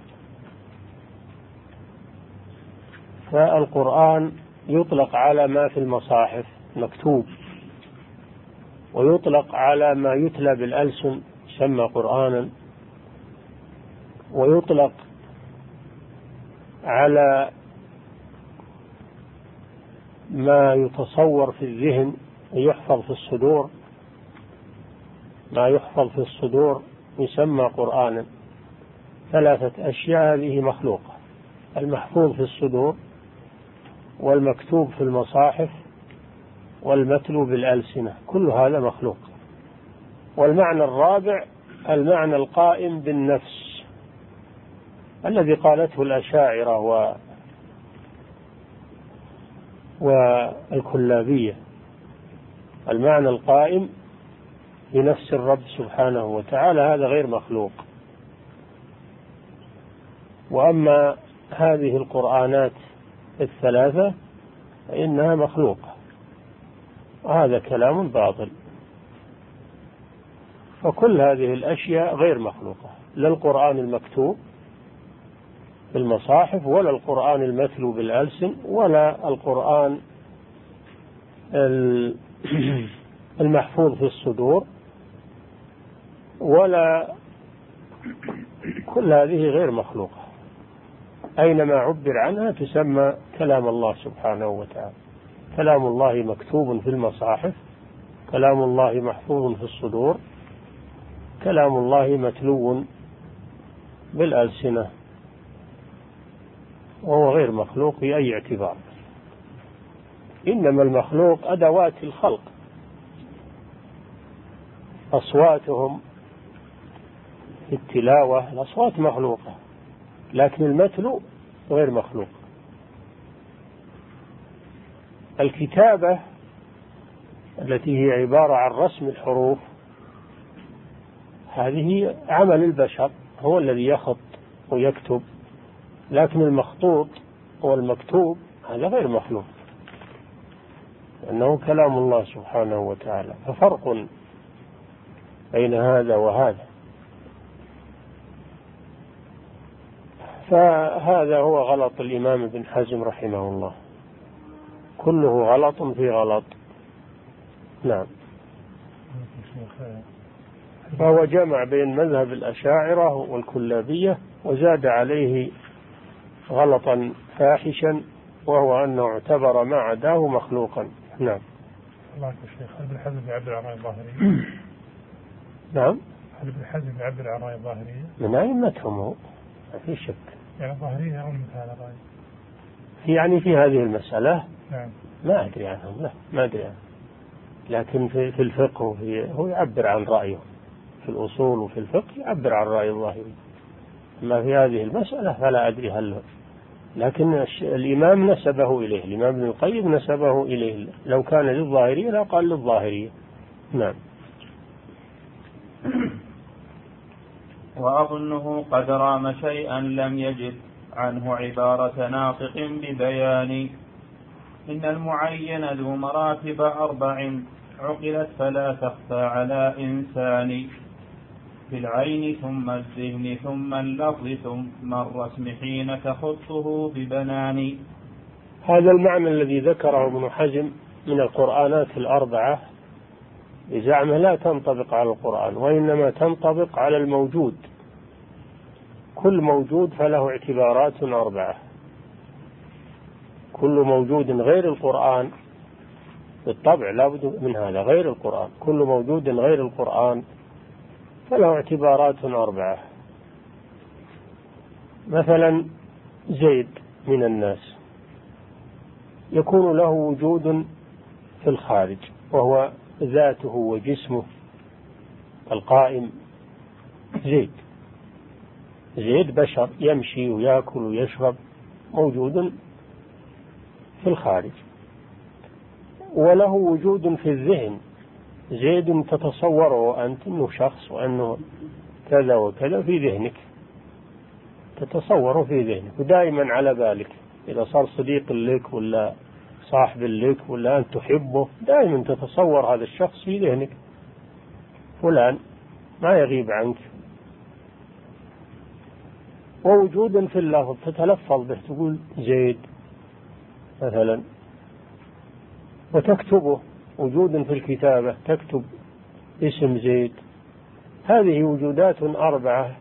فالقرآن يطلق على ما في المصاحف مكتوب، ويطلق على ما يتلى بالألسن يسمى قرآنا، ويطلق على ما يتصور في الذهن ويحفظ في الصدور، ما يحفظ في الصدور يسمى قرآنا. ثلاثة أشياء هذه مخلوقة: المحفوظ في الصدور، والمكتوب في المصاحف، والمتلو بالألسنة، كل هذا مخلوق. والمعنى الرابع المعنى القائم بالنفس الذي قالته الأشاعرة و والكلابية، المعنى القائم بنفس الرب سبحانه وتعالى، هذا غير مخلوق. وأما هذه القرآنات الثلاثة فإنها مخلوقة، وهذا كلام باطل. فكل هذه الأشياء غير مخلوقة، لا القرآن المكتوب في المصاحف، ولا القرآن المتلو بالألسن، ولا القرآن المحفوظ في الصدور، ولا كل هذه غير مخلوقة. أينما عبر عنها تسمى كلام الله سبحانه وتعالى. كلام الله مكتوب في المصاحف، كلام الله محفوظ في الصدور، كلام الله متلو بالألسنة، وهو غير مخلوق بأي اعتبار. إنما المخلوق أدوات الخلق، أصواتهم في التلاوة، الأصوات مخلوقة، لكن المتلو غير مخلوق. الكتابة التي هي عبارة عن رسم الحروف، هذه عمل البشر، هو الذي يخط ويكتب، لكن المخطوط والمكتوب هذا غير مخلوق، لأنه كلام الله سبحانه وتعالى. ففرق بين هذا وهذا. فهذا هو غلط الإمام ابن حزم رحمه الله، كله غلط في غلط. نعم. فهو جمع بين مذهب الأشاعرة والكلابية، وزاد عليه غلطا فاحشا، وهو أنه اعتبر ما عداه مخلوقا. نعم. الله يا شيخ، هل ابن حزم يعبر عن رأي الظاهرية؟ نعم. هل ابن حزم يعبر عن رأي الظاهرية؟ من أئمتهم هو، ما في شك. يعني الظاهرية يرون مثل هذا الرأي؟ يعني في هذه المسألة نعم. ما أدري عنهم، لا ما أدري عنهم. لكن في في الفقه وفي هو يعبر عن رأيه، في الأصول وفي الفقه يعبر عن رأي الظاهري. أما في هذه المسألة فلا أدري هل لكن الإمام نسبه إليه، الإمام ابن القيم نسبه إليه، لو كان للظاهرية لا قال للظاهرية. نعم. وأظنه قد رام شيئا لم يجد عنه عبارة ناطق ببيان. إن المعين ذو مراتب أربع عقلت فلا تخفى على إنسان، في العين ثم الذهن ثم اللفظ ثم الرسم حين تخطه ببنان. هذا المعنى الذي ذكره ابن حزم من القرآنات الأربعة بزعمه لا تنطبق على القرآن، وإنما تنطبق على الموجود، كل موجود فله اعتبارات أربعة، كل موجود غير القرآن بالطبع لا بد من هذا، غير القرآن، كل موجود غير القرآن فله اعتبارات أربعة. مثلا زيد من الناس يكون له وجود في الخارج وهو ذاته وجسمه القائم، زيد زيد بشر يمشي ويأكل ويشرب، موجود في الخارج. وله وجود في الذهن، زيد تتصوره أنت أنه شخص وأنه كذا وكذا في ذهنك، تتصوره في ذهنك ودائما على بالك، إذا صار صديق لك ولا صاحب لك ولا أنت تحبه دائما تتصور هذا الشخص في ذهنك، فلان ما يغيب عنك. ووجودا في اللفظ تتلفظ به، تقول زيد مثلا، وتكتبه، وجود في الكتابة تكتب اسم زيد. هذه وجودات أربعة.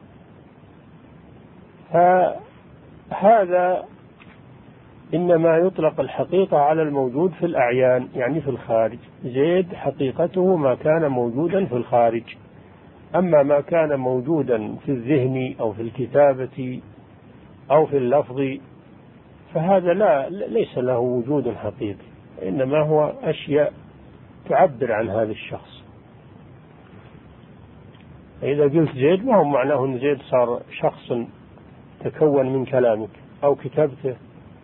فهذا إنما يطلق الحقيقة على الموجود في الأعيان، يعني في الخارج. زيد حقيقته ما كان موجودا في الخارج، أما ما كان موجودا في الذهن أو في الكتابة أو في اللفظ فهذا لا ليس له وجود حقيقي، إنما هو أشياء تعبر عن هذا الشخص. إذا قلت زيد ما هو معناه أن زيد صار شخص تكون من كلامك أو كتابته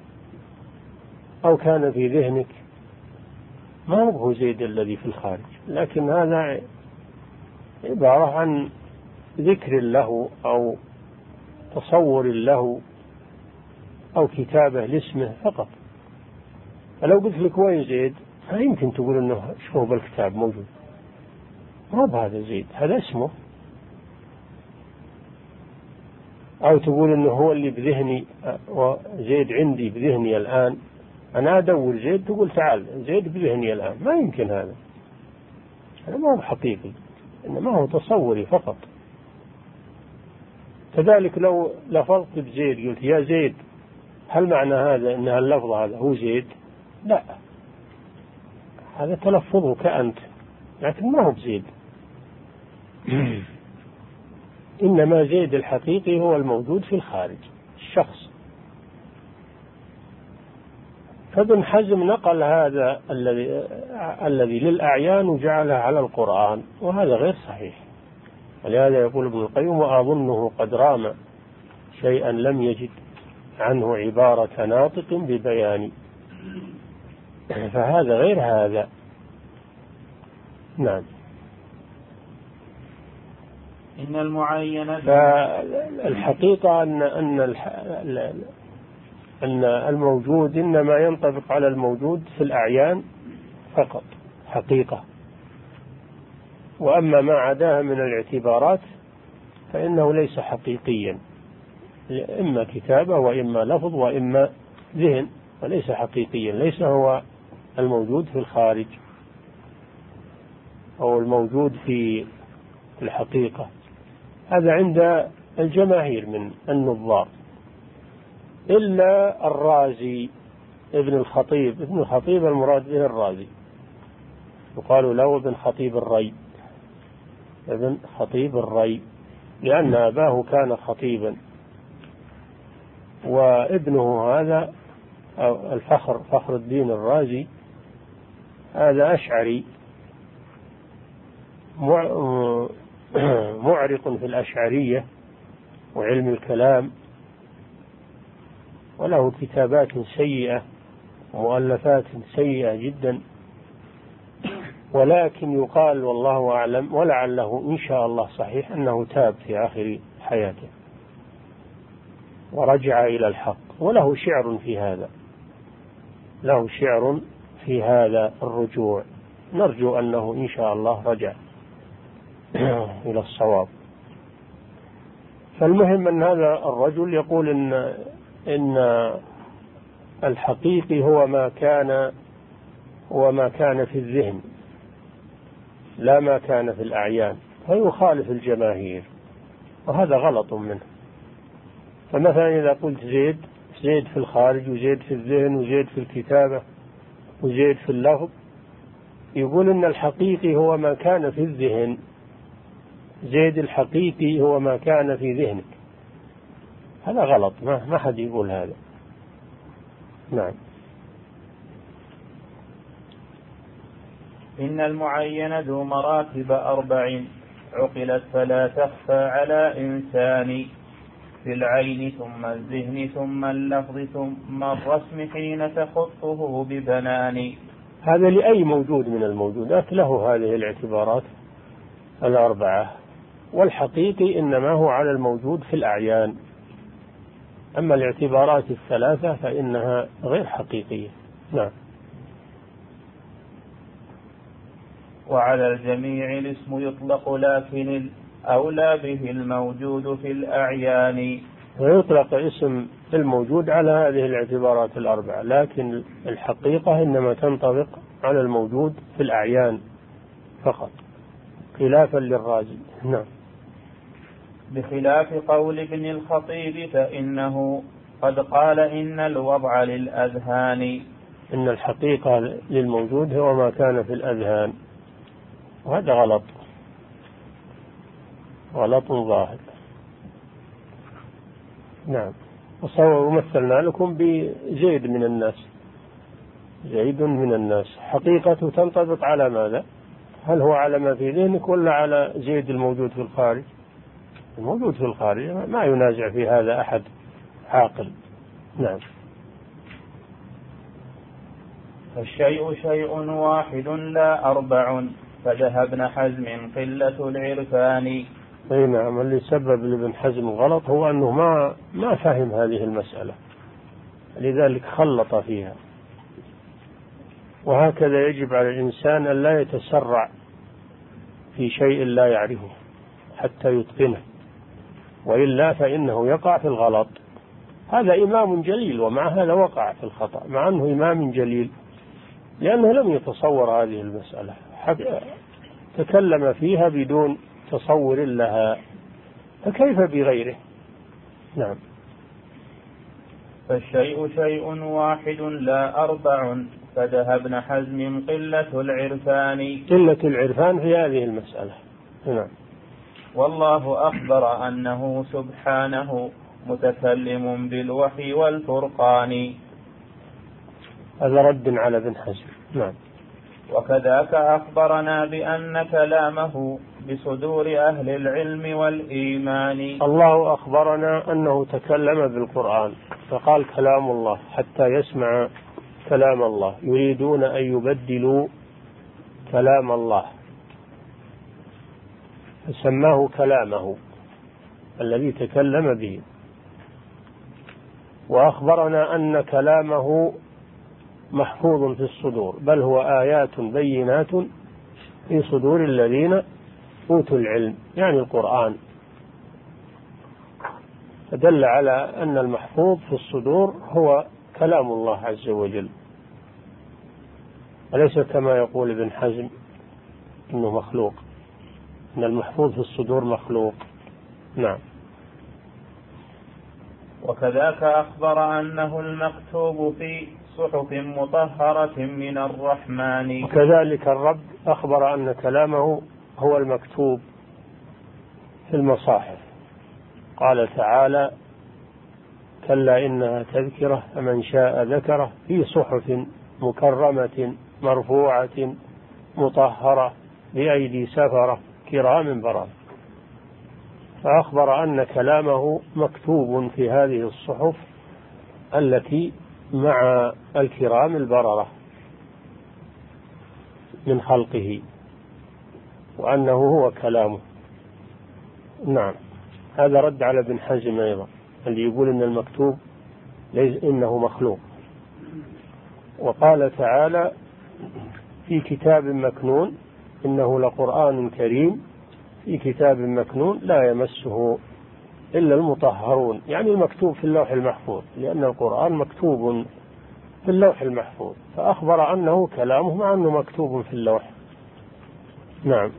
أو كان في ذهنك، ما هو زيد الذي في الخارج، لكن هذا عبارة عن ذكر له أو تصور له أو كتابة لاسمه فقط. فلو قلت لك وين زيد يمكن تقول أنه شوفه بالكتاب موجود، ما بهذا زيد، هذا اسمه. أو تقول أنه هو اللي بذهني، وزيد عندي بذهني الآن، أنا أدور زيد تقول تعال زيد بذهني الآن، ما يمكن هذا، هذا ما هو حقيقي، إنما هو تصوري فقط. كذلك لو لفظت بزيد قلت يا زيد، هل معنى هذا أن اللفظ هذا هو زيد؟ لا، هذا تلفظك أنت، لكن ما هو بزيد. إنما زيد الحقيقي هو الموجود في الخارج، الشخص. فابن حزم نقل هذا الذي الذي للأعيان وجعله على القرآن، وهذا غير صحيح. ولهذا يقول ابن القيم وأظنه قد رام شيئا لم يجد عنه عبارة ناطق ببيان، فهذا غير هذا. نعم. إن المعين فالحقيقة أن أن أن الموجود إنما ينطبق على الموجود في الأعيان فقط حقيقة، وأما ما عداها من الاعتبارات فإنه ليس حقيقيا، إما كتابة وإما لفظ وإما ذهن، وليس حقيقيا، ليس هو الموجود في الخارج أو الموجود في الحقيقة. هذا عند الجماهير من النظار، إلا الرازي ابن الخطيب. ابن الخطيب المراد به الرازي، يقال له ابن خطيب الري، ابن خطيب الري، لأن أباه كان خطيبا، وابنه هذا الفخر فخر الدين الرازي هذا أشعري معرق في الأشعرية وعلم الكلام، وله كتابات سيئة ومؤلفات سيئة جدا، ولكن يقال والله أعلم ولعله إن شاء الله صحيح أنه تاب في آخر حياته ورجع إلى الحق، وله شعر في هذا، له شعر في هذا الرجوع، نرجو أنه إن شاء الله رجع إلى الصواب. فالمهم أن هذا الرجل يقول إن إن الحقيقي هو ما كان هو ما كان في الذهن لا ما كان في الأعيان، فيخالف الجماهير، وهذا غلط منه. فمثلا إذا قلت زيد زيد في الخارج وزيد في الذهن وزيد في الكتابة وزيد في اللفظ، يقول إن الحقيقي هو ما كان في الذهن، زيد الحقيقي هو ما كان في ذهنك، هذا غلط، ما ما حد يقول هذا. نعم. إن المعين ذو مراتب أربع عقلت فلا تخفى على إنسان، في العين ثم الذهن ثم اللفظ ثم الرسم حين تخطه ببنان. هذا لأي موجود من الموجودات له هذه الاعتبارات الأربعة، والحقيقي إنما هو على الموجود في الأعيان، أما الاعتبارات الثلاثة فإنها غير حقيقية. نعم. وعلى الجميع الاسم يطلق، لكن الأولى به الموجود في الأعيان. ويطلق اسم الموجود على هذه الاعتبارات الأربعة، لكن الحقيقة إنما تنطبق على الموجود في الأعيان فقط، خلافا للرازي. نعم. بخلاف قول ابن الخطيب فإنه قد قال إن الوضع للأذهان. إن الحقيقة للموجود هو ما كان في الأذهان، وهذا غلط، غلط ظاهر. نعم. ومثلنا لكم بزيد من الناس، زيد من الناس حقيقته تنطبق على ماذا؟ هل هو على ما في ذهنك ولا على زيد الموجود في الخارج؟ الموجود في الخارج، ما ينازع في هذا أحد عاقل. نعم. الشيء شيء واحد لا أربع، فذهب ابن حزم قلة العرفان. أي نعم. اللي سبب لابن حزم الغلط هو أنه ما ما فهم هذه المسألة، لذلك خلط فيها. وهكذا يجب على الإنسان أن لا يتسرع في شيء لا يعرفه حتى يتقنه، وإلا فإنه يقع في الغلط. هذا إمام جليل ومع هذا وقع في الخطأ، مع أنه إمام جليل، لأنه لم يتصور هذه المسألة، تكلم فيها بدون تصور لها، فكيف بغيره؟ نعم. فالشيء شيء واحد لا أربع، فذهب ابن حزم قلة العرفان. قلة العرفان في هذه المسألة. نعم. والله أخبر أنه سبحانه متكلم بالوحي والفرقان. هذا رد على ابن حزم. نعم. وكذاك أخبرنا بأن كلامه بصدور أهل العلم والإيمان. الله أخبرنا أنه تكلم بالقرآن، فقال كلام الله حتى يسمع كلام الله، يريدون أن يبدلوا كلام الله، فسماه كلامه الذي تكلم به. وأخبرنا أن كلامه محفوظ في الصدور، بل هو آيات بينات في صدور الذين أوتوا العلم، يعني القرآن، فدل على أن المحفوظ في الصدور هو كلام الله عز وجل، وليس كما يقول ابن حزم إنه مخلوق، إن المحفوظ في الصدور مخلوق. نعم. وكذاك أخبر أنه المكتوب في صحف مطهرة من الرحمن. وكذلك الرب أخبر أن كلامه هو المكتوب في المصاحف، قال تعالى كلا إنها تذكرة فمن شاء ذكره في صحف مكرمة مرفوعة مطهرة بأيدي سفرة كرام بررة. فأخبر أن كلامه مكتوب في هذه الصحف التي مع الكرام البررة من خلقه، وأنه هو كلامه. نعم، هذا رد على ابن حزم أيضا اللي يقول إن المكتوب ليس إنه مخلوق. وقال تعالى في كتاب مكنون إنه لقرآن كريم في كتاب مكنون لا يمسه إلا المطهرون، يعني المكتوب في اللوح المحفوظ، لأن القرآن مكتوب في اللوح المحفوظ، فأخبر أنه كلامه مع أنه مكتوب في اللوح. نعم.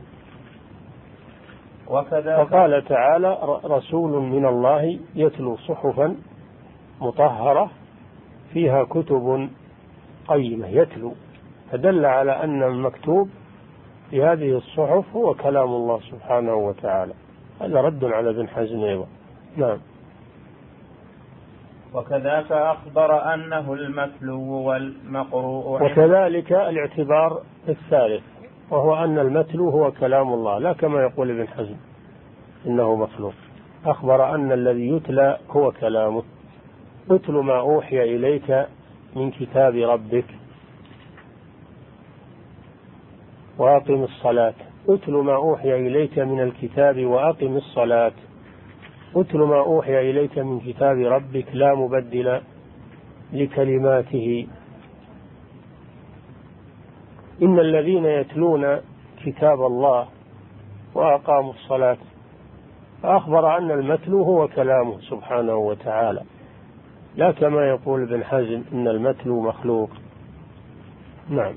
وقال تعالى رسول من الله يتلو صحفا مطهرة فيها كتب قيمة، يتلو، فدل على أن المكتوب في هذه الصحف هو كلام الله سبحانه وتعالى. هذا رد على ابن حزم أيضا. نعم. وكذاك أخبر أنه المتلو والمقروء، وكذلك الاعتبار الثالث وهو أن المتلو هو كلام الله، لا كما يقول ابن حزم إنه مخلوق. أخبر أن الذي يتلى هو كلامه. اتل ما أوحي إليك من كتاب ربك وأقم الصلاة. اتل ما أوحي إليك من الكتاب وأقم الصلاة. اتل ما أوحي إليك من كتاب ربك لا مبدل لكلماته. إن الذين يتلون كتاب الله وأقاموا الصلاة، فأخبر أن المتلو هو كلامه سبحانه وتعالى، لا كما يقول ابن حزم إن المتلو مخلوق. نعم.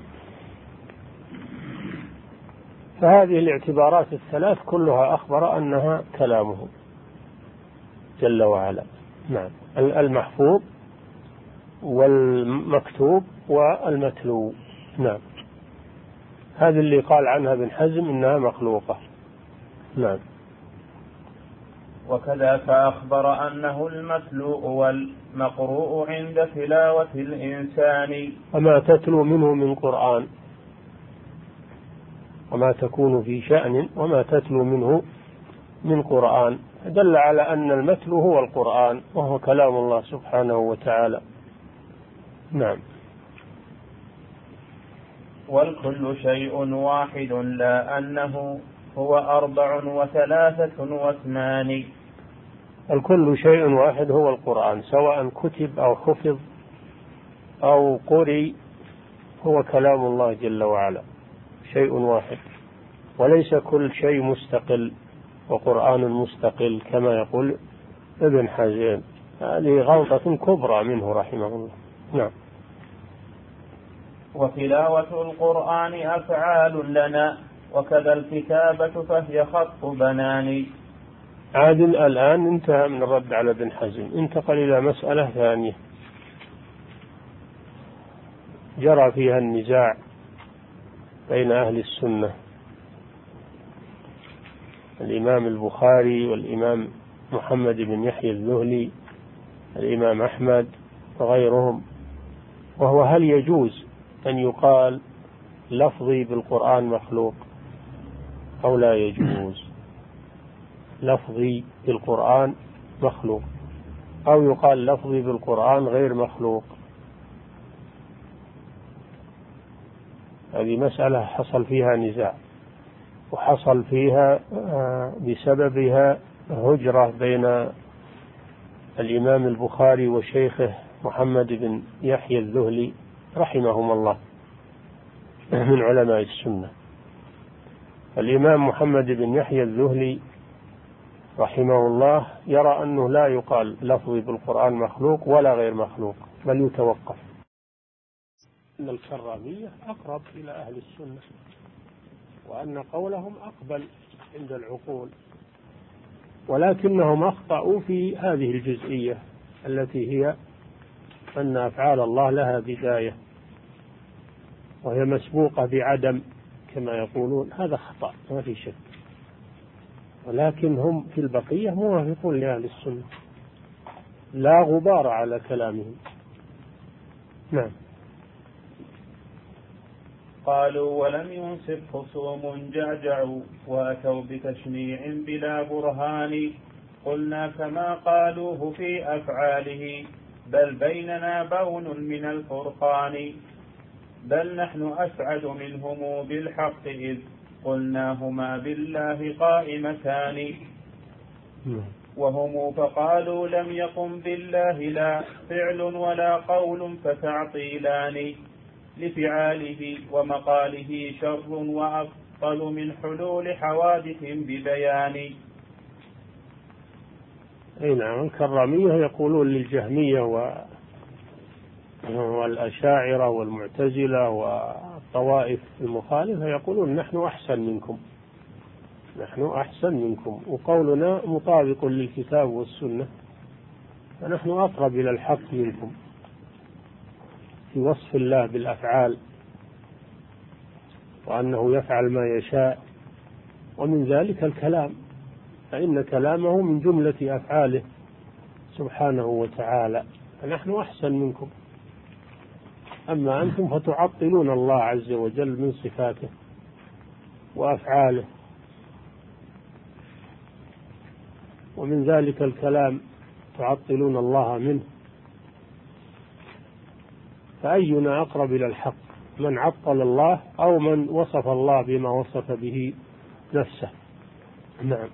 فهذه الاعتبارات الثلاث كلها أخبر أنها كلامه جل وعلا. نعم، المحفوظ والمكتوب والمتلو. نعم، هذه اللي قال عنها ابن حزم إنها مخلوقة. نعم. وكذاك أخبر أنه المتلو والمقروء عند تلاوة الإنسان. وما تتلو منه من قرآن، وما تكون في شأن وما تتلو منه من قرآن، دل على أن المتلو هو القرآن وهو كلام الله سبحانه وتعالى. نعم. والكل شيء واحد لا أنه هو أربع وثلاثة واثنان. الكل شيء واحد هو القرآن، سواء كتب أو حفظ أو قرئ، هو كلام الله جل وعلا، شيء واحد، وليس كل شيء مستقل وقرآن مستقل كما يقول ابن حزم. هذه غلطة كبرى منه رحمه الله. نعم. وتلاوة القرآن أفعال لنا وكذا الكتابة فهي خط بنان. عادل الآن انتهى من الرد على ابن حزم، انتقل إلى مسألة ثانية جرى فيها النزاع بين أهل السنة، الإمام البخاري والإمام محمد بن يحيى الذهلي، الإمام أحمد وغيرهم، وهو هل يجوز أن يقال لفظي بالقرآن مخلوق أو لا يجوز؟ لفظي بالقرآن مخلوق أو يقال لفظي بالقرآن غير مخلوق؟ هذه مسألة حصل فيها نزاع، وحصل فيها بسببها هجرة بين الإمام البخاري وشيخه محمد بن يحيى الذهلي رحمهم الله من علماء السنة. الإمام محمد بن يحيى الذهلي رحمه الله يرى أنه لا يقال لفظي بالقرآن مخلوق ولا غير مخلوق، بل يتوقف. أن الكرامية أقرب إلى أهل السنة، وأن قولهم أقبل عند العقول، ولكنهم أخطأوا في هذه الجزئية التي هي أن أفعال الله لها بداية وهي مسبوقة بعدم كما يقولون. هذا خطأ ما في شك، ولكن هم في البقية موافقون لأهل السنة، لا غبار على كلامهم. نعم. قالوا ولم ينصف خصوم جعجعوا وأتوا بتشنيع بلا برهان. قلنا كما قالوه في أفعاله بل بيننا بون من الفرقان بل نحن أسعد منهم بالحق إذ قلناهما بالله قائمتان وهم فقالوا لم يقم بالله لا فعل ولا قول فتعطيلان لفعاله ومقاله شر وأفضل من حلول حوادث ببيان. أي نعم. الكرامية يقولون للجهمية والأشاعرة والمعتزلة والطوائف المخالفة يقولون نحن أحسن منكم نحن أحسن منكم وقولنا مطابق للكتاب والسنة فنحن أقرب إلى الحق منكم في وصف الله بالأفعال وأنه يفعل ما يشاء ومن ذلك الكلام فإن كلامه من جملة أفعاله سبحانه وتعالى فنحن أحسن منكم. أما أنتم فتعطلون الله عز وجل من صفاته وأفعاله ومن ذلك الكلام تعطلون الله منه فأينا أقرب إلى الحق من عطل الله أو من وصف الله بما وصف به نفسه. نعم.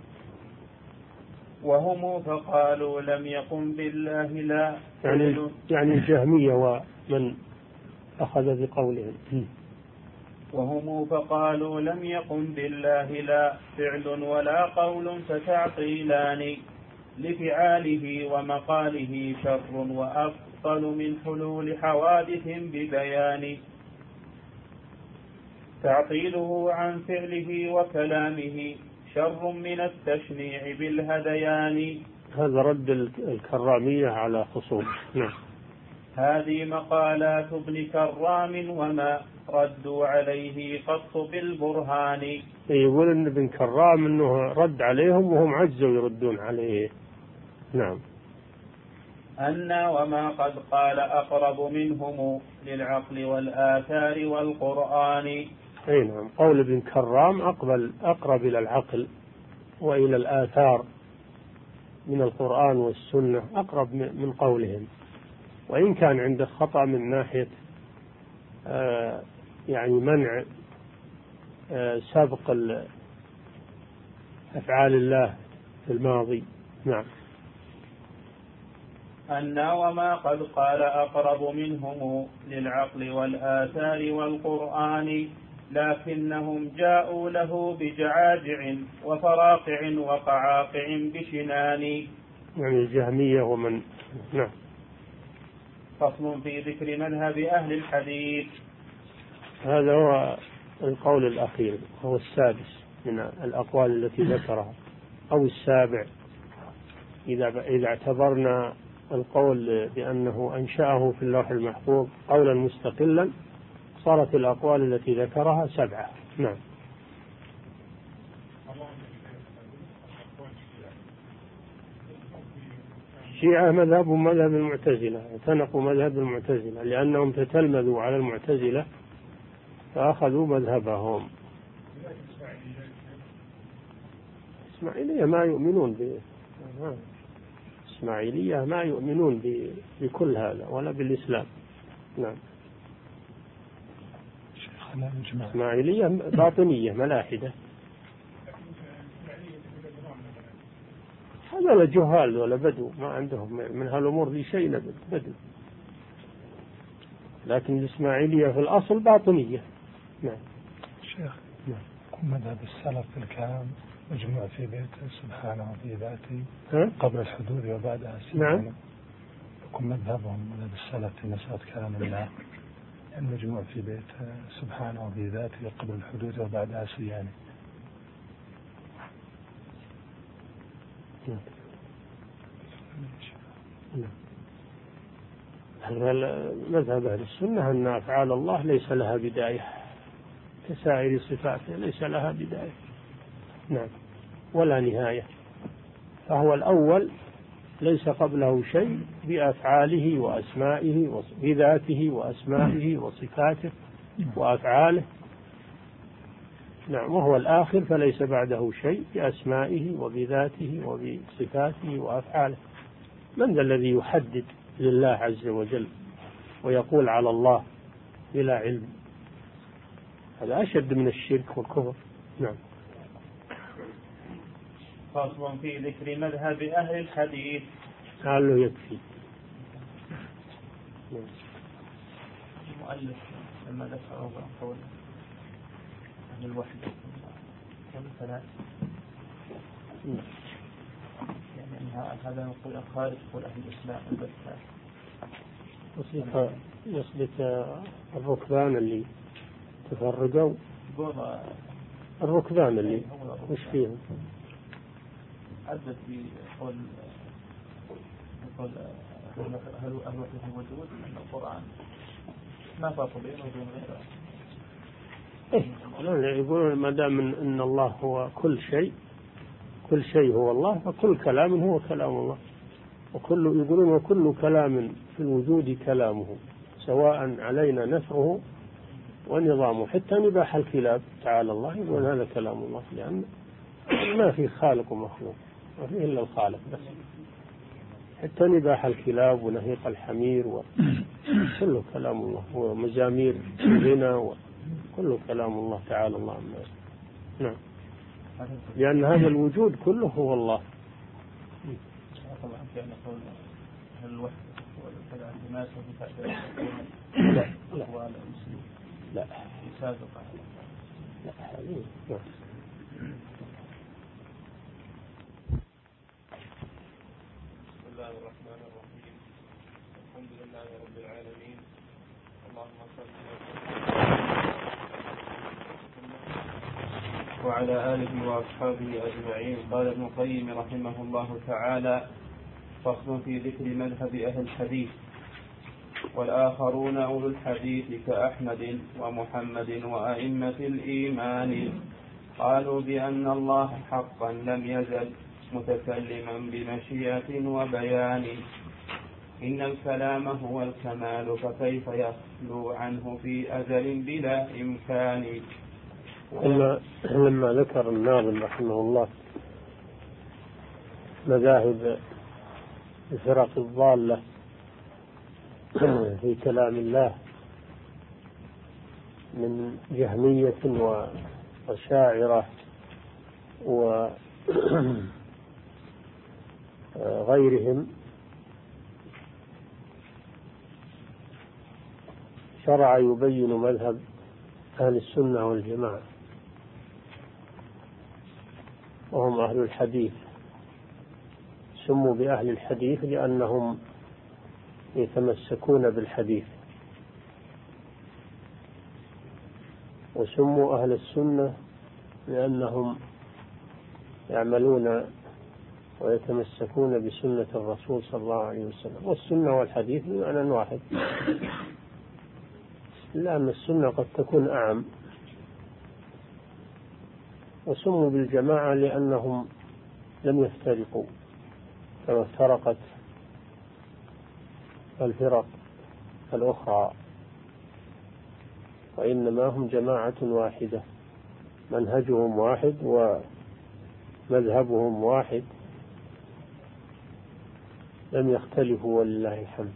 وهم فقالوا لم يقم بالله لا يعني, يعني الجهمية ومن أخذ بقولهم وهم فقالوا لم يقم بالله لا فعل ولا قول فتعطيلان لفعاله ومقاله شر وأفضل من حلول حوادث ببيان. تعطيله عن فعله وكلامه شر من التشنيع بالهذيان. هذا رد الكرامية على خصوم. نعم. هذه مقالات ابن كرام وما ردوا عليه قط بالبرهان. يقول ان ابن كرام انه رد عليهم وهم عجزوا يردون عليه. نعم. أن وما قد قال أقرب منهم للعقل والآثار والقرآن. أي نعم. قول ابن كرام أقبل أقرب إلى العقل وإلى الآثار من القرآن والسنة أقرب من قولهم وإن كان عنده خطأ من ناحية آه يعني منع آه سبق أفعال الله في الماضي. نعم. أن وما قد قال أقرب منهم للعقل والآثار والقرآن لكنهم جاءوا له بجعاجع وفراقع وقعاقع بشنان. يعني الجهمية ومن. نعم. فصل في ذكر مذهب أهل الحديث. هذا هو القول الأخير هو السادس من الأقوال التي ذكرها أو السابع إذا إذا اعتبرنا القول بأنه أنشأه في اللوح المحفوظ قولا مستقلا صارت الأقوال التي ذكرها سبعة. نعم. الشيعة مذهب مذهب المعتزلة اعتنقوا مذهب المعتزلة لأنهم تتلمذوا على المعتزلة فأخذوا مذهبهم. إسماعيلية ما يؤمنون ب إسماعيلية ما يؤمنون بكل هذا ولا بالإسلام. نعم. إسماعيلية باطنية ملاحدة. هذا جهال ولا بدو ما عندهم من هالأمور ذي شيء بدو لكن الإسماعيلية في الأصل باطنية. نعم. شيخ. نعم. مذهب السلف في الكلام مجموع في بيته سبحانه وفي ذاته قبل الحدود وبعدها. نعم. يكون مذهبهم مذهب السلف في مسألة كلام الله المجموع في بيته سبحانه وفي ذاته قبل الحدود وبعدها سيانه. مذهب أهل السنة أن أفعال الله ليس لها بداية كسائر صفاته ليس لها بداية. نعم. ولا نهاية فهو الأول ليس قبله شيء بأفعاله وأسمائه وبذاته وأسمائه وصفاته وأفعاله. نعم. وهو الآخر فليس بعده شيء بأسمائه وبذاته وبصفاته وأفعاله. من ذا الذي يحدد لله عز وجل ويقول على الله بلا علم، هذا أشد من الشرك والكفر. نعم. فصل في ذكر مذهب أهل الحديث. لعله يكفي. المؤلف لما ذكر قول أهل الوحدة كم ثلاث، يعني هذا نقول الخارج يقول أهل الإسلام البتة. يصدق الركبان اللي تفرقوا، الركبان اللي وش فيهم؟ عدت في قول قول أهل الوحدة الوجود أن القرآن ما فرق بينه وبين غيره. إيه يقولون ما دام أن الله هو كل شيء، كل شيء هو الله، فكل كلام هو كلام الله، وكل يقولون وكل كلام في الوجود كلامه سواء علينا نثره ونظامه. حتى نباح الكلاب تعالى الله يقول هذا كلام الله، لأن ما في خالق ومخلوق، ما فيه إلا الخالق بس. حتى نباح الكلاب ونهيق الحمير وكله كلام الله، ومزامير الغنى وكله كلام الله تعالى الله عما يصفون. نعم. لأن هذا الوجود كله هو الله. طبعا كان يقول هل الوحدة والكلام الناس وفي لا لا لا يسابق لا هذه لا. بسم الله الرحمن الرحيم. الحمد لله رب العالمين. اللهم صل وعلى آله وأصحابه أجمعين. قال ابن القيم رحمه الله تعالى: فصل في ذكر مذهب أهل الحديث. والآخرون أولو الحديث كأحمد ومحمد وأئمة الإيمان قالوا بأن الله حقا لم يزل متكلما بمشيئة وبيان. إن الكلام هو الكمال فكيف يخلو عنه في أزل بلا إمكان. لما ذكر الناظم رحمه الله مذاهب الفرق الضالة في كلام الله من جهمية وشاعرة وغيرهم، شرع يبين مذهب أهل السنة والجماعة، وهم أهل الحديث. سموا بأهل الحديث لأنهم يتمسكون بالحديث، وسموا أهل السنة لأنهم يعملون ويتمسكون بسنة الرسول صلى الله عليه وسلم. والسنة والحديث بمعنى واحد، لأن السنة قد تكون أعم. وسموا بالجماعة لأنهم لم يفترقوا كما افترقت الفرق الأخرى، وإنما هم جماعة واحدة، منهجهم واحد ومذهبهم واحد، لم يختلفوا ولله الحمد.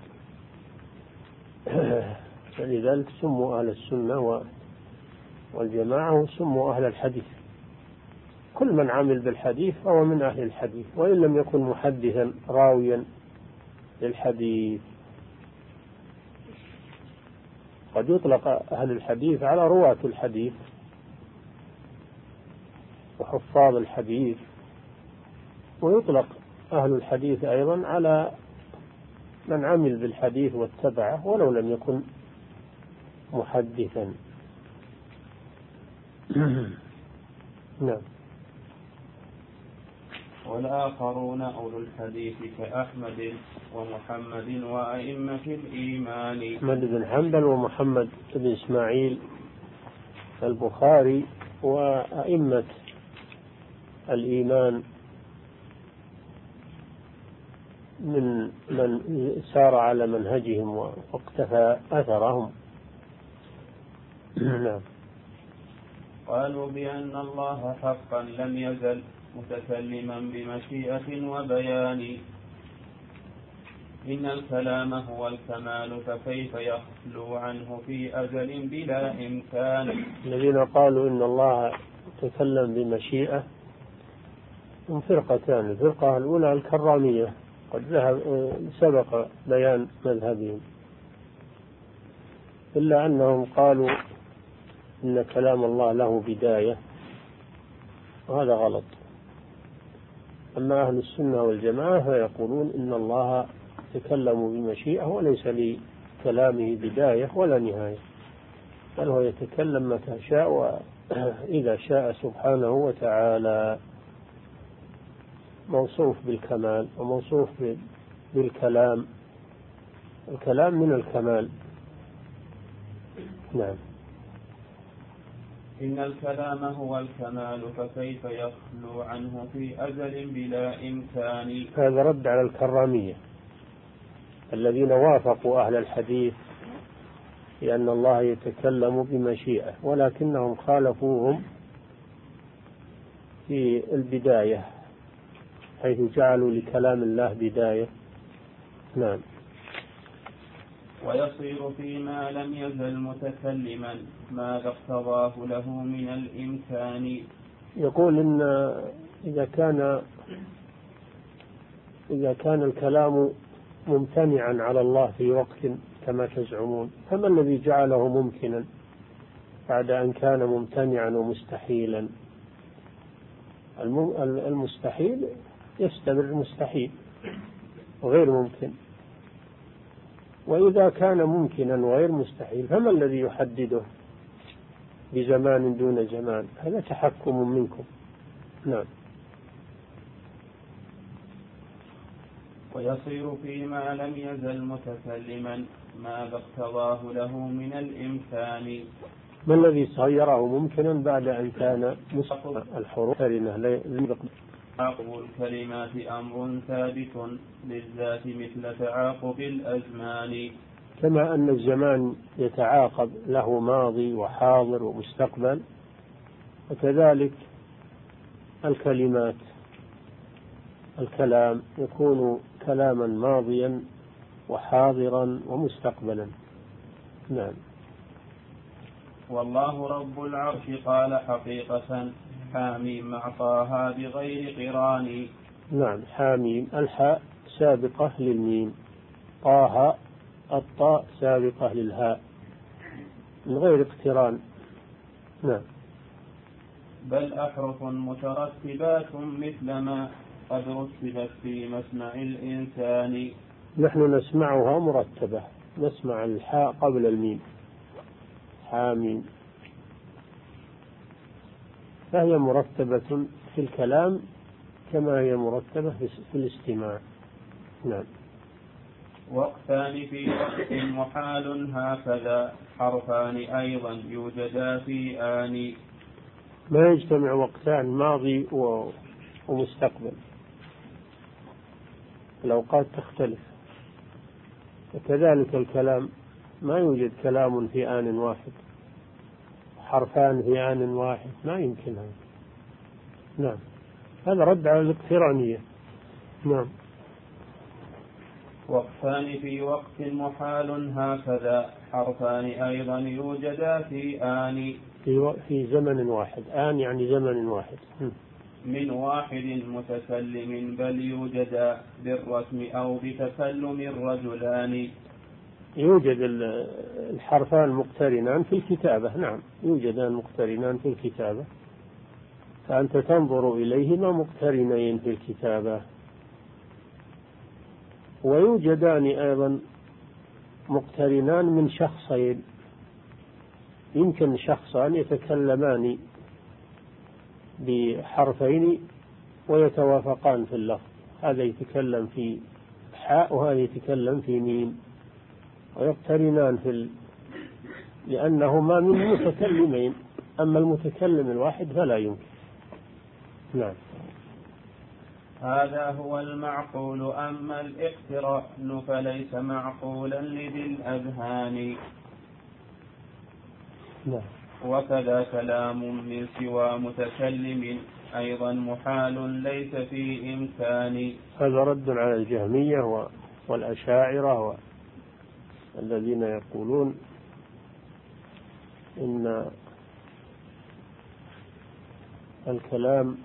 فلذلك سموا أهل السنة والجماعة وسموا أهل الحديث. كل من عمل بالحديث هو من أهل الحديث، وإن لم يكن محدثا راويا للحديث. قد يطلق أهل الحديث على رواة الحديث وحفاظ الحديث، ويطلق أهل الحديث أيضا على من عمل بالحديث واتبعه ولو لم يكن محدثا. نعم. والآخرون أولو الحديث كأحمد ومحمد وأئمة الإيمان. أحمد بن حنبل ومحمد بن إسماعيل البخاري وأئمة الإيمان من من سار على منهجهم واقتفى أثرهم. نعم. قالوا بأن الله حقا لم يزل متكلما بمشيئة وبيان. إن الكلام هو الكمال فكيف يخلو عنه في أجل بلا إمكان. الذين قالوا إن الله تكلم بمشيئة من فرقتان. الفرقة الأولى الكرامية، قد ذهب سبق بيان مذهبهم، إلا أنهم قالوا إن كلام الله له بداية، وهذا غلط. أما أهل السنة والجماعة فيقولون إن الله يتكلم بمشيئة وليس لكلامه بداية ولا نهاية، بل هو يتكلم متى شاء وإذا شاء سبحانه وتعالى، موصوف بالكمال وموصوف بالكلام. الكلام من الكمال. نعم. إن الكلام هو الكمال فكيف يخلو عنه في أجل بلا إمكان. هذا رد على الكرامية الذين وافقوا أهل الحديث لأن الله يتكلم بمشيئة، ولكنهم خالفوهم في البداية حيث جعلوا لكلام الله بداية. نعم. ويصير فيما لم يزل متكلما ماذا اقتضاه له من الإمكان. يقول إن إذا كان إذا كان الكلام ممتنعا على الله في وقت كما تزعمون، فما الذي جعله ممكنا بعد أن كان ممتنعا ومستحيلا؟ المستحيل يستمر مستحيل وغير ممكن، وإذا كان ممكنا وغير مستحيل فما الذي يحدده بزمان دون زمان؟ هذا تحكم منكم. نعم. ويصير فيما لم يزل متكلما ماذا اقتضاه له من الإمكان. ما الذي صيره ممكنا بعد أن كان مستحيلا؟ الحروف تعاقب الكلمات أمر ثابت للذات مثل تعاقب الأزمان. كما أن الزمان يتعاقب له ماضي وحاضر ومستقبل، وكذلك الكلمات الكلام يكون كلاما ماضيا وحاضرا ومستقبلا. نعم. والله رب العرش قال حقيقة حاميم مع طه بغير قران. نعم. حاميم الحاء سابقة للميم، طه الطاء سابقة للهاء من غير اقتران. نعم. بل أحرف مترتبات مثل ما قد رتبت في مسمع الإنسان. نحن نسمعها مرتبة، نسمع الحاء قبل الميم، حاميم، فهي مرتبة في الكلام كما هي مرتبة في الاستماع. نعم. وقتان في وقت محال هكذا حرفان أيضا يوجدا في آن. ما يجتمع وقتان ماضي ومستقبل، الأوقات تختلف، وكذلك الكلام ما يوجد كلام في آن واحد، حرفان في آن واحد ما يمكن هذا. نعم. هذا رد على الاقترانية. نعم. وقتان في وقت محال هكذا حرفان أيضا يوجدا في آن. في, في زمن واحد، آن يعني زمن واحد. من واحد متكلم بل يوجدا بالرسم أو بتكلم الرجلان. يوجد الحرفان مقترنان في الكتابة. نعم. يوجدان مقترنان في الكتابة، فأنت تنظر إليهما مقترنين في الكتابة. ويوجدان أيضا مقترنان من شخصين، يمكن شخصان يتكلمان بحرفين ويتوافقان في اللفظ، هذا يتكلم في حاء وهذا يتكلم في ميم، ويقترنان في ال... لأنهما من متكلمين، أما المتكلم الواحد فلا يمكن. نعم. هذا هو المعقول، أما الاقتران فليس معقولا لذي الأذهان. نعم. وكذا كلام من سوى متكلم أيضا محال ليس في إمكان. هذا رد على الجهمية والأشاعرة الذين يقولون إن الكلام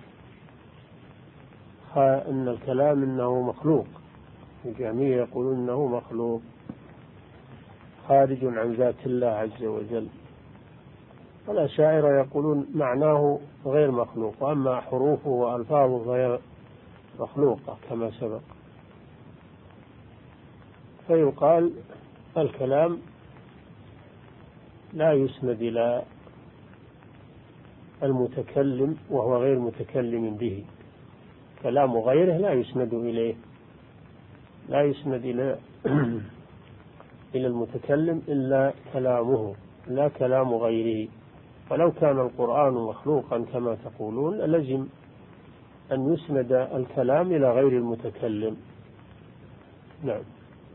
إن الكلام إنه مخلوق. الجهمية يقولون إنه مخلوق خارج عن ذات الله عز وجل، والأشاعرة يقولون معناه غير مخلوق، وأما حروفه وألفاظه غير مخلوقة كما سبق. فيقال الكلام لا يسند إلى المتكلم وهو غير متكلم به، كلام غيره لا يسند إليه، لا يسند إلى إلى المتكلم إلا كلامه لا كلام غيره. ولو كان القرآن مخلوقا كما تقولون لزم أن يسند الكلام إلى غير المتكلم. نعم.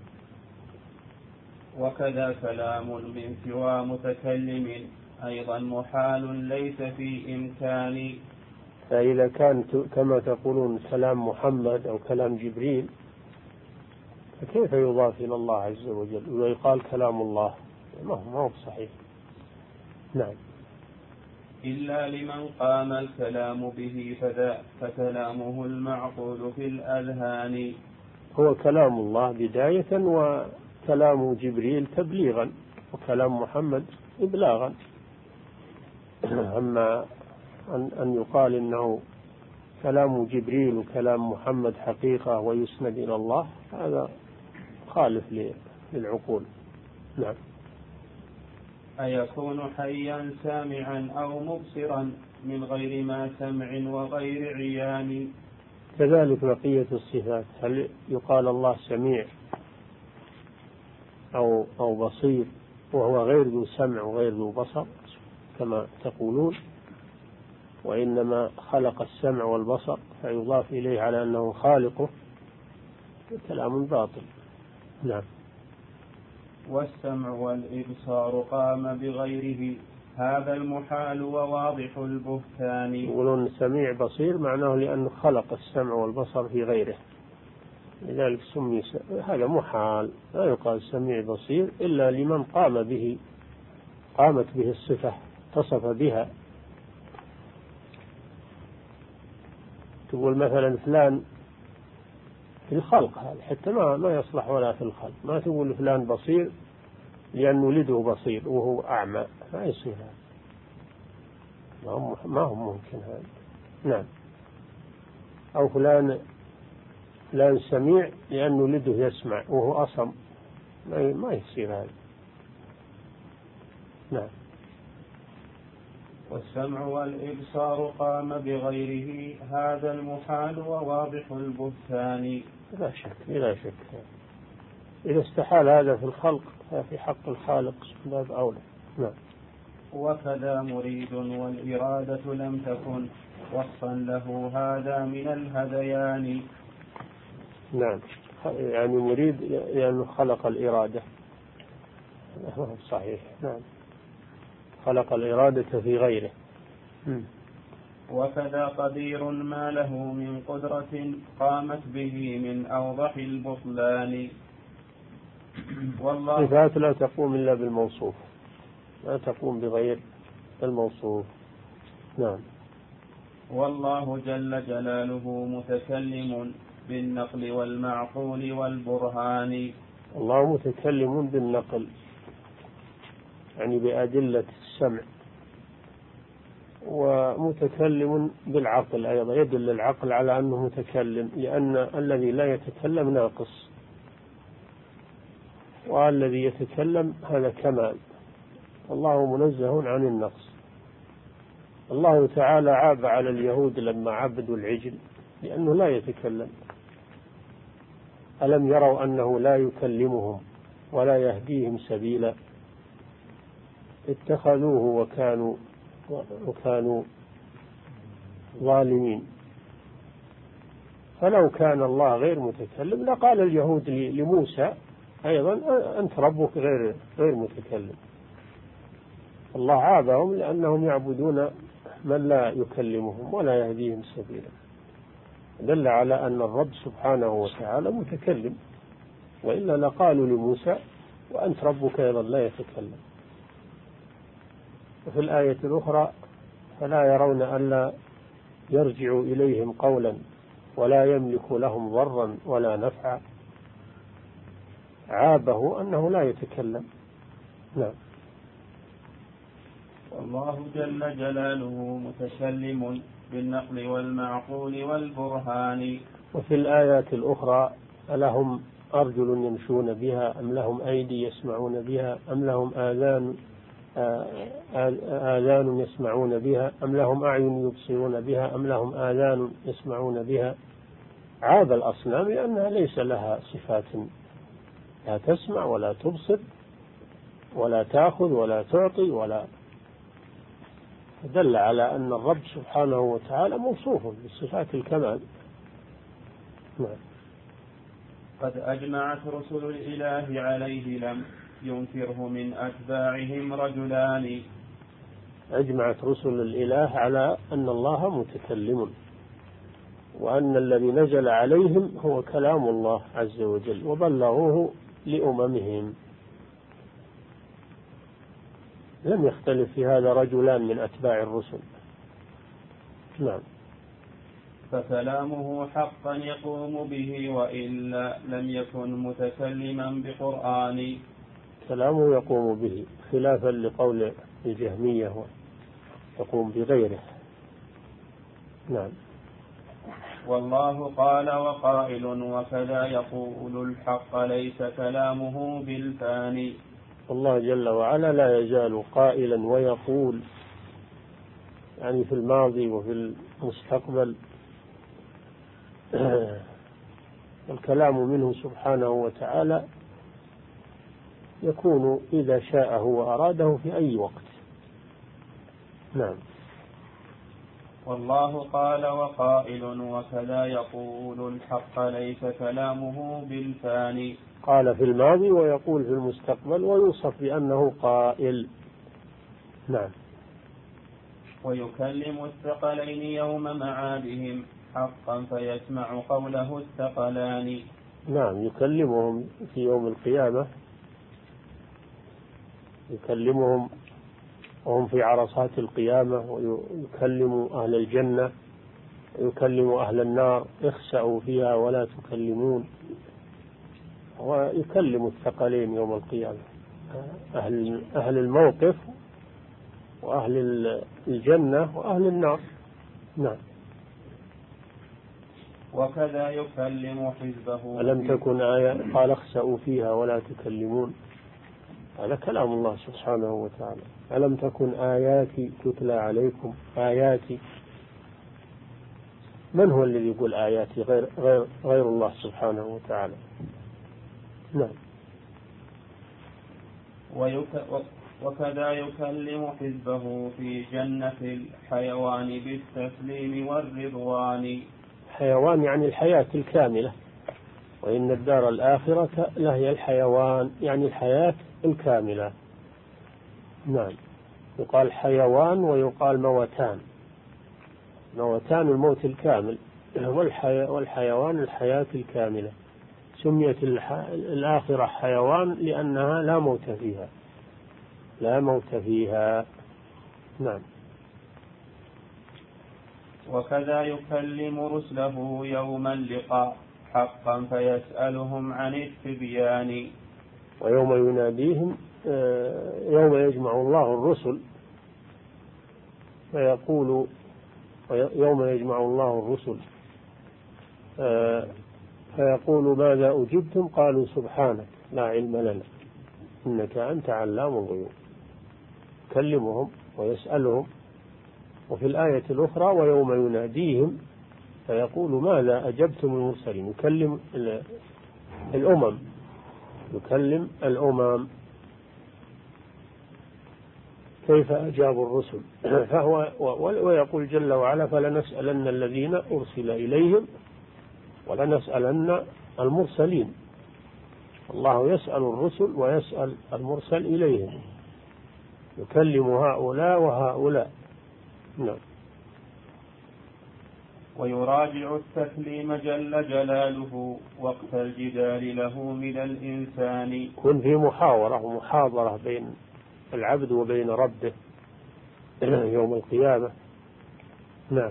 وكذا كلام من سوى متكلم أيضا محال ليس في إمكان. فإذا كان كما تقولون كلام محمد أو كلام جبريل فكيف يضاف إلى الله عز وجل ويقال كلام الله؟ ما هو صحيح. نعم. إلا لمن قام الكلام به فذا فكلامه المعقول في الأذهان. هو كلام الله بداية وكلام جبريل تبليغا وكلام محمد إبلاغا. أما أن يقال إنه كلام جبريل وكلام محمد حقيقة ويسند إلى الله هذا خالف للعقول. نعم. أيكون حيا سامعا أو مبصرا من غير ما سمع وغير عيان. كذلك بقية الصفات، هل يقال الله سميع أو أو بصير وهو غير ذو سمع وغير ذو بصر كما تقولون، وإنما خلق السمع والبصر فيضاف إليه على أنه خالقه؟ كلام باطل. نعم. والسمع والإبصار قام بغيره هذا المحال وواضح البهتان. يقولون سميع بصير معناه لأنه خلق السمع والبصر في غيره، لذلك سمي. هذا محال، لا يقال سميع بصير إلا لمن قام به، قامت به الصفة اتصف بها. تقول مثلا فلان في الخلق، هذا حتى ما ما يصلح ولا في الخلق. ما تقول فلان بصير لأن ولده بصير وهو أعمى، ما يصير هذا، ما هو ما هو ممكن هذا. نعم. أو فلان فلان سميع لأن ولده يسمع وهو أصم، ما ما يصير هذا. نعم. والسمع والإبصار قام بغيره هذا المحال وواضح البهتان. لا شك لا شك إذا استحال هذا في الخلق ففي حق الخالق باب أولى. نعم. وكذا مريد والإرادة لم تكن وصفا له هذا من الهذيان. نعم. يعني مريد لأنه خلق الإرادة، صحيح. نعم. خلق الإرادة في غيره. م. وكذا قدير ما له من قدرة قامت به من أوضح البطلان. والله صفات لا تقوم إلا بالموصوف، لا تقوم بغير الموصوف. نعم. والله جل جلاله متكلم بالنقل والمعقول والبرهان. الله متكلم بالنقل يعني بأدلة السمع، ومتكلم بالعقل أيضا، يدل العقل على أنه متكلم، لأن الذي لا يتكلم ناقص والذي يتكلم هذا كمال. الله منزه عن النقص. الله تعالى عاب على اليهود لما عبدوا العجل لأنه لا يتكلم. ألم يروا أنه لا يكلمهم ولا يهديهم سبيلا، اتخذوه وكانوا وكانوا ظالمين. فلو كان الله غير متكلم لقال اليهود لموسى أيضا أنت ربك غير غير متكلم. الله عابهم لأنهم يعبدون من لا يكلمهم ولا يهديهم سبيلا، دل على أن الرب سبحانه وتعالى متكلم. وإلا لقالوا لموسى وأنت ربك أيضا لا يتكلم. وفي الآية الأخرى فلا يرون ألا يرجع إليهم قولا ولا يملك لهم ضرا ولا نفعا، عابه أنه لا يتكلم. نعم. والله جل جلاله متكلم بالنقل والمعقول والبرهان. وفي الآيات الأخرى ألهم أرجل يمشون بها أم لهم أيدي يسمعون بها أم لهم آذان آذان يسمعون بها أم لهم أعين يبصرون بها أم لهم آذان يسمعون بها. عاب الأصنام لأنها ليس لها صفات، لا تسمع ولا تبصر ولا تأخذ ولا تعطي، ولا دل على أن الرب سبحانه وتعالى موصوف بصفات الكمال. نعم. قد أجمعت رسل الإله عليه لم ينكره من أتباعهم رجلان. أجمعت رسل الإله على أن الله متكلم، وأن الذي نزل عليهم هو كلام الله عز وجل، وبلغوه لأممهم. لم يختلف في هذا رجلان من أتباع الرسل. نعم. فكلامه حقا يقوم به وإلا لم يكن متكلما بقرآن. كلامه يقوم به خلافا لقول الجهمية يقوم بغيره. نعم. والله قال وقائل وكذا يقول الحق ليس كلامه بالفاني. الله جل وعلا لا يزال قائلا ويقول، يعني في الماضي وفي المستقبل. الكلام منه سبحانه وتعالى يكون إذا شاءه وأراده في أي وقت. نعم. والله قال وقائل وكذا يقول الحق ليس كلامه بالفاني. قال في الماضي ويقول في المستقبل ويوصف بأنه قائل. نعم. ويكلم الثقلين يوم معادهم حقا فيسمع قوله الثقلان. نعم. يكلمهم في يوم القيامة، يكلمهم وهم في عرصات القيامة، ويكلم أهل الجنة ويكلم أهل النار اخسأوا فيها ولا تكلمون، ويكلم الثقلين يوم القيامة، أهل أهل الموقف وأهل الجنة وأهل النار. نعم. وكذا يكلم حزبه. ألم تكن آية قال اخسأوا فيها ولا تكلمون، هذا كلام الله سبحانه وتعالى. ألم تكن آياتي تتلى عليكم. آياتي، من هو الذي يقول آياتي غير, غير, غير الله سبحانه وتعالى. نعم. ويك وكذا يكلم حزبه في جنة الحيوان بالتسليم والرضوان. حيوان يعني الحياة الكاملة، وإن الدار الآخرة لهي الحيوان يعني الحياة الكاملة. نعم. يقال حيوان ويقال موتان. موتان الموت الكامل، والحيوان الحياة الكاملة. سميت الآخرة حيوان لأنها لا موت فيها، لا موت فيها. نعم. وكذا يكلم رسله يوم اللقاء حقا فيسألهم عن التبيان. ويوم يناديهم، يوم يجمع الله الرسل فيقول، يوم يجمع الله الرسل فيقول ماذا أجبتم؟ قالوا سبحانك لا علم لنا إنك أنت علام الغيوب. يكلمهم ويسألهم. وفي الآية الأخرى ويوم يناديهم فيقول ماذا أجبتم المرسلين. يكلم الأمم، يكلم الأمم كيف أجابوا الرسل. فهو ويقول جل وعلا فلنسألن الذين أرسل إليهم ولنسألن المرسلين. الله يسأل الرسل ويسأل المرسل إليهم، يكلم هؤلاء وهؤلاء. نعم. ويراجع التكليم جل جلاله وقت الجدال له من الإنسان. يكون في محاورة ومحاضرة بين العبد وبين ربه يوم القيامة. نعم.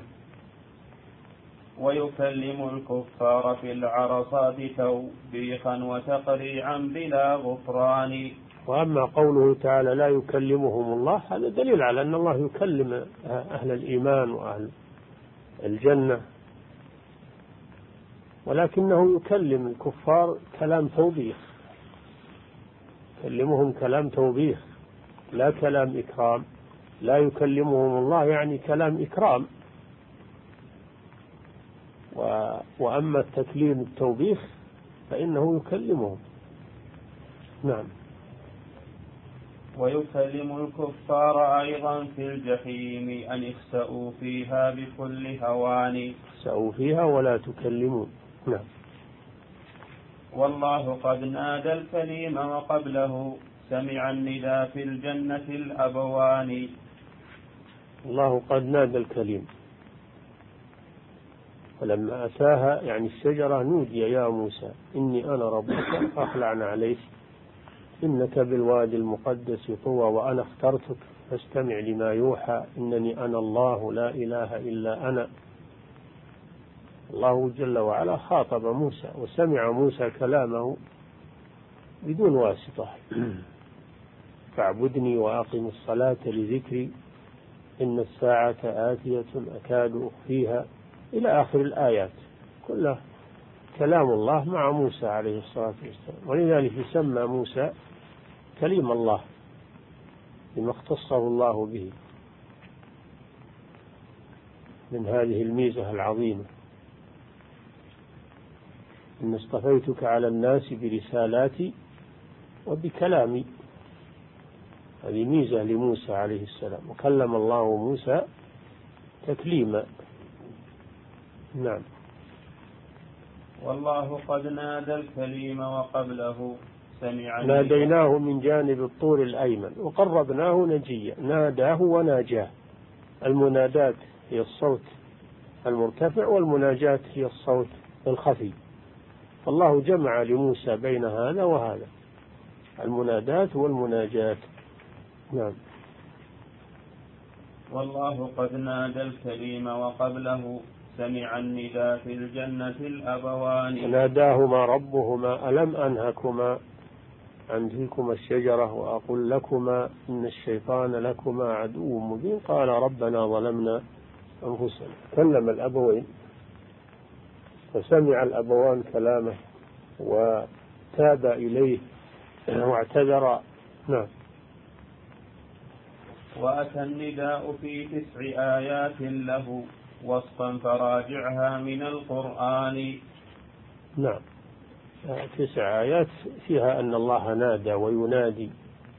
ويكلم الكفار في العرصات توبيخا وتقريعا بلا غفران. وأما قوله تعالى لا يكلمهم الله، هذا دليل على أن الله يكلم أهل الإيمان وأهل الجنة، ولكنه يكلم الكفار كلام توبيخ، يكلمهم كلام توبيخ لا كلام إكرام. لا يكلمهم الله يعني كلام إكرام. وأما التكليم التوبيخ فإنه يكلمهم. نعم. ويكلم الكفار أيضا في الجحيم أن اخسأوا فيها بكل هوان. اخسأوا فيها ولا تكلمون. نعم. والله قد نادى الكليم وقبله سمع النداء في الجنة الأبوان. الله قد نادى الكليم، فلما أتاها يعني الشجرة نودي يا موسى إني أنا ربك فاخلع عليك إنك بالوادي المقدس طوى وأنا اخترتك فاستمع لما يوحى إنني أنا الله لا إله إلا أنا. الله جل وعلا خاطب موسى وسمع موسى كلامه بدون واسطة. فاعبدني وأقم الصلاة لذكري إن الساعة آتية أكاد أخفيها إلى آخر الآيات، كلها كلام الله مع موسى عليه الصلاة والسلام. ولذلك يسمى موسى كليم الله بما اختصه الله به من هذه الميزة العظيمة. إن اصطفيتك على الناس برسالاتي وبكلامي. هذه ميزة لموسى عليه السلام، وكلم الله موسى تكليما. نعم. والله قد نادى الكليم وقبله سمع. ناديناه من جانب الطور الأيمن وقربناه نجيا. ناداه وناجاه. المنادات هي الصوت المرتفع والمناجاة هي الصوت الخفي، فالله جمع لموسى بين هذا وهذا، المنادات والمناجات. نعم. والله قد نادى الكليم وقبله سمع النداء في الجنة الأبوان. ناداهما ربهما ألم أنهكما عن تلكما الشجرة وأقول لكما إن الشيطان لكما عدو مبين قال ربنا ظلمنا أنفسنا. كلم الأبوين فسمع الأبوان كلامه وتاب إليه واعتذر. نعم. وأتى النداء في تسع آيات له وصفا فراجعها من القرآن. نعم. تسع آيات فيها أن الله نادى وينادي،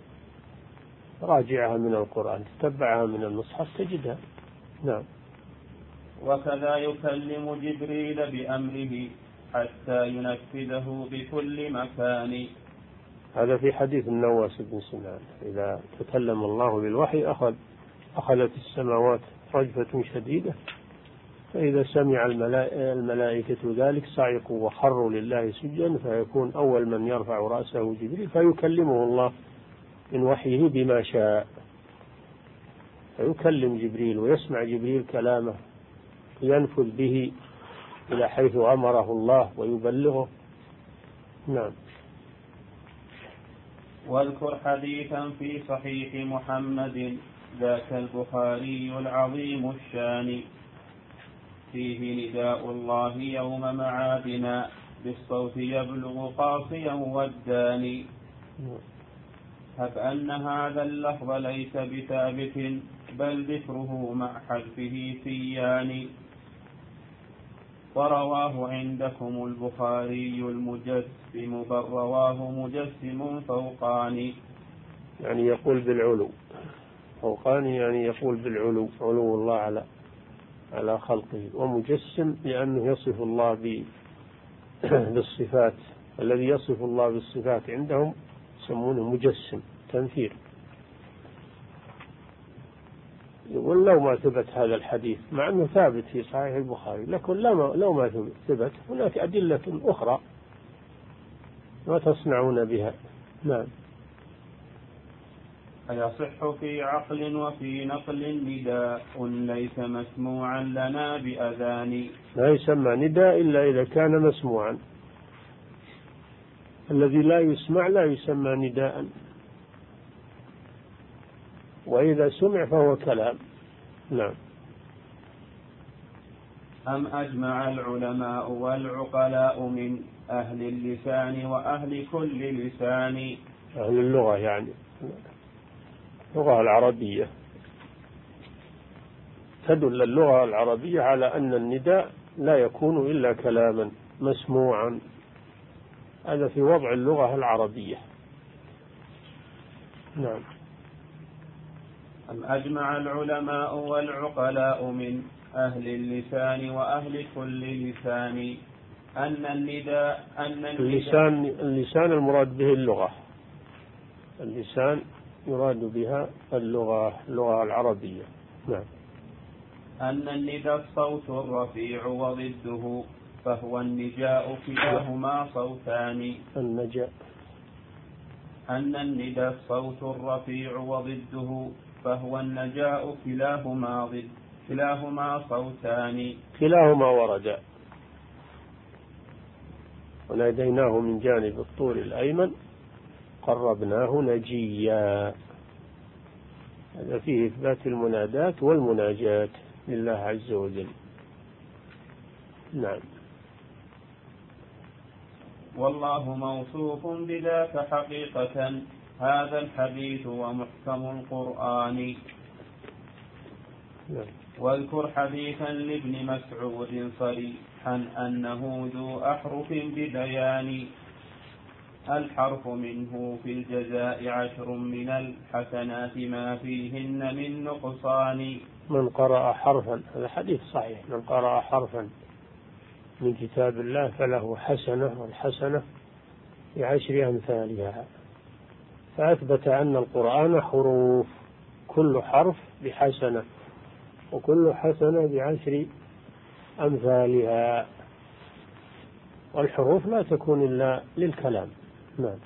راجعها من القرآن، تتبعها من المصحف تجدها. نعم. وكذا يكلم جبريل بأمره حتى ينفذه بكل مكان. هذا في حديث النواس بن سمعان إذا تكلم الله بالوحي أخذ أخذت السماوات رجفة شديدة، فإذا سمع الملائكة ذلك صعقوا وخروا لله سجدا، فيكون أول من يرفع رأسه جبريل فيكلمه الله من وحيه بما شاء، فيكلم جبريل ويسمع جبريل كلامه ينفذ به إلى حيث أمره الله ويبلغه. نعم. واذكر حديثا في صحيح محمد ذاك البخاري العظيم الشان فيه نداء الله يوم معادنا بالصوت يبلغ قاصيا والداني. هب أن هذا اللفظ ليس بثابت بل ذكره مع حذفه سيان. ورواه عندكم البخاري المجسم بل رواه مجسم فوقاني. يعني يقول بالعلو، فوقاني يعني يقول بالعلو، علو الله على على خلقه، ومجسم لأنه يصف الله بالصفات، الذي يصف الله بالصفات عندهم يسمونه مجسم تمثيل. يقول لو ما ثبت هذا الحديث مع أنه ثابت في صحيح البخاري، لكن لو ما ثبت هناك أدلة أخرى ما تصنعون بها. نعم. أيصح في عقل وفي نقل نداء ليس مسموعا لنا بأذان؟ لا يسمى نداء إلا إذا كان مسموعا، الذي لا يسمع لا يسمى نداء، وإذا سمع فهو كلام. نعم. أم أجمع العلماء والعقلاء من أهل اللسان وأهل كل لسان؟ أهل اللغة يعني اللغة العربية، تدل اللغة العربية على أن النداء لا يكون إلا كلاما مسموعا، هذا في وضع اللغة العربية. نعم. أم أجمع العلماء والعقلاء من أهل اللسان وأهل كل لسان أن النداء أن اللسان اللسان المراد به اللغة، اللسان يراد بها اللغة اللغة العربية. نعم. أن النداء الصوت الرفيع وضده فهو النجاء كلاهما صوتان. النجاء. أن النداء الصوت الرفيع وضده فهو النجاء كلاهما ضد كلاهما صوتان. كلاهما وردا، وناديناه من جانب الطور الأيمن قربناه نجيا، هذا فيه إثبات المنادات والمناجات لله عز وجل. نعم. والله موصوف بذاك حقيقة هذا الحديث ومحكم القرآن. نعم. واذكر حديثا لابن مسعود صريحا أنه ذو أحرف ببيان الحرف منه في الجزاء عشر من الحسنات ما فيهن من نقصان. من قرأ حرفا، هذا حديث صحيح، من قرأ حرفا من كتاب الله فله حسنة، والحسنة بعشر أمثالها، فأثبت أن القرآن حروف، كل حرف بحسنة، وكل حسنة بعشر أمثالها، والحروف لا تكون إلا للكلام. نعم.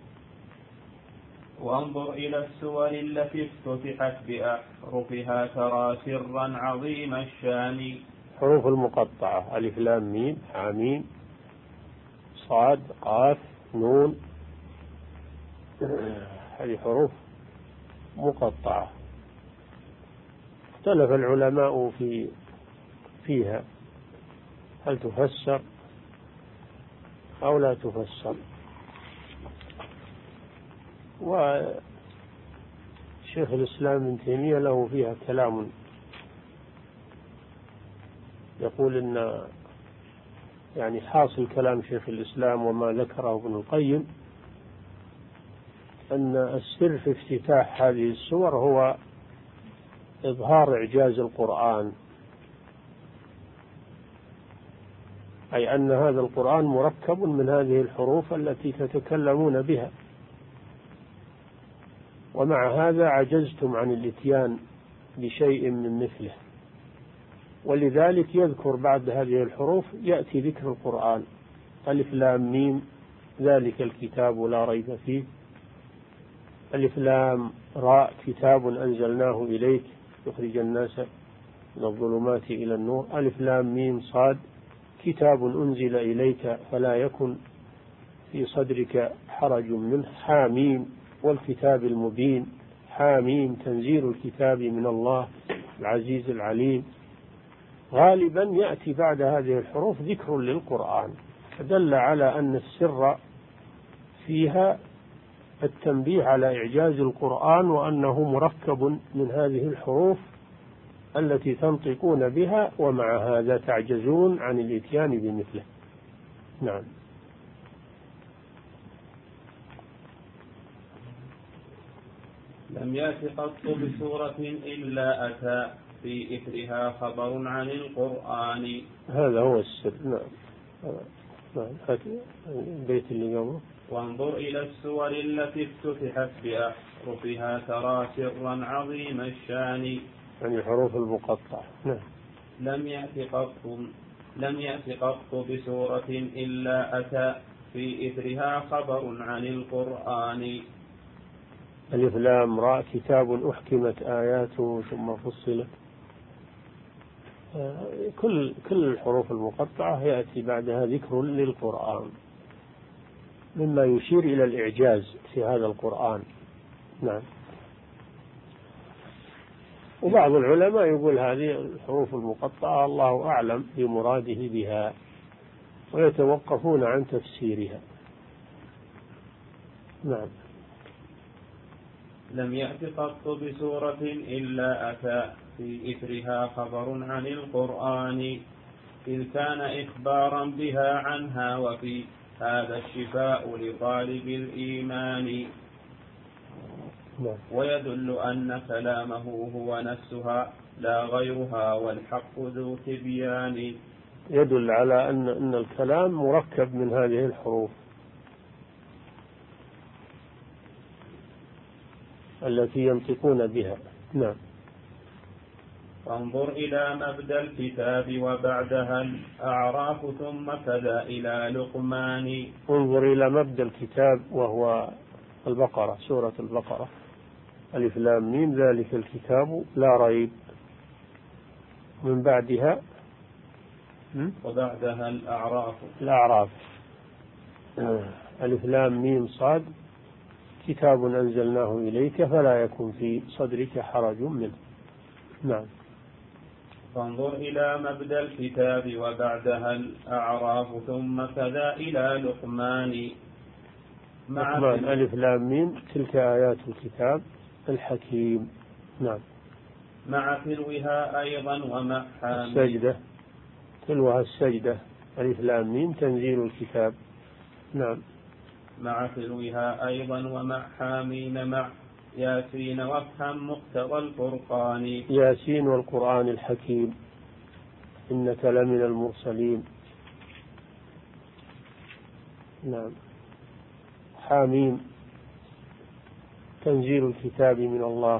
وانظر إلى السور التي افتتحت بأحرفها ترى سرا عظيم الشان. حروف المقطعة ألف لام ميم حاميم صاد قاف نون، هذه حروف مقطعة اختلف العلماء في فيها هل تفسر أو لا تفسر، وشيخ الإسلام ابن تيمية له فيها كلام، يقول إن يعني حاصل كلام شيخ الإسلام وما ذكره ابن القيم أن السر في افتتاح هذه السور هو إظهار إعجاز القرآن، أي أن هذا القرآن مركب من هذه الحروف التي تتكلمون بها، ومع هذا عجزتم عن الإتيان بشيء من مثله، ولذلك يذكر بعد هذه الحروف يأتي ذكر القرآن ألف لام ميم ذلك الكتاب لا ريب فيه، ألف لام راء كتاب أنزلناه إليك يخرج الناس من الظلمات إلى النور، ألف لام ميم صاد كتاب أنزل إليك فلا يكن في صدرك حرج منه، حاميم والكتاب المبين، حاميم تنزيل الكتاب من الله العزيز العليم. غالبا يأتي بعد هذه الحروف ذكر للقرآن، فدل على أن السر فيها التنبيه على إعجاز القرآن وأنه مركب من هذه الحروف التي تنطقون بها، ومع هذا تعجزون عن الإتيان بمثله. نعم. لم يأت قط بسورة إلا أتى في إثرها خبر عن القرآن. هذا هو السر. نعم. نعم. البيت اللي قبله. وانظر إلى السور التي افتتحت بأحرفها ترى سرا عظيم الشان يعني الحروف المقطعة. نعم. لم يأت قط لم يأت قط بسورة إلا أتى في إثرها خبر عن القرآن. ألف لام راء كتاب أحكمت آياته ثم فصلت. كل كل الحروف المقطعة يأتي بعدها ذكر للقرآن مما يشير إلى الإعجاز في هذا القرآن. نعم. وبعض العلماء يقول هذه الحروف المقطعة الله أعلم بمراده بها ويتوقفون عن تفسيرها. نعم. لم يأت قط بسورة إلا أتى في إثرها خبر عن القرآن إذ كان إخبارا بها عنها وفي هذا الشفاء لطالب الإيمان. ويدل أن كلامه هو نفسها لا غيرها والحق ذو تبيان. يدل على أن أن الكلام مركب من هذه الحروف التي ينطقون بها. نعم. فانظر إلى مبدأ الكتاب وبعدها الأعراف ثم كذا إلى لقمان. انظر إلى مبدأ الكتاب وهو البقرة، سورة البقرة. ألف لام ميم ذلك الكتاب لا ريب. من بعدها وبعدها الأعراف الأعراف. ألف لام ميم صاد كتاب أنزلناه إليك فلا يكن في صدرك حرج منه. نعم. فانظر إلى مبدأ الكتاب وبعدها الأعراف ثم كذا إلى لقمان. لقمان ألف لام ميم تلك آيات الكتاب الحكيم. نعم. مع تلوها أيضا ومع حامين. السجدة تلوها السجدة ألف لام ميم تنزيل الكتاب. نعم. مع تلوها أيضا ومع حامين مع ياسين وافهم مقتضى الفرقان. ياسين والقرآن الحكيم إنك لمن المرسلين. نعم. حاميم تنزيل الكتاب من الله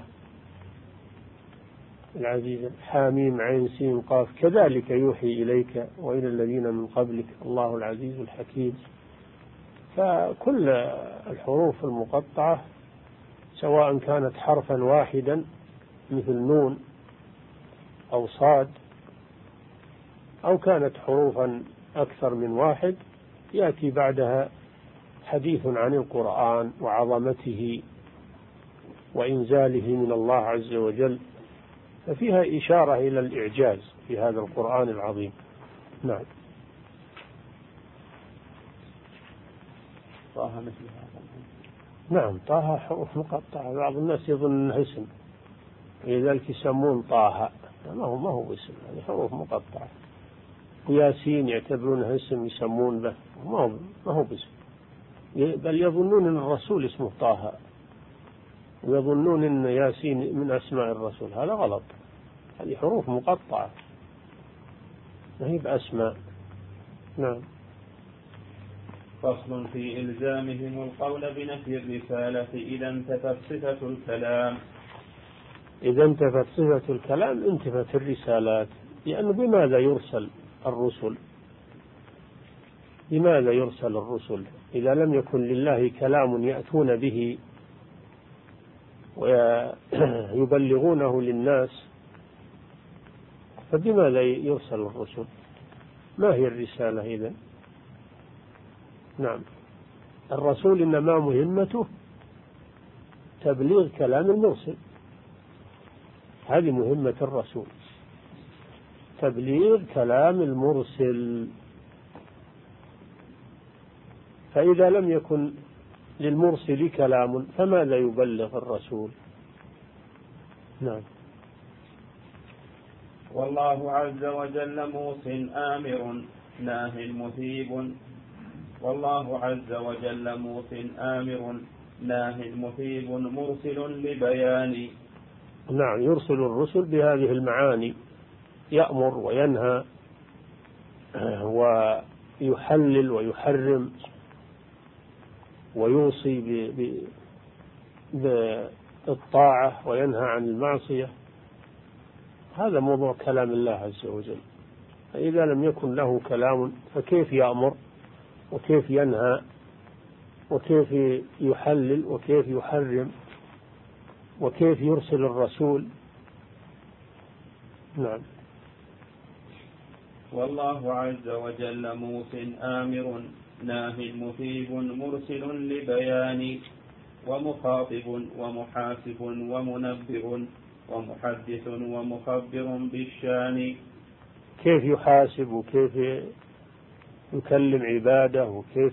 العزيز. حاميم عين سين قاف كذلك يوحي إليك وإلى الذين من قبلك الله العزيز الحكيم. فكل الحروف المقطعة سواء كانت حرفا واحدا مثل نون أو صاد أو كانت حروفا أكثر من واحد يأتي بعدها حديث عن القرآن وعظمته وإنزاله من الله عز وجل، ففيها إشارة إلى الإعجاز في هذا القرآن العظيم. نعم. طه مثل هذا. نعم طه حروف مقطعة. بعض الناس يظن أنه اسم لذلك يسمون طه، ما هو ما هو اسم، يعني حروف مقطعة. وياسين يعتبرونه اسم يسمون به، ما هو ما هو باسم، بل يظنون أن الرسول اسمه طه ويظنون أن ياسين من أسماء الرسول. هذا غلط، هذه حروف مقطعة ما هي بأسماء. نعم. فصل في إلزامهم القول بنفي الرسالة إذا انتفت صفة الكلام. إذا انتفت صفة الكلام انتفت الرسالات، لأنه بماذا يرسل الرسل؟ بماذا يرسل الرسل إذا لم يكن لله كلام يأتون به ويبلغونه للناس؟ فبماذا يرسل الرسل؟ ما هي الرسالة إذن؟ نعم. الرسول إنما مهمته تبليغ كلام المرسل، هذه مهمة الرسول، تبليغ كلام المرسل. فإذا لم يكن للمرسل كلام فماذا يبلغ الرسول؟ نعم. والله عز وجل موص آمر ناه مثيب. والله عز وجل موص آمر ناه مثيب مرسل لبيان. نعم. يرسل الرسل بهذه المعاني، يأمر وينهى ويحلل ويحرم ويوصي بالطاعة وينهى عن المعصية. هذا موضوع كلام الله عز وجل. فإذا لم يكن له كلام فكيف يأمر وكيف ينهى وكيف يحلل وكيف يحرم وكيف يرسل الرسول؟ نعم. والله عز وجل موص آمر ناه مثيب مرسل لبيان ومخاطب ومحاسب ومنبئ ومحدث ومخبر بالشان. كيف يحاسب وكيف يكلم عباده وكيف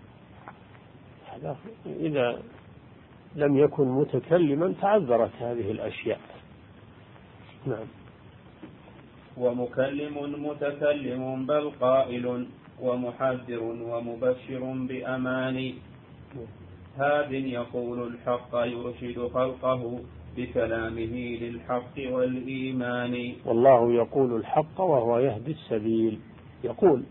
إذا لم يكن متكلما تعذرت هذه الأشياء. نعم. ومكلم متكلم بل قائل ومحذر ومبشر بأمان هاد يقول الحق يرشد خلقه بكلامه للحق والإيمان. والله يقول الحق وهو يهدي السبيل. يقول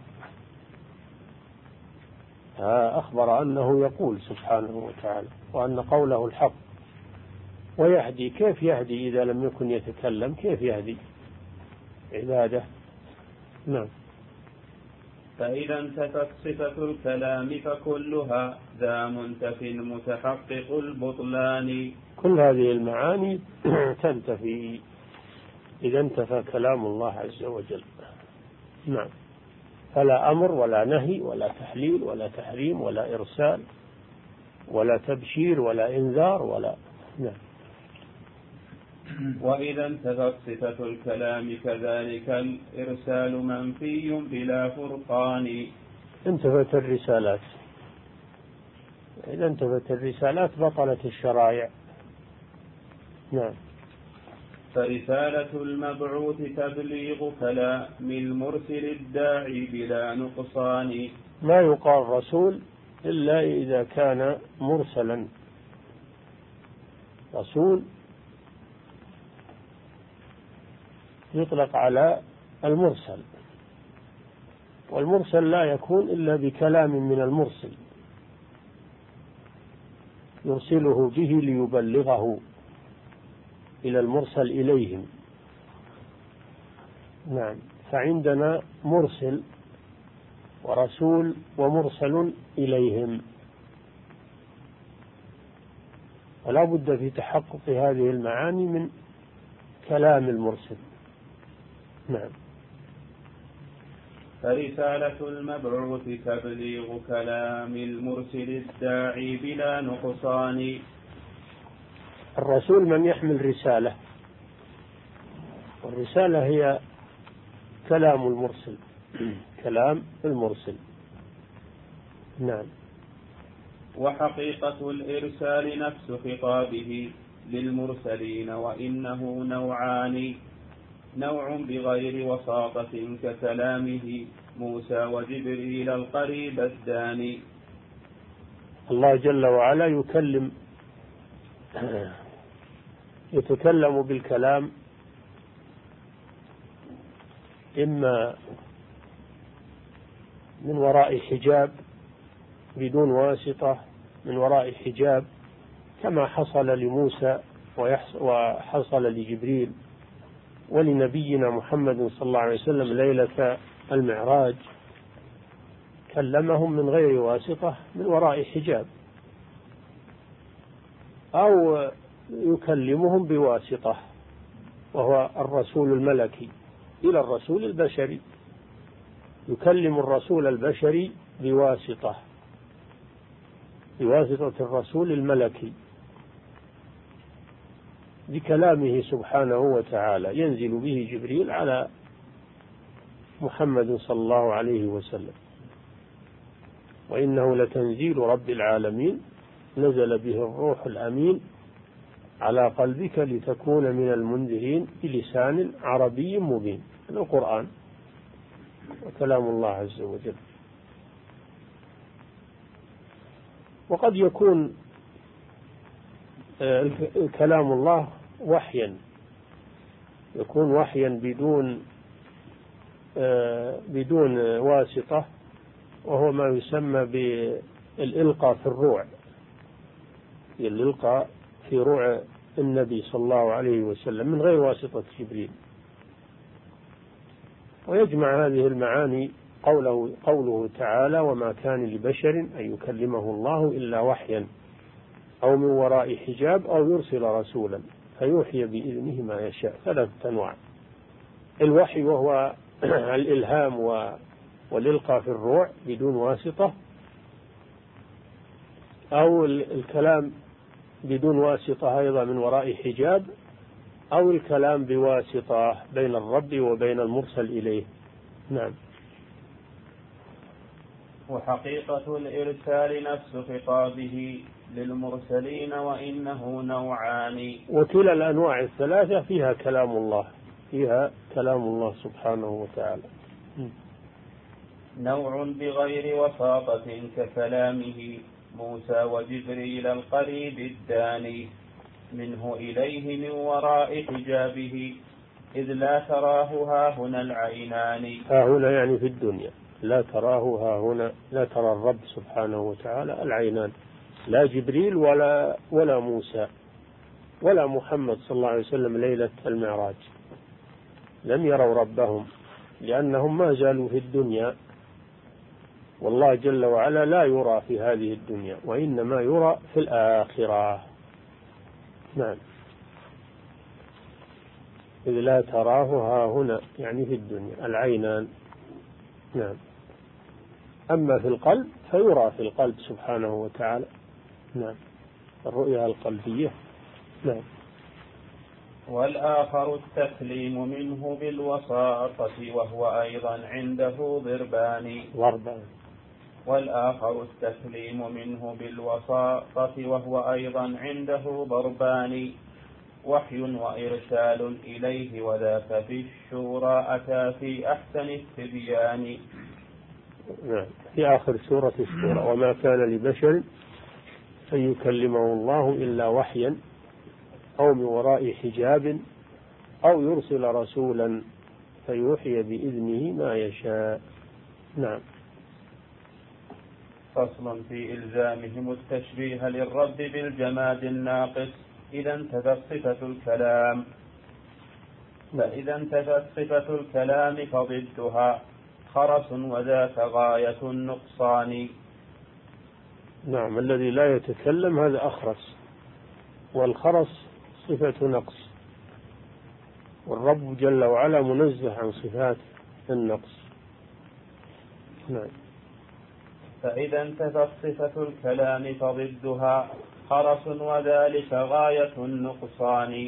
أخبر أنه يقول سبحانه وتعالى وأن قوله الحق ويهدي. كيف يهدي إذا لم يكن يتكلم؟ كيف يهدي عباده؟ نعم. فإذا انتفت صفة الكلام فكلها ذا منتف متحقق البطلان. كل هذه المعاني تنتفي إذا انتفى كلام الله عز وجل. نعم. فلا أمر ولا نهي ولا تحليل ولا تحريم ولا إرسال ولا تبشير ولا إنذار ولا. نعم. وإذا انتفت صفة الكلام كذلك الإرسال منفي بلا فرقان. انتفت الرسالات. إذا انتفت الرسالات بطلت الشرائع. نعم. فرسالة المبعوث تبليغ كلام المرسل الداعي بلا نقصان. ما يقال رسول إلا إذا كان مرسلا. رسول يطلق على المرسل، والمرسل لا يكون إلا بكلام من المرسل يرسله به ليبلغه إلى المرسل إليهم. نعم. فعندنا مرسل ورسول ومرسل إليهم، ولا بد في تحقق هذه المعاني من كلام المرسل. نعم. فرسالة المبعوث تبليغ كلام المرسل الداعي بلا نقصان. الرسول من يحمل رسالة، والرسالة هي كلام المرسل. كلام المرسل. نعم. وحقيقة الإرسال نفس خطابه للمرسلين وإنه نوعان. نوع بغير وساطة ككلامه موسى وجبريل القريب الداني. الله جل وعلا يكلم يتكلم بالكلام إما من وراء حجاب بدون واسطة، من وراء حجاب كما حصل لموسى وحصل لجبريل ولنبينا محمد صلى الله عليه وسلم ليلة المعراج، كلمهم من غير واسطة من وراء حجاب، أو يكلمهم بواسطة وهو الرسول الملكي إلى الرسول البشري. يكلم الرسول البشري بواسطة بواسطة الرسول الملكي بكلامه سبحانه وتعالى، ينزل به جبريل على محمد صلى الله عليه وسلم. وإنه لتنزيل رب العالمين نزل به الروح الأمين على قلبك لتكون من المنذرين بلسان عربي مبين. القرآن وكلام الله عز وجل. وقد يكون كلام الله وحيا، يكون وحيا بدون بدون واسطة، وهو ما يسمى بالإلقاء في الروع، الإلقاء في روع النبي صلى الله عليه وسلم من غير واسطة جبريل. ويجمع هذه المعاني قوله, قوله تعالى: وما كان لبشر أن يكلمه الله إلا وحيا أو من وراء حجاب أو يرسل رسولا فيوحي بإذنه ما يشاء. ثلاثة أنواع: الوحي وهو الإلهام والإلقاء في الروع بدون واسطة، أو الكلام بدون واسطة أيضا من وراء حجاب، أو الكلام بواسطة بين الرب وبين المرسل إليه. نعم. وحقيقة الإرسال نفس خطابه للمرسلين، وإنه نوعان. وكلا الأنواع الثلاثة فيها كلام الله، فيها كلام الله سبحانه وتعالى. نوع بغير وساطة ككلامه موسى وجبريل القريب الداني منه إليه من وراء حجابه، إذ لا تراه ها هنا العينان. ها هنا يعني في الدنيا، لا تراه ها هنا، لا ترى الرب سبحانه وتعالى العينان، لا جبريل ولا ولا موسى ولا محمد صلى الله عليه وسلم ليلة المعراج لم يروا ربهم، لأنهم ما زالوا في الدنيا، والله جل وعلا لا يرى في هذه الدنيا، وإنما يرى في الآخرة. نعم. إذ لا تراه ها هنا يعني في الدنيا العينان. نعم. أما في القلب فيرى في القلب سبحانه وتعالى. نعم. الرؤيا القلبية. نعم. والآخر التسليم منه بالوساطة وهو أيضا عنده ضربان. ضربان. والآخر التسليم منه بالوساطة وهو أيضا عنده ضربان، وحي وإرسال إليه، وذاك في الشورى أتى في أحسن التبيان. نعم. في آخر سورة الشورى: وما كان لبشر أن يكلمه الله إلا وحيا أو من وراء حجاب أو يرسل رسولا فيوحي بإذنه ما يشاء. نعم. فصل في إلزامهم التشبيه للرب بالجماد الناقص إذا انتفت صفة الكلام، فإذا انتفت صفة الكلام فضدها خرس، وذاك غاية النقصان. نعم. الذي لا يتكلم هذا أخرس، والخرس صفة نقص، والرب جل وعلا منزه عن صفات النقص. نعم. فإذا انتفت صفة الكلام فضدها خرس، وذلك غاية النقصان.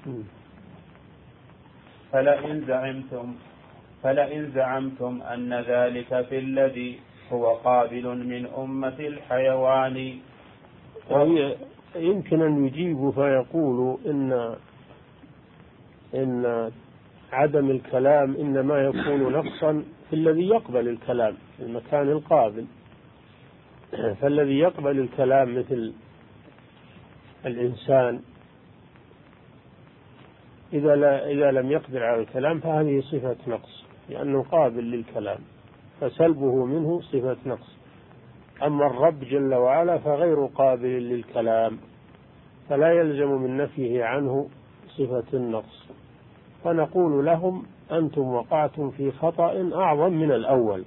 فلئن زعمتم فلئن زعمتم أن ذلك في الذي هو قابل من أمة الحيوان. يمكن أن يجيبوا فيقولوا إن إن عدم الكلام إنما يكون نقصا في الذي يقبل الكلام في المكان القابل، فالذي يقبل الكلام مثل الإنسان إذا لا إذا لم يقدر على الكلام فهذه صفة نقص، لأنه قابل للكلام، فسلبه منه صفة نقص. أما الرب جل وعلا فغير قابل للكلام، فلا يلزم من نفيه عنه صفة النقص. فنقول لهم: أنتم وقعتم في خطأ أعظم من الأول.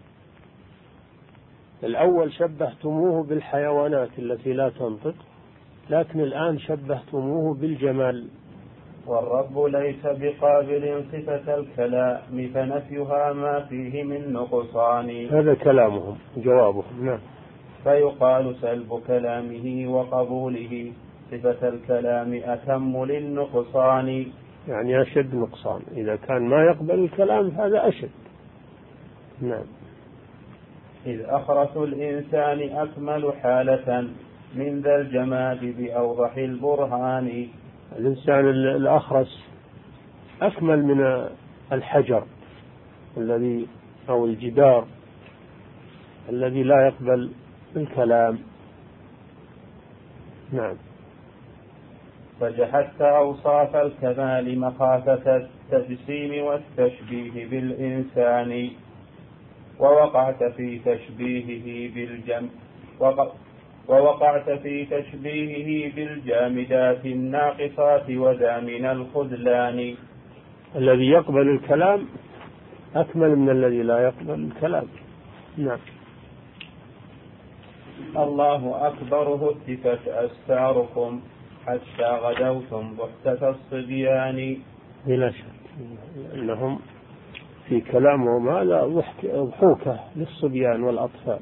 الأول شبهتموه بالحيوانات التي لا تنطق، لكن الآن شبهتموه بالجمال. والرب ليس بقابل صفة الكلام، فنفيها ما فيه من نقصان. هذا كلامهم جوابهم. نعم. فيقال سلب كلامه وقبوله صفة الكلام أتم للنقصان، يعني أشد نقصان. إذا كان ما يقبل الكلام هذا أشد. نعم. إذ أخرس الإنسان أكمل حالة من ذا الجماد بأوضح البرهان. الإنسان الأخرس أكمل من الحجر الذي أو الجدار الذي لا يقبل الكلام. نعم. فجحدت أوصاف الكمال مخافة التجسيم والتشبيه بالإنسان، ووقعت في تشبيهه بالجم ووقعت في تشبيهه بالجامدات الناقصات وذا من الخذلان. الذي يقبل الكلام أكمل من الذي لا يقبل الكلام. نعم. الله أكبر هتفت أستاركم حتى غدوتم بحتة الصبيان. بلا شك أنهم في كلامهم هذا ضحوكة للصبيان والأطفال،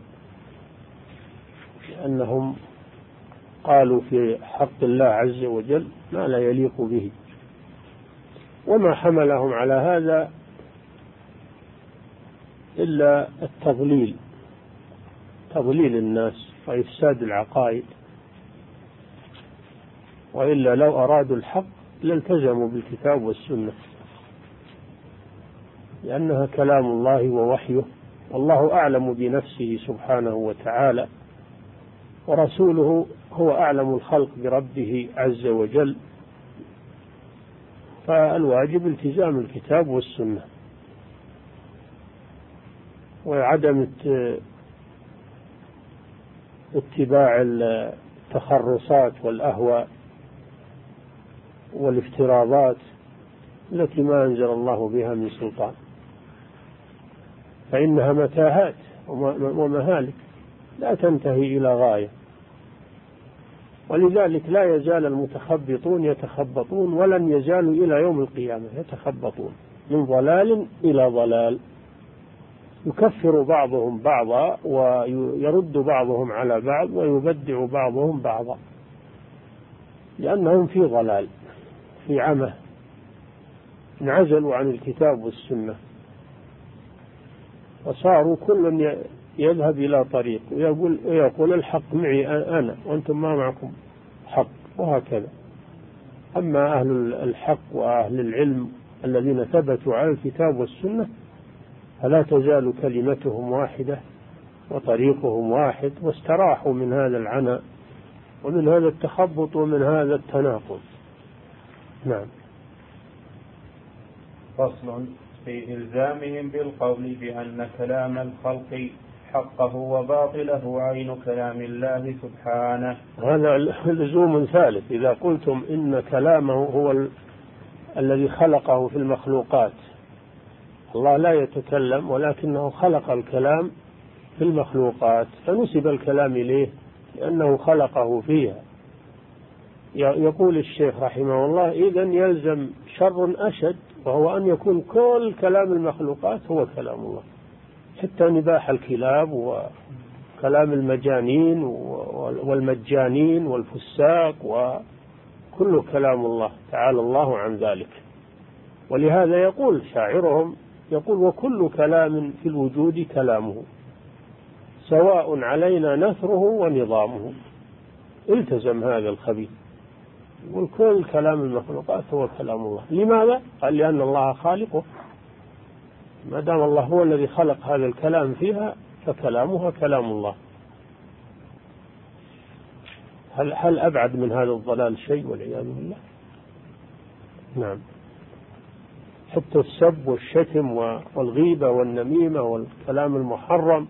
لأنهم قالوا في حق الله عز وجل ما لا يليق به، وما حملهم على هذا إلا التضليل، تضليل الناس وإفساد العقائد، وإلا لو أرادوا الحق لالتزموا بالكتاب والسنة، لأنها كلام الله ووحيه، والله أعلم بنفسه سبحانه وتعالى، ورسوله هو أعلم الخلق بربه عز وجل، فالواجب التزام الكتاب والسنة وعدم اتباع التخرصات والأهواء والافتراضات التي ما أنزل الله بها من سلطان، فإنها متاهات ومهالك لا تنتهي إلى غاية. ولذلك لا يزال المتخبطون يتخبطون، ولن يزالوا إلى يوم القيامة يتخبطون من ضلال إلى ضلال، يكفر بعضهم بعضا ويرد بعضهم على بعض ويبدع بعضهم بعضا، لأنهم في ضلال في عمى، انعزلوا عن الكتاب والسنة، وصاروا كل يذهب إلى طريق ويقول, ويقول الحق معي أنا وأنتم ما معكم حق، وهكذا. أما أهل الحق وأهل العلم الذين ثبتوا على الكتاب والسنة فلا تزال كلمتهم واحدة وطريقهم واحد، واستراحوا من هذا العناء ومن هذا التخبط ومن هذا التناقض. نعم. فصل في إلزامهم بالقول بأن كلام الخلق حقه وباطله عين كلام الله سبحانه. هذا لزوم ثالث، إذا قلتم إن كلامه هو ال... الذي خلقه في المخلوقات، الله لا يتكلم ولكنه خلق الكلام في المخلوقات فنسب الكلام إليه لأنه خلقه فيها. يقول الشيخ رحمه الله إذن يلزم شر أشد، وهو أن يكون كل كلام المخلوقات هو كلام الله، حتى نباح الكلاب وكلام المجانين والمجانين والفساق وكل كلام الله تعالى الله عن ذلك. ولهذا يقول شاعرهم يقول وكل كلام في الوجود كلامه سواء علينا نثره ونظامه. التزم هذا الخبيث، وكل كلام المخلوقات هو كلام الله. لماذا؟ قال لأن الله خالقه، ما دام الله هو الذي خلق هذا الكلام فيها فكلامها كلام الله. هل, هل أبعد من هذا الضلال شيء والعياذ بالله؟ نعم. حتى السب والشتم والغيبة والنميمة والكلام المحرم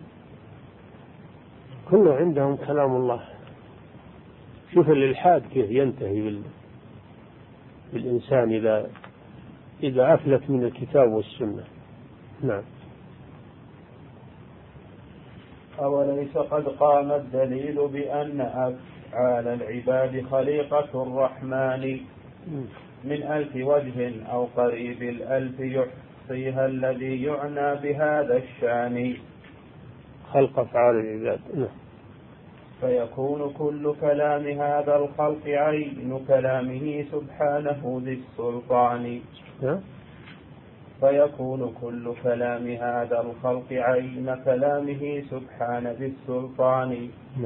كله عندهم كلام الله. شوف الإلحاد كيف ينتهي بالإنسان إذا إذا أفلت من الكتاب والسنة. نعم. أوليس قد قام الدليل بأن أفعال العباد خليقة الرحمن من ألف وجه أو قريب الألف يحصيها الذي يعنى بهذا الشان. خلق أفعال العباد. نعم. فيكون كل كلام هذا الخلق عين كلامه سبحانه ذي السلطان. فيكون كل كلام هذا الخلق عين كلامه سبحانه ذي السلطان،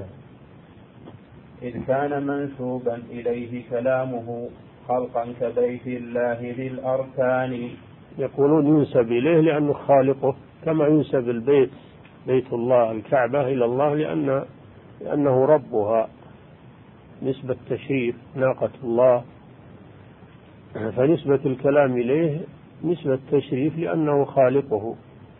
إذ كان منسوبا إليه كلامه خلقا كبيت الله ذي الأركان. يقولون ينسب إليه لأنه خالقه، كما ينسب البيت بيت الله الكعبة إلى الله لأن لأنه ربها، نسبة تشريف ناقة الله، فنسبة الكلام إليه نسبة تشريف لأنه خالقه.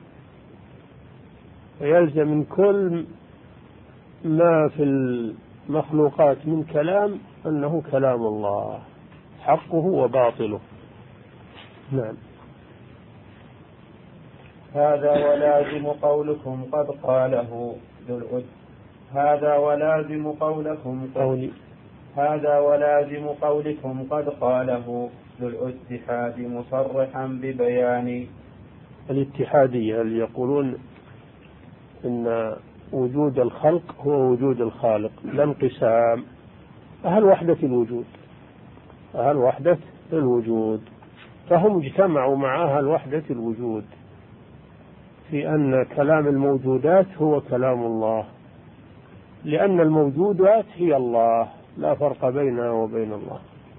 فيلزم من كل ما في المخلوقات من كلام أنه كلام الله حقه وباطله. نعم. هذا ولازم قولكم قد قاله ذو الأد هذا ولازم قولكم قولي هذا ولازم قولكم قد قاله ذو الاتحاد مصرحا ببيان. الاتحادية اللي يقولون إن وجود الخلق هو وجود الخالق لا انقسام، أهل وحدة الوجود أهل وحدة الوجود فهم اجتمعوا مع أهل وحدة الوجود في أن كلام الموجودات هو كلام الله، لأن الموجودات هي الله لا فرق بينها وبين الله.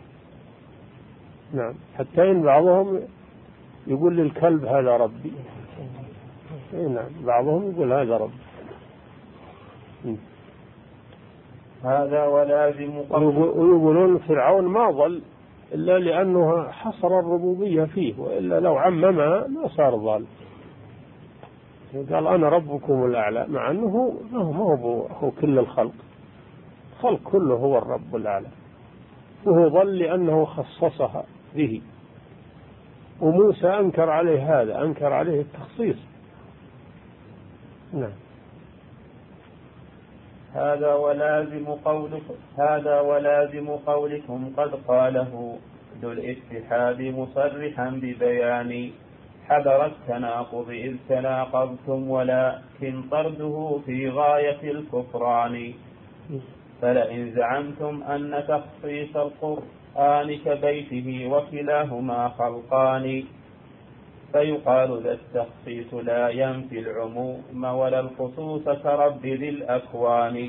نعم، حتى إن بعضهم يقول للكلب هذا ربي. نعم، بعضهم يقول هذا ربي. هذا ولازم ويقولون فرعون ما ضل إلا لأنه حصر الربوبية فيه، وإلا لو عممها ما صار ضال. قال أنا ربكم الأعلى، مع أنه ما هو هو كل الخلق، الخلق كله هو الرب الأعلى، وهو ضل لأنه خصصها به. وموسى أنكر عليه هذا، أنكر عليه التخصيص. نعم. هذا ولازم قولكم هذا ولازم قولكم قد قاله ذو الاتحاد مصرحا ببيان. حذر التناقض إذ تناقضتم ولكن طرده في غاية الكفران. فلئن زعمتم أن تخصيص القرآن كبيته وكلاهما خلقان فيقال ذا التخصيص لا ينفي العموم ولا الخصوص كرب ذي الأكوان.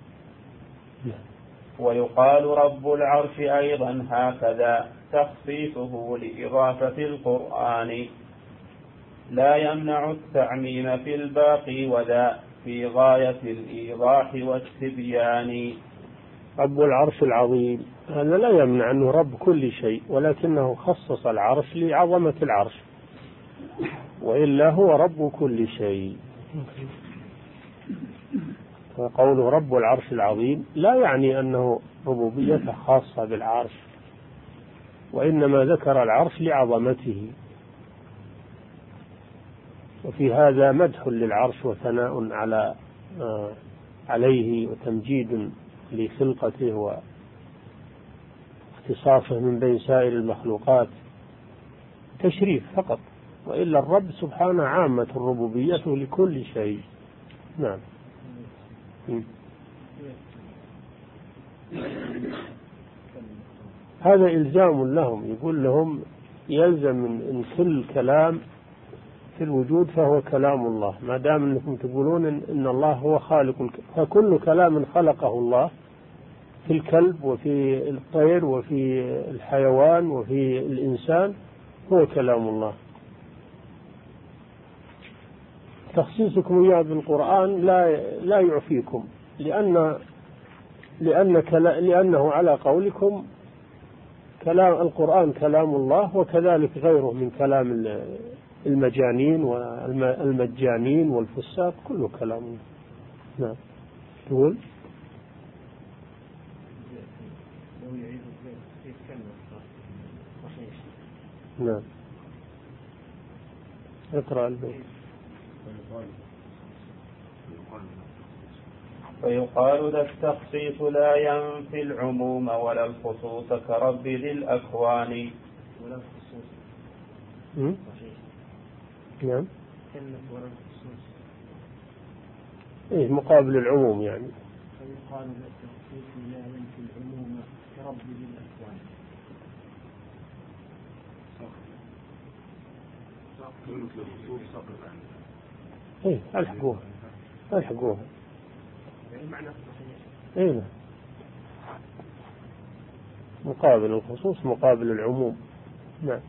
ويقال رب العرش أيضا هكذا تخصيصه لإضافة القرآن لا يمنع التعميم في الباقي وذا في غاية الإيضاح والتبيان. رب العرش العظيم هذا لا يمنع أنه رب كل شيء، ولكنه خصص العرش لعظمة العرش، وإلا هو رب كل شيء. وقوله رب العرش العظيم لا يعني أنه ربوبية خاصة بالعرش، وإنما ذكر العرش لعظمته، وفي هذا مدح للعرش وثناء على آه عليه وتمجيد لخلقته واختصاصه من بين سائر المخلوقات، تشريف فقط، وإلا الرب سبحانه عامة الربوبية لكل شيء. نعم. هذا إلزام لهم، يقول لهم يلزم من كل كلام في الوجود فهو كلام الله، ما دام أنكم تقولون إن الله هو خالق، فكل كلام خلقه الله في الكلب وفي الطير وفي الحيوان وفي الإنسان هو كلام الله. تخصيصكم إياه بالقرآن لا لا يعفيكم، لأن لأن لأنه على قولكم كلام القرآن كلام الله، وكذلك غيره من كلام المجانين والمجانين والفساق كله كلام الله. نعم. تقول نعم. اقرأ البيت. فيقال ذا التخصيص لا ينفي العموم ولا الخصوص كرب ذي الأكوان. ولا الخصوص. نعم. كلمة ولا الخصوص. إيه مقابل العموم يعني. فيقال ذا التخصيص لا ينفي العموم كرب ذي الأكوان. إيه ألحقوها ألحقوها. إيه مقابل الخصوص مقابل العموم. نعم.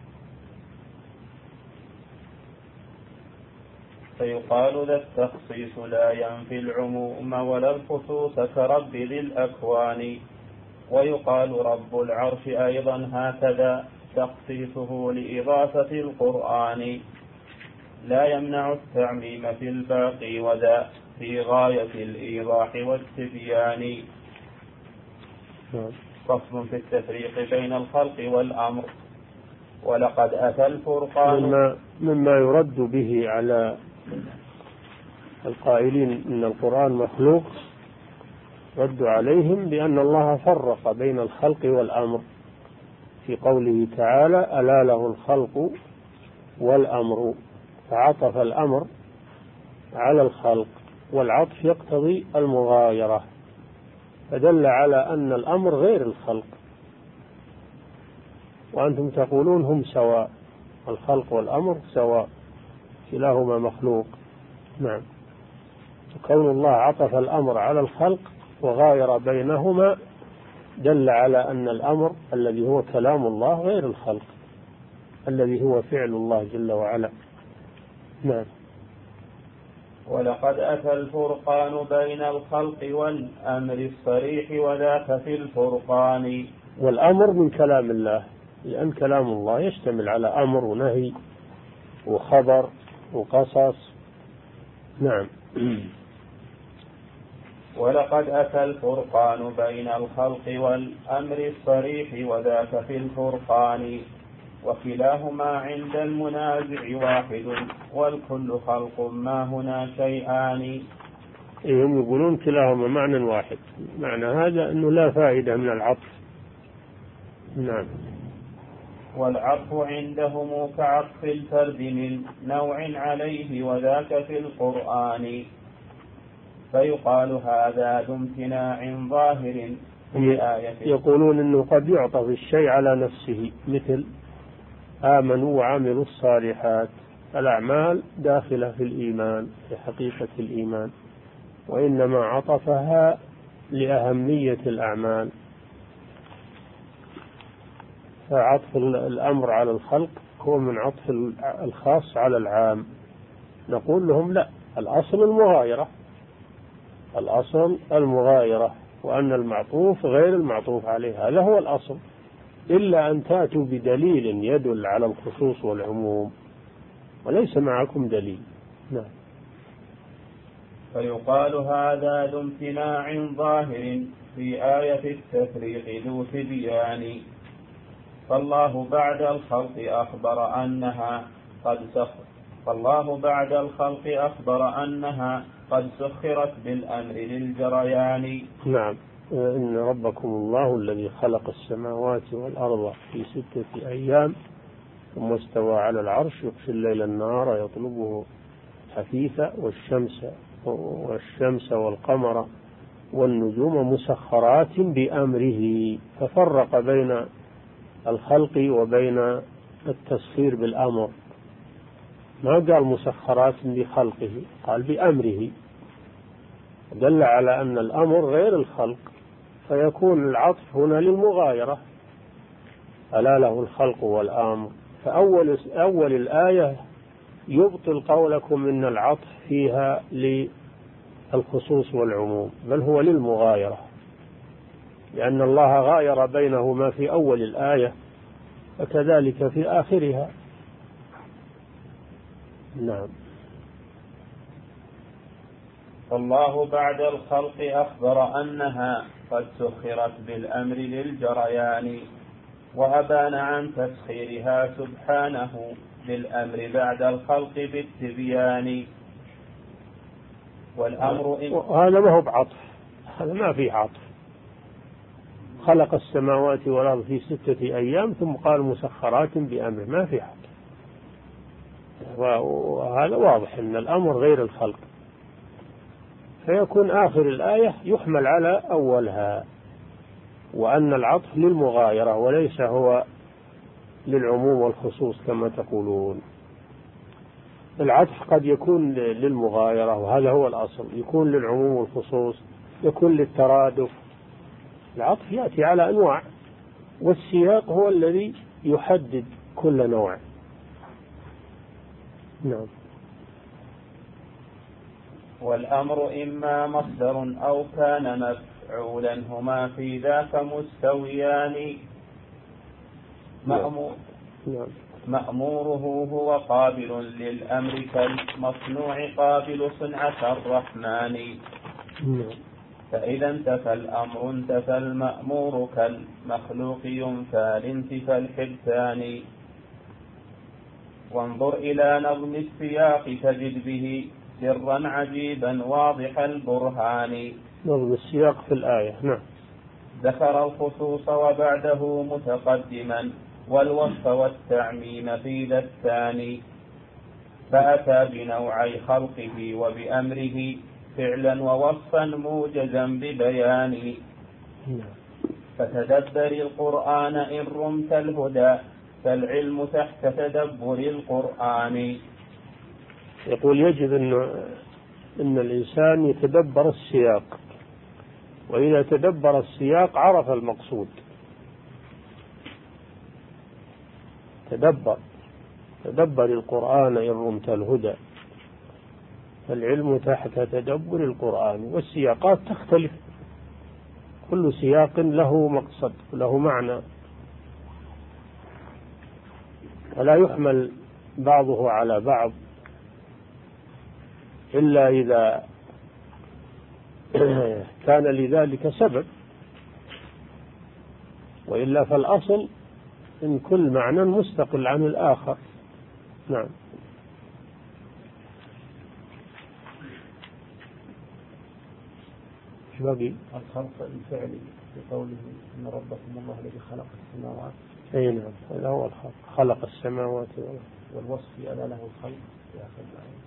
فيقال ذا التخصيص لا ينفي العموم ولا الخصوص كرب ذي الأكوان. ويقال رب العرش أيضا هكذا تخصيصه لإضافة القرآن لا يمنع التعميم في الباقي وذا في غاية الإيضاح والتبيان. فصل في التفريق بين الخلق والأمر. ولقد أتى الفرقان مما, مما يرد به على القائلين إن القرآن مخلوق، رد عليهم بأن الله فرق بين الخلق والأمر في قوله تعالى ألا له الخلق والأمر، فعطف الأمر على الخلق، والعطف يقتضي المغايرة، فدل على أن الأمر غير الخلق، وأنتم تقولون هم سواء، الخلق والأمر سواء، كلاهما مخلوق. نعم. كون الله عطف الأمر على الخلق وغاير بينهما دل على أن الأمر الذي هو كلام الله غير الخلق الذي هو فعل الله جل وعلا. نعم. ولقد أتى الفرقان بين الخلق والأمر الصريح وذاك في الفرقان. والأمر من كلام الله، لأن كلام الله يشتمل على أمر ونهي وخبر وقصص. نعم. ولقد أتى الفرقان بين الخلق والأمر الصريح وذاك في الفرقان، وكلاهما عند المنازع واحد والكل خلق ما هنا شيئان. هم يقولون كلاهما معنى واحد، معنى هذا أنه لا فائدة من العطف. نعم. والعطف عندهم كعطف الفرد من نوع عليه وذاك في القرآن، فيقال هذا ذو امتناع ظاهر في آية. يقولون أنه قد يعطف الشيء على نفسه، مثل آمنوا وعملوا الصالحات، الأعمال داخلة في الإيمان في حقيقة الإيمان، وإنما عطفها لأهمية الأعمال، فعطف الأمر على الخلق هو من عطف الخاص على العام. نقول لهم لا، الأصل المغايرة، الأصل المغايرة، وأن المعطوف غير المعطوف عليه، هذا هو الأصل، إلا أن تأتوا بدليل يدل على الخصوص والعموم، وليس معكم دليل. نعم. فيقال هذا ذو امتناع ظاهر في آية التفريق ذو تبيان، فالله بعد الخلق أخبر أنها قد سخر فالله بعد الخلق أخبر أنها قد سخرت بالأمر للجريان. نعم. إن ربكم الله الذي خلق السماوات والأرض في ستة أيام ثم استوى على العرش يغشي الليل النهار يطلبه حثيثا والشمس والشمس والقمر والنجوم مسخرات بأمره، ففرق بين الخلق وبين التسخير بالأمر، ما قال مسخرات بخلقه، قال بأمره، دل على أن الأمر غير الخلق، فيكون العطف هنا للمغايرة، ألا له الخلق والأمر. فأول أول الآية يبطل قولكم إن العطف فيها للخصوص والعموم، بل هو للمغايرة، لأن الله غاير بينهما في أول الآية وكذلك في آخرها. نعم. فالله بعد الخلق أخبر أنها قد سخرت بالأمر للجريان، وأبان عن تسخيرها سبحانه بالأمر بعد الخلق بالتبيان. والأمر إن هذا ما هو بعطف، هذا ما فيه عطف، خلق السماوات والأرض في ستة أيام ثم قال مسخرات بأمر، ما في عطف، وهذا واضح أن الأمر غير الخلق، فيكون آخر الآية يحمل على أولها، وأن العطف للمغايرة وليس هو للعموم والخصوص كما تقولون. العطف قد يكون للمغايرة وهذا هو الأصل، يكون للعموم والخصوص، يكون للترادف. العطف يأتي على أنواع، والسياق هو الذي يحدد كل نوع. نعم. والأمر إما مصدر أو كان مفعولا هما في ذاك مستويان. مأمور نعم. مأموره هو قابل للأمر كالمصنوع قابل صنعة الرحمن. نعم. فإذا انتفى الأمر انتفى المأمور كالمخلوق ينفى لانتفى الحبتان. وانظر إلى نظم السياق تجد به سرا عجيبا واضح البرهان. نظم السياق في الآية. نعم. ذكر الخصوص وبعده متقدما والوصف والتعميم في ذا الثاني، فأتى بنوعي خلقه وبأمره فعلا ووصفا موجزا ببيان. فتدبر القرآن إن رمت الهدى، فالعلم تحت تدبر القرآن. يقول يجب أن, إن الإنسان يتدبر السياق، وإذا تدبر السياق عرف المقصود. تدبر تدبر القرآن إن رمت الهدى، فالعلم تحت تدبر القرآن. والسياقات تختلف، كل سياق له مقصد له معنى، ولا يحمل بعضه على بعض إلا إذا كان لذلك سبب، وإلا فالأصل إن كل معنى مستقل عن الآخر. نعم. ايش باقي؟ الخلق الفعلي في قوله إن ربكم الله الذي خلق السماوات. أي نعم، هذا هو الخلق، خلق السماوات والأرض. والوصف ألا له الخلق في آخر الآية.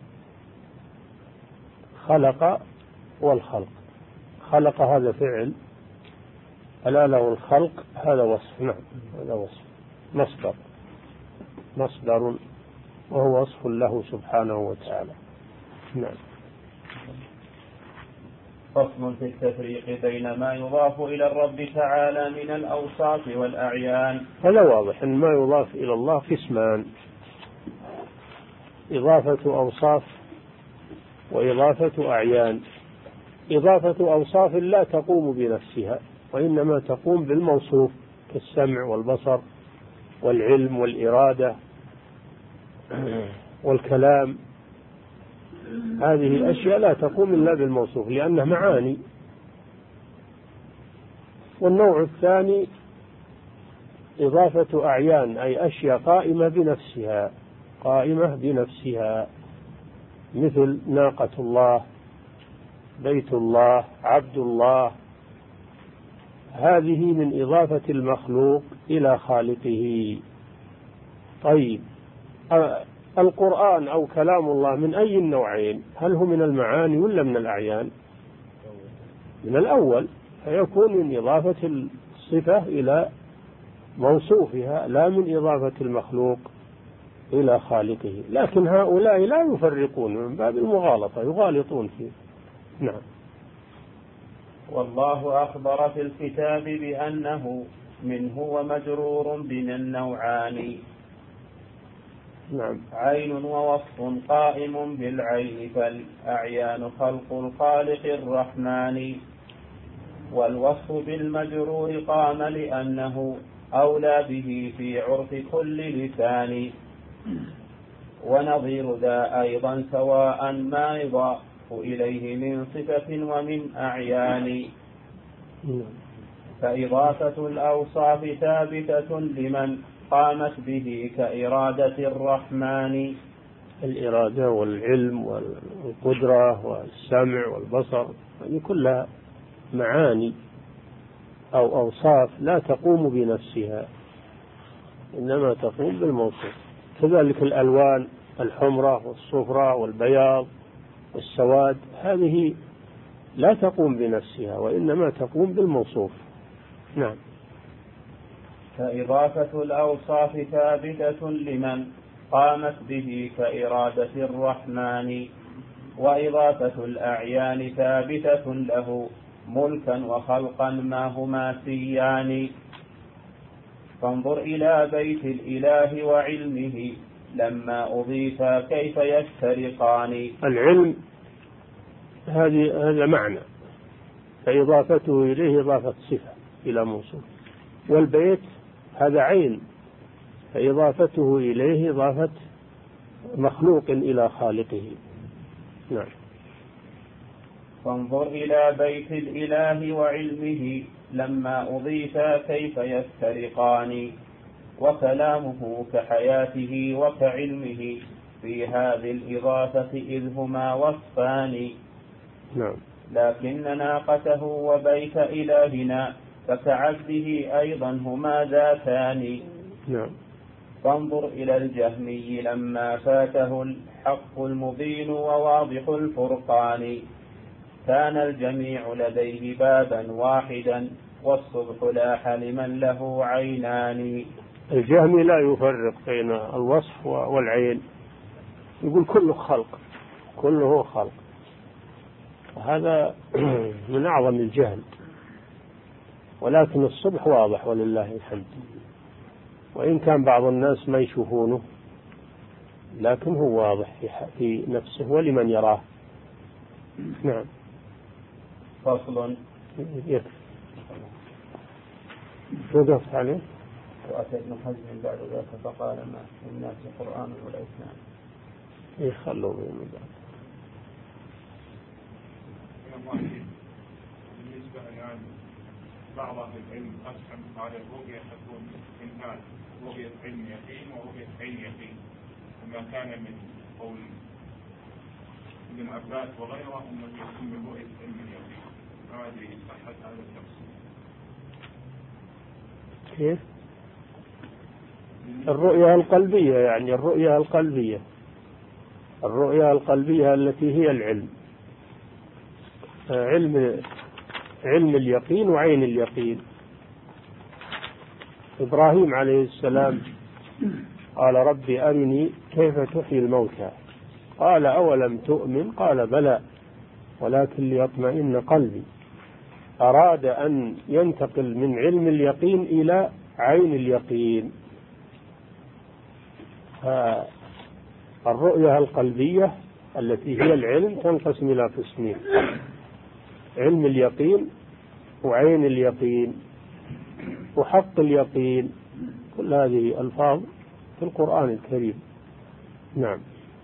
خلق والخلق، خلق هذا فعل، ألا له الخلق هذا وصف. نعم، هذا وصف مصدر مصدر وهو وصف له سبحانه وتعالى. نعم. فصل في التفريق بين ما يضاف إلى الرب تعالى من الأوصاف والأعيان. هذا واضح أن ما يضاف إلى الله قسمان: إضافة أوصاف وإضافة أعيان. إضافة أوصاف لا تقوم بنفسها، وإنما تقوم بالموصوف كالسمع والبصر والعلم والإرادة والكلام. هذه الأشياء لا تقوم إلا بالموصوف لأنها معاني. والنوع الثاني إضافة أعيان، أي أشياء قائمة بنفسها قائمة بنفسها مثل ناقة الله، بيت الله، عبد الله. هذه من إضافة المخلوق إلى خالقه. طيب، القرآن أو كلام الله من أي النوعين؟ هل هو من المعاني ولا من الأعيان؟ من الأول، فيكون من إضافة الصفة إلى موصوفها، لا من إضافة المخلوق إلى خالقه. لكن هؤلاء لا يفرقون، من باب المغالطة يغالطون فيه. نعم. والله أخبر في الكتاب بأنه منه ومجرور بين النوعان. نعم. عين ووصف قائم بالعين، فالأعيان خلق الخالق الرحمن. والوصف بالمجرور قام لأنه أولى به في عرف كل لسان. ونظير ذا أيضا سواء ما يضاف إليه من صفة ومن أعيان. فإضافة الأوصاف ثابتة لمن قامت به كإرادة الرحمن. الإرادة والعلم والقدرة والسمع والبصر، هذه كلها معاني أو أوصاف لا تقوم بنفسها، إنما تقوم بالموصوف. كذلك الألوان، الحمرة والصفرة والبياض والسواد، هذه لا تقوم بنفسها وإنما تقوم بالموصوف. نعم. فإضافة الأوصاف ثابتة لمن قامت به كإرادة الرحمن. وإضافة الأعيان ثابتة له ملكا وخلقا ما هما سيان. فانظر إلى بيت الإله وعلمه لما أضيفا كيف يفترقان. العلم هذه هذا معنى، فإضافته إليه إضافة صفة إلى موصوف. والبيت هذا عين، فإضافته إليه إضافة مخلوق إلى خالقه. نعم. فانظر إلى بيت الإله وعلمه لما أضيفا كيف يفترقان. وكلامه كحياته وكعلمه في هذه الإضافة إذ هما وصفان. نعم. لكن ناقته وبيت إلهنا فكعبده أيضا هما ذاتان. نعم. فانظر إلى الجهمي لما فاته الحق المبين وواضح الفرقان، كان الجميع لديه بابا واحدا والصبح لاح لمن له عينان. الجهمي لا يفرق بين الوصف والعين، يقول كله خلق، كله خلق، وهذا من أعظم الجهل. ولكن الصبح واضح ولله الحمد، وإن كان بعض الناس ما يشوفونه لكن هو واضح في نفسه ولمن يراه. نعم. فصل. يكفي. وقفت عليه. وأتى ابن حزم بعد ذلك فقال ما الناس قرآن ولا إسلام. يخلوا من بعد. بالنسبة الآن بعض أهل العلم أسهم على الرؤية تكون اثنتان، رؤية علم يقين ورؤية عين يقين، وما كان من قول ابن عباس وغيره أنه يكون من رؤية علم اليقين. ما أدري صحة هذا التفسير. كيف؟ الرؤية القلبية، يعني الرؤية القلبية، الرؤية القلبية التي هي العلم، علم علم اليقين وعين اليقين. إبراهيم عليه السلام قال رب أرني كيف تحيي الموتى، قال أولم تؤمن، قال بلى ولكن ليطمئن قلبي. أراد أن ينتقل من علم اليقين إلى عين اليقين. الرؤية القلبية التي هي العلم تنقسم إلى قسمين: علم اليقين وعين اليقين وحق اليقين. كل هذه ألفاظ في القرآن الكريم. نعم.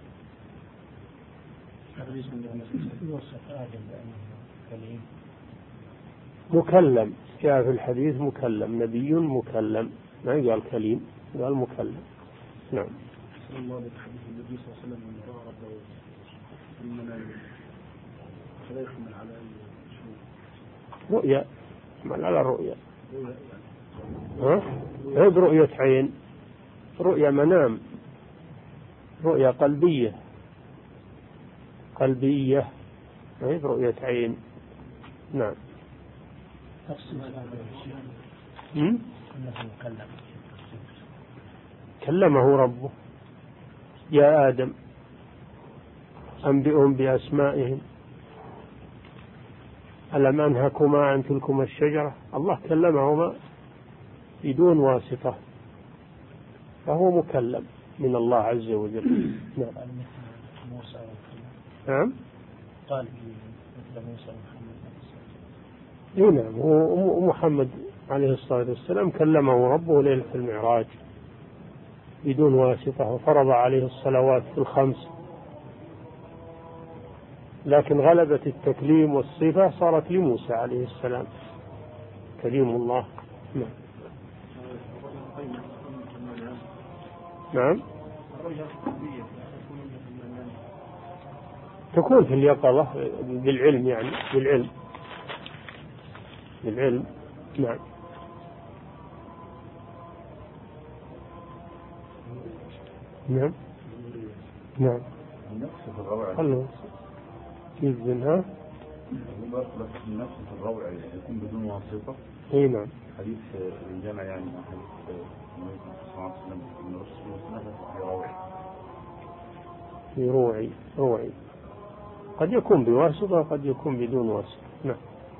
مكلم، جاء في الحديث مكلم، نبي مكلم، ما قال كليم، قال مكلم. نعم. صلى الله عليه وسلم النبي صلى الله عليه وسلم من رأى ربه في المنام فلا يحمل على شو رؤيا، يحمل على رؤيا. ها؟ هي رؤية عين، رؤيا منام، رؤيا قلبية، قلبية، هي رؤية عين. نعم. هم؟ كلمه ربه: يا آدم أنبئهم بأسمائهم ألم أنهكما عن تلكما الشجرة. الله كلمهما بدون واسطة، فهو مكلم من الله عز وجل. نعم. نعم. قال مثل موسى ومحمد. نعم. ومحمد عليه الصلاة والسلام كلمه ربه ليلة المعراج بدون واسطة، وفرض عليه الصلوات الخمس، لكن غلبت التكليم والصفة صارت لموسى عليه السلام كليم الله. نعم. نعم. تكون في اليقظة بالعلم، يعني بالعلم بالعلم. نعم. نعم. نعم. نفس الروع. خلوا يزنها. نفس الروع يكون بدون واسطة. اي نعم. حديث الجامع يعني حديث النبي صلى الله عليه وسلم من رسول الله في روعي روعي قد يكون بواسطة قد يكون بدون واسطة. نعم.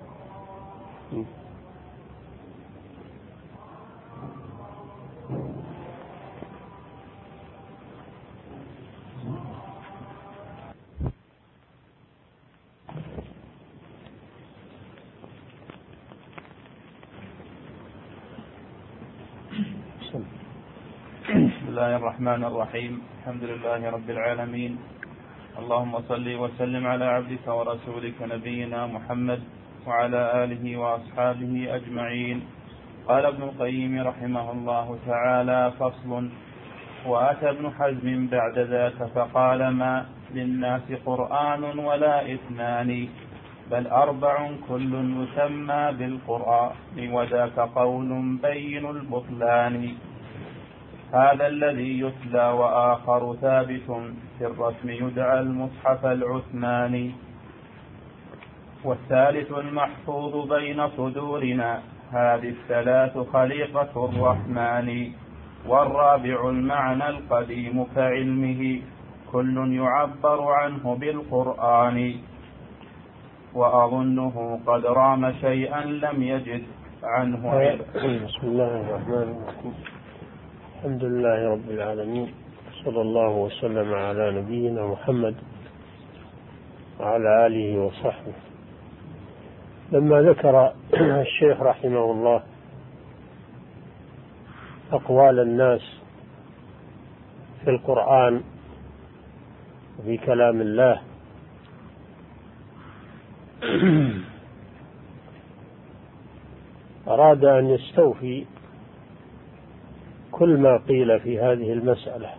بسم الله الرحمن الرحيم. الحمد لله رب العالمين، اللهم صل وسلم على عبدك ورسولك نبينا محمد وعلى آله وأصحابه أجمعين. قال ابن القيم رحمه الله تعالى: فصل. وأتى ابن حزم بعد ذاك فقال: ما للناس قرآن ولا اثنان، بل أربع كل يسمى بالقرآن، وذاك قول بين البطلان. هذا الذي يتلى وآخر ثابت، في الرسم يدعى المصحف العثماني، والثالث المحفوظ بين صدورنا، هذه الثلاث خليقة الرحمن. والرابع المعنى القديم كعلمه، كل يعبر عنه بالقرآن. وأظنه قد رام شيئا لم يجد عنه علم. بسم الله الرحمن الرحيم. الحمد لله رب العالمين، صلى الله وسلم على نبينا محمد وعلى آله وصحبه. لما ذكر الشيخ رحمه الله أقوال الناس في القرآن وفي كلام الله، أراد أن يستوفي كل ما قيل في هذه المسألة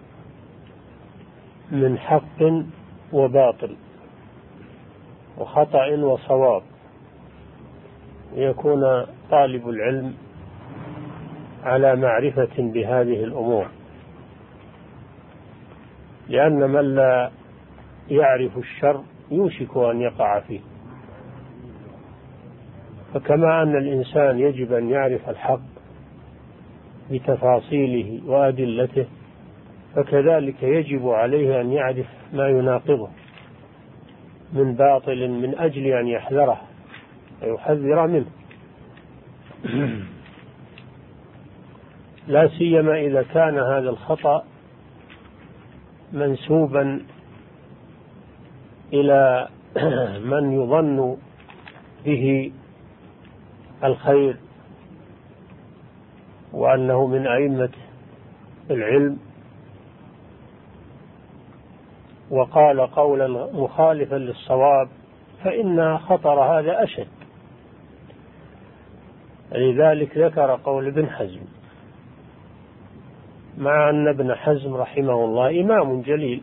من حق وباطل وخطأ وصواب، ليكون طالب العلم على معرفة بهذه الأمور، لأن من لا يعرف الشر يوشك أن يقع فيه. فكما أن الإنسان يجب أن يعرف الحق بتفاصيله وأدلته، فكذلك يجب عليه أن يعرف ما يناقضه من باطل، من أجل أن يحذره ويحذر منه، لا سيما إذا كان هذا الخطأ منسوبا إلى من يظن به الخير وأنه من أئمة العلم، وقال قولا مخالفا للصواب، فإن خطر هذا أشد. لذلك ذكر قول ابن حزم، مع أن ابن حزم رحمه الله إمام جليل،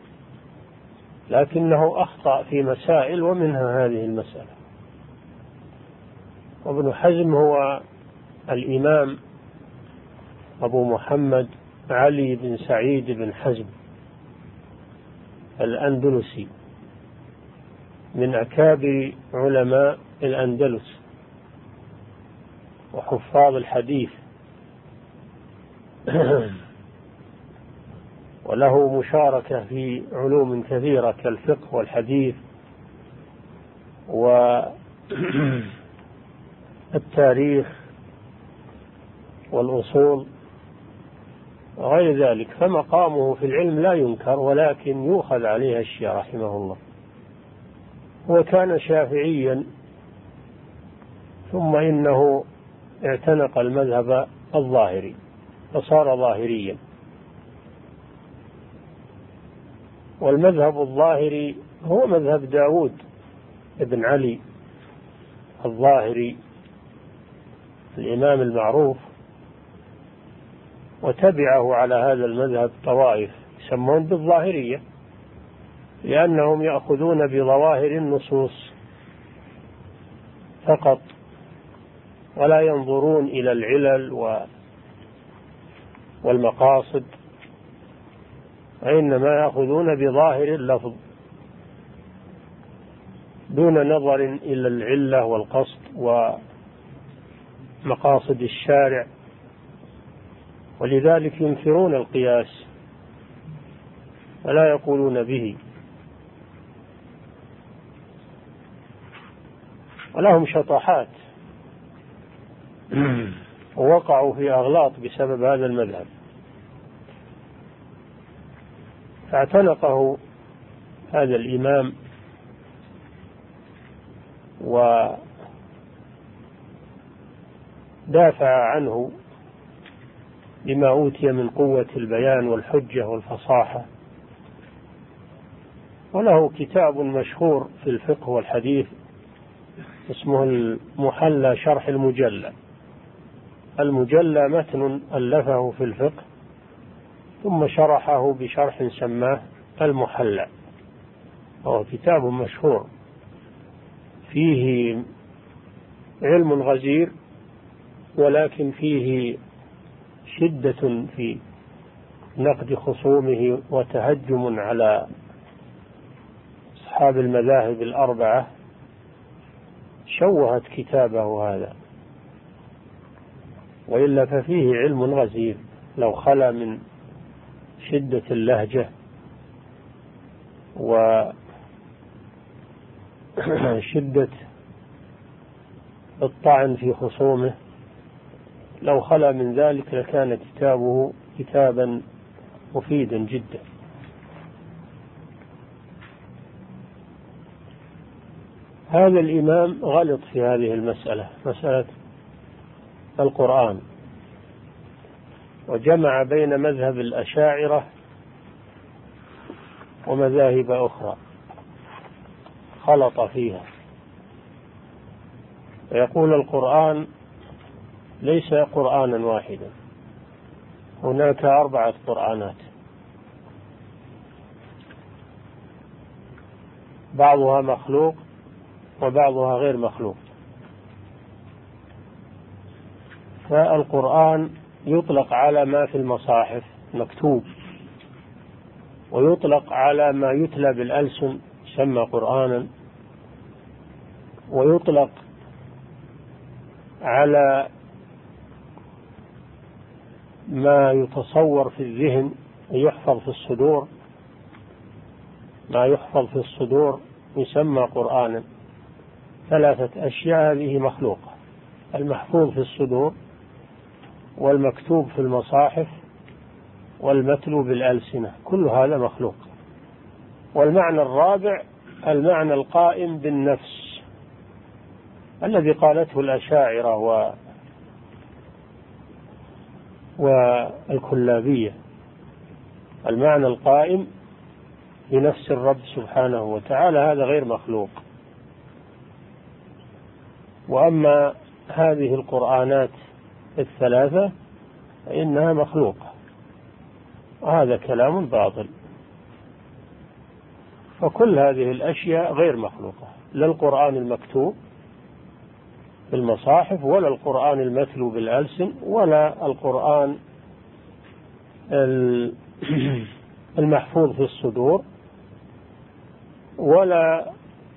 لكنه أخطأ في مسائل ومنها هذه المسألة. وابن حزم هو الإمام أبو محمد علي بن سعيد بن حزم الأندلسي، من أكابر علماء الأندلس وحفاظ الحديث، وله مشاركة في علوم كثيرة كالفقه والحديث والتاريخ والأصول وغير ذلك، فمقامه في العلم لا ينكر، ولكن يؤخذ عليه الشيء رحمه الله. وكان شافعيا، ثم إنه اعتنق المذهب الظاهري فصار ظاهريا. والمذهب الظاهري هو مذهب داود بن علي الظاهري الإمام المعروف، وتبعه على هذا المذهب طوائف يسمون بالظاهرية، لأنهم يأخذون بظواهر النصوص فقط، ولا ينظرون إلى العلل والمقاصد، وإنما يأخذون بظاهر اللفظ دون نظر إلى العلة والقصد ومقاصد الشارع. ولذلك ينكرون القياس ولا يقولون به، ولهم شطحات ووقعوا في أغلاط بسبب هذا المذهب، فاعتنقه هذا الإمام ودافع عنه بما أوتي من قوة البيان والحجة والفصاحة. وله كتاب مشهور في الفقه والحديث اسمه المحلى شرح المجلى، المجلى متن ألفه في الفقه ثم شرحه بشرح سماه المحلى، وهو كتاب مشهور فيه علم غزير، ولكن فيه شدة في نقد خصومه وتهجم على أصحاب المذاهب الأربعة شوهت كتابه هذا، وإلا ففيه علم غزير لو خلا من شدة اللهجة وشدة الطعن في خصومه، لو خلا من ذلك لكان كتابه كتابا مفيدا جدا. هذا الإمام غلط في هذه المسألة، مسألة القرآن، وجمع بين مذهب الأشاعرة ومذاهب أخرى، خلط فيها، ويقول القرآن ليس قرآنا واحدا، هناك أربعة قرآنات، بعضها مخلوق وبعضها غير مخلوق. فالقرآن يطلق على ما في المصاحف مكتوب، ويطلق على ما يتلى بالألسن يسمى قرآنا، ويطلق على ما يتصور في الذهن ويحفظ في الصدور، ما يحفظ في الصدور يسمى قرآنا. ثلاثة أشياء هذه مخلوقة: المحفوظ في الصدور، والمكتوب في المصاحف، والمتلو بالألسنة، كل هذا مخلوق. والمعنى الرابع المعنى القائم بالنفس الذي قالته الأشاعرة و والكلابية، المعنى القائم بنفس الرب سبحانه وتعالى، هذا غير مخلوق. وأما هذه القرآنات الثلاثة فإنها مخلوقة، وهذا كلام باطل. فكل هذه الأشياء غير مخلوقة، لا القرآن المكتوب في المصاحف، ولا القرآن المتلو بالألسن، ولا القرآن المحفوظ في الصدور، ولا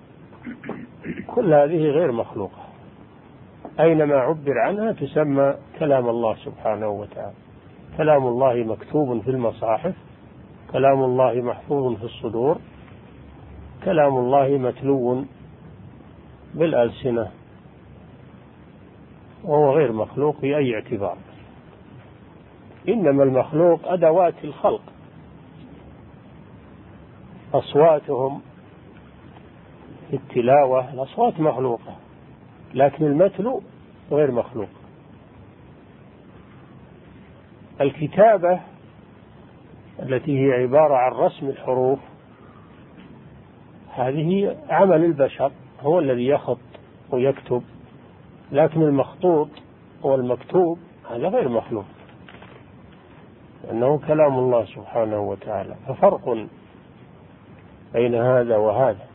كل هذه غير مخلوقة. أينما عبر عنها تسمى كلام الله سبحانه وتعالى. كلام الله مكتوب في المصاحف، كلام الله محفوظ في الصدور، كلام الله متلو بالألسنة، وهو غير مخلوق في أي اعتبار. إنما المخلوق أدوات الخلق، أصواتهم في التلاوة، الأصوات مخلوقة، لكن المتلو غير مخلوق. الكتابة التي هي عبارة عن رسم الحروف هذه عمل البشر، هو الذي يخط ويكتب، لكن المخطوط والمكتوب هذا غير مخلوق، لأنه كلام الله سبحانه وتعالى. ففرق بين هذا وهذا.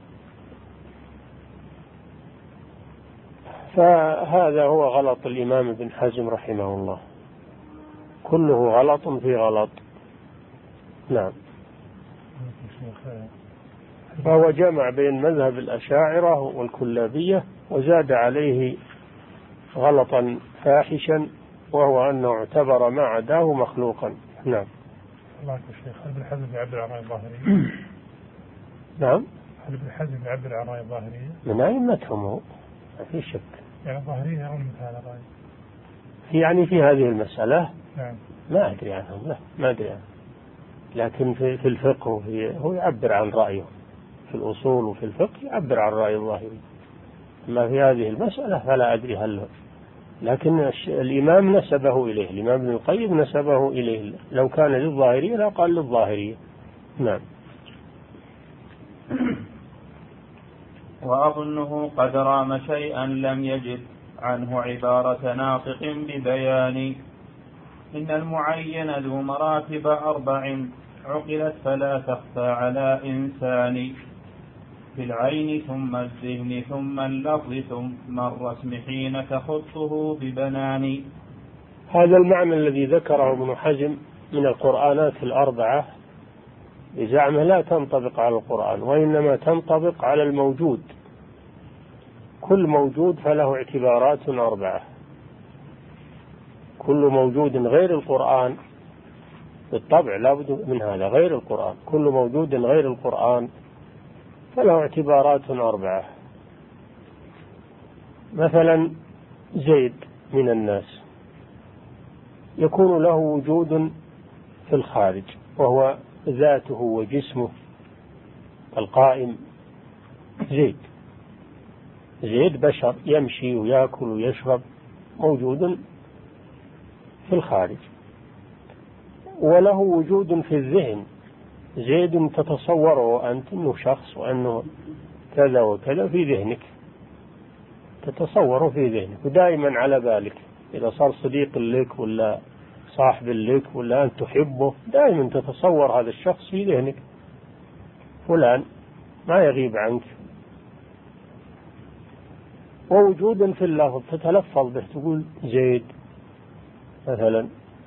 فهذا هو غلط الإمام ابن حزم رحمه الله، كله غلط في غلط. نعم. فهو جمع بين مذهب الأشاعرة والكلابية، وزاد عليه غلطا فاحشا، وهو أنه اعتبر ما عداه مخلوقا. نعم. الله يا شيخ، هل ابن حزم يعبر عن رأي الظاهرية؟ نعم. هل ابن حزم يعبر عن رأي الظاهرية؟ من أئمتهم هو، ما في شك. يعني الظاهرية يرون مثل هذا الرأي؟ يعني في هذه المسألة نعم. ما أدري عنهم، لا ما أدري عنهم. لكن في, في الفقه وفي هو يعبر عن رأيه، في الأصول وفي الفقه يعبر عن رأي الظاهري. أما في هذه المسألة فلا أدري هل، لكن الإمام نسبه إليه، الإمام ابن القيم نسبه إليه، لو كان للظاهرية لا قال للظاهرية. نعم. وأظنه قد رام شيئا لم يجد عنه عبارة ناطق ببيان. إن المعين ذو مراتب أربع عقلت فلا تخفى على إنسان، في العين ثم الذهن ثم اللفظ ثم الرسم حين تخطه ببنان. هذا المعنى الذي ذكره ابن حزم من القرآنات الأربعة بزعمه لا تنطبق على القرآن، وإنما تنطبق على الموجود. كل موجود فله اعتبارات أربعة. كل موجود غير القرآن بالطبع لا بد من هذا، غير القرآن، كل موجود غير القرآن فله اعتبارات أربعة. مثلا زيد من الناس يكون له وجود في الخارج وهو ذاته وجسمه القائم زيد. زيد بشر يمشي ويأكل ويشرب، موجود في الخارج. وله وجود في الذهن، زيد تتصوره أنت أنه شخص وأنه كذا وكذا في ذهنك، تتصوره في ذهنك ودائما على بالك. إذا صار صديق لك ولا صاحب لك ولا أنت تحبه دائما تتصور هذا الشخص في ذهنك، فلان ما يغيب عنك. ووجودا في اللفظ تتلفظ به، تقول زيد مثلا،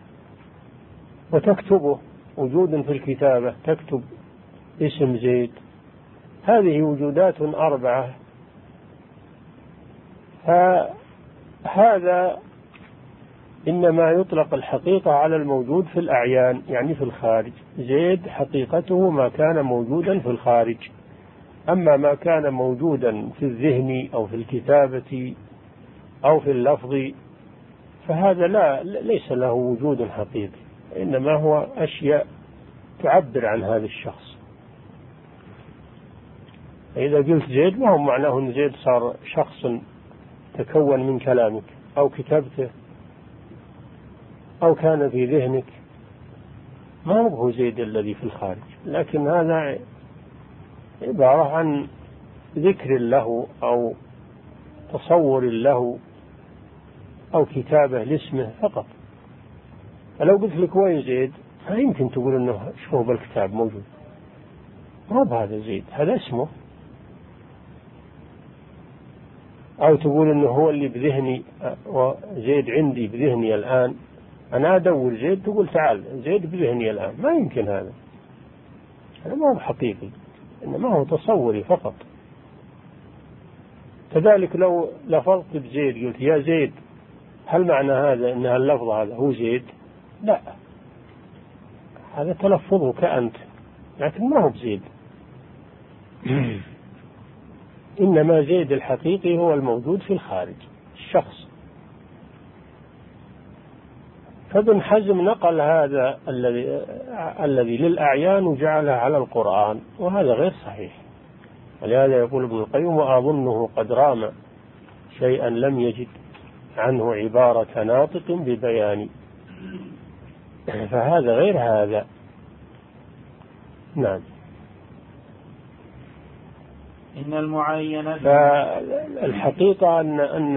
وتكتبه، وجودا في الكتابة تكتب اسم زيد. هذه وجودات أربعة. فهذا إنما يطلق الحقيقة على الموجود في الأعيان، يعني في الخارج. زيد حقيقته ما كان موجودا في الخارج، أما ما كان موجودا في الذهن أو في الكتابة أو في اللفظ فهذا لا ليس له وجود حقيقي، إنما هو أشياء تعبر عن هذا الشخص. إذا قلت زيد ما هو معناه أن زيد صار شخص تكون من كلامك أو كتابته أو كان في ذهنك، ما هو زيد الذي في الخارج، لكن هذا عبارة عن ذكر له أو تصور له أو كتابة لاسمه فقط. فلو قلت لك وين زيد فيمكن تقول أنه شوف بالكتاب موجود، ما بهذا زيد، هذا اسمه. أو تقول أنه هو اللي بذهني، وزيد عندي بذهني الآن، أنا أدور زيد، تقول تعال زيد بذهني الآن، ما يمكن هذا، هذا ما هو حقيقي، إنما هو تصوري فقط. كذلك لو لفظت بزيد قلت يا زيد، هل معنى هذا أن اللفظ هذا هو زيد؟ لا، هذا تلفظك أنت، لكن ما هو بزيد. إنما زيد الحقيقي هو الموجود في الخارج، الشخص. فابن حزم نقل هذا الذي الذي للأعيان وجعله على القرآن، وهذا غير صحيح. ولهذا يقول ابن القيم وأظنه قد رام شيئا لم يجد عنه عبارة ناطق ببيان، فهذا غير هذا. نعم. إن المعين فالحقيقة أن أن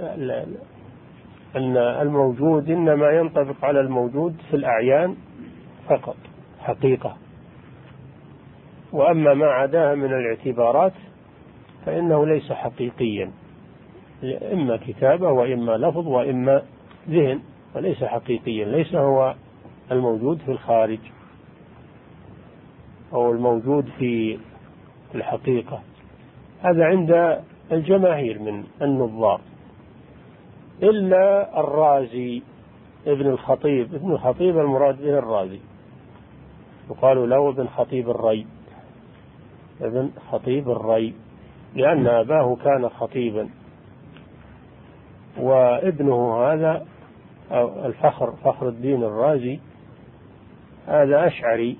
أن الموجود إنما ينطبق على الموجود في الأعيان فقط حقيقة، وأما ما عداها من الاعتبارات فإنه ليس حقيقيا، إما كتابة وإما لفظ وإما ذهن، وليس حقيقيا، ليس هو الموجود في الخارج أو الموجود في الحقيقة. هذا عند الجماهير من النظار، إلا الرازي ابن الخطيب. ابن الخطيب المراد به الرازي، يقال له ابن خطيب الري، ابن خطيب الري، لأن أباه كان خطيبا، وابنه هذا الفخر فخر الدين الرازي هذا أشعري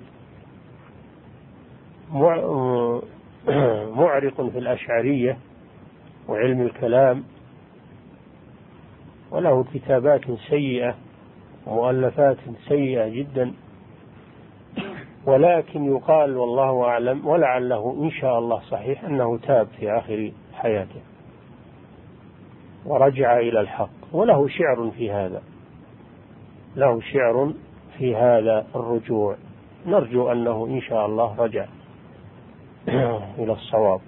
معرق في الأشعرية وعلم الكلام، وله كتابات سيئة ومؤلفات سيئة جدا، ولكن يقال والله أعلم ولعله إن شاء الله صحيح أنه تاب في آخر حياته. ورجع إلى الحق، وله شعر في هذا، له شعر في هذا الرجوع، نرجو أنه إن شاء الله رجع إلى الصواب.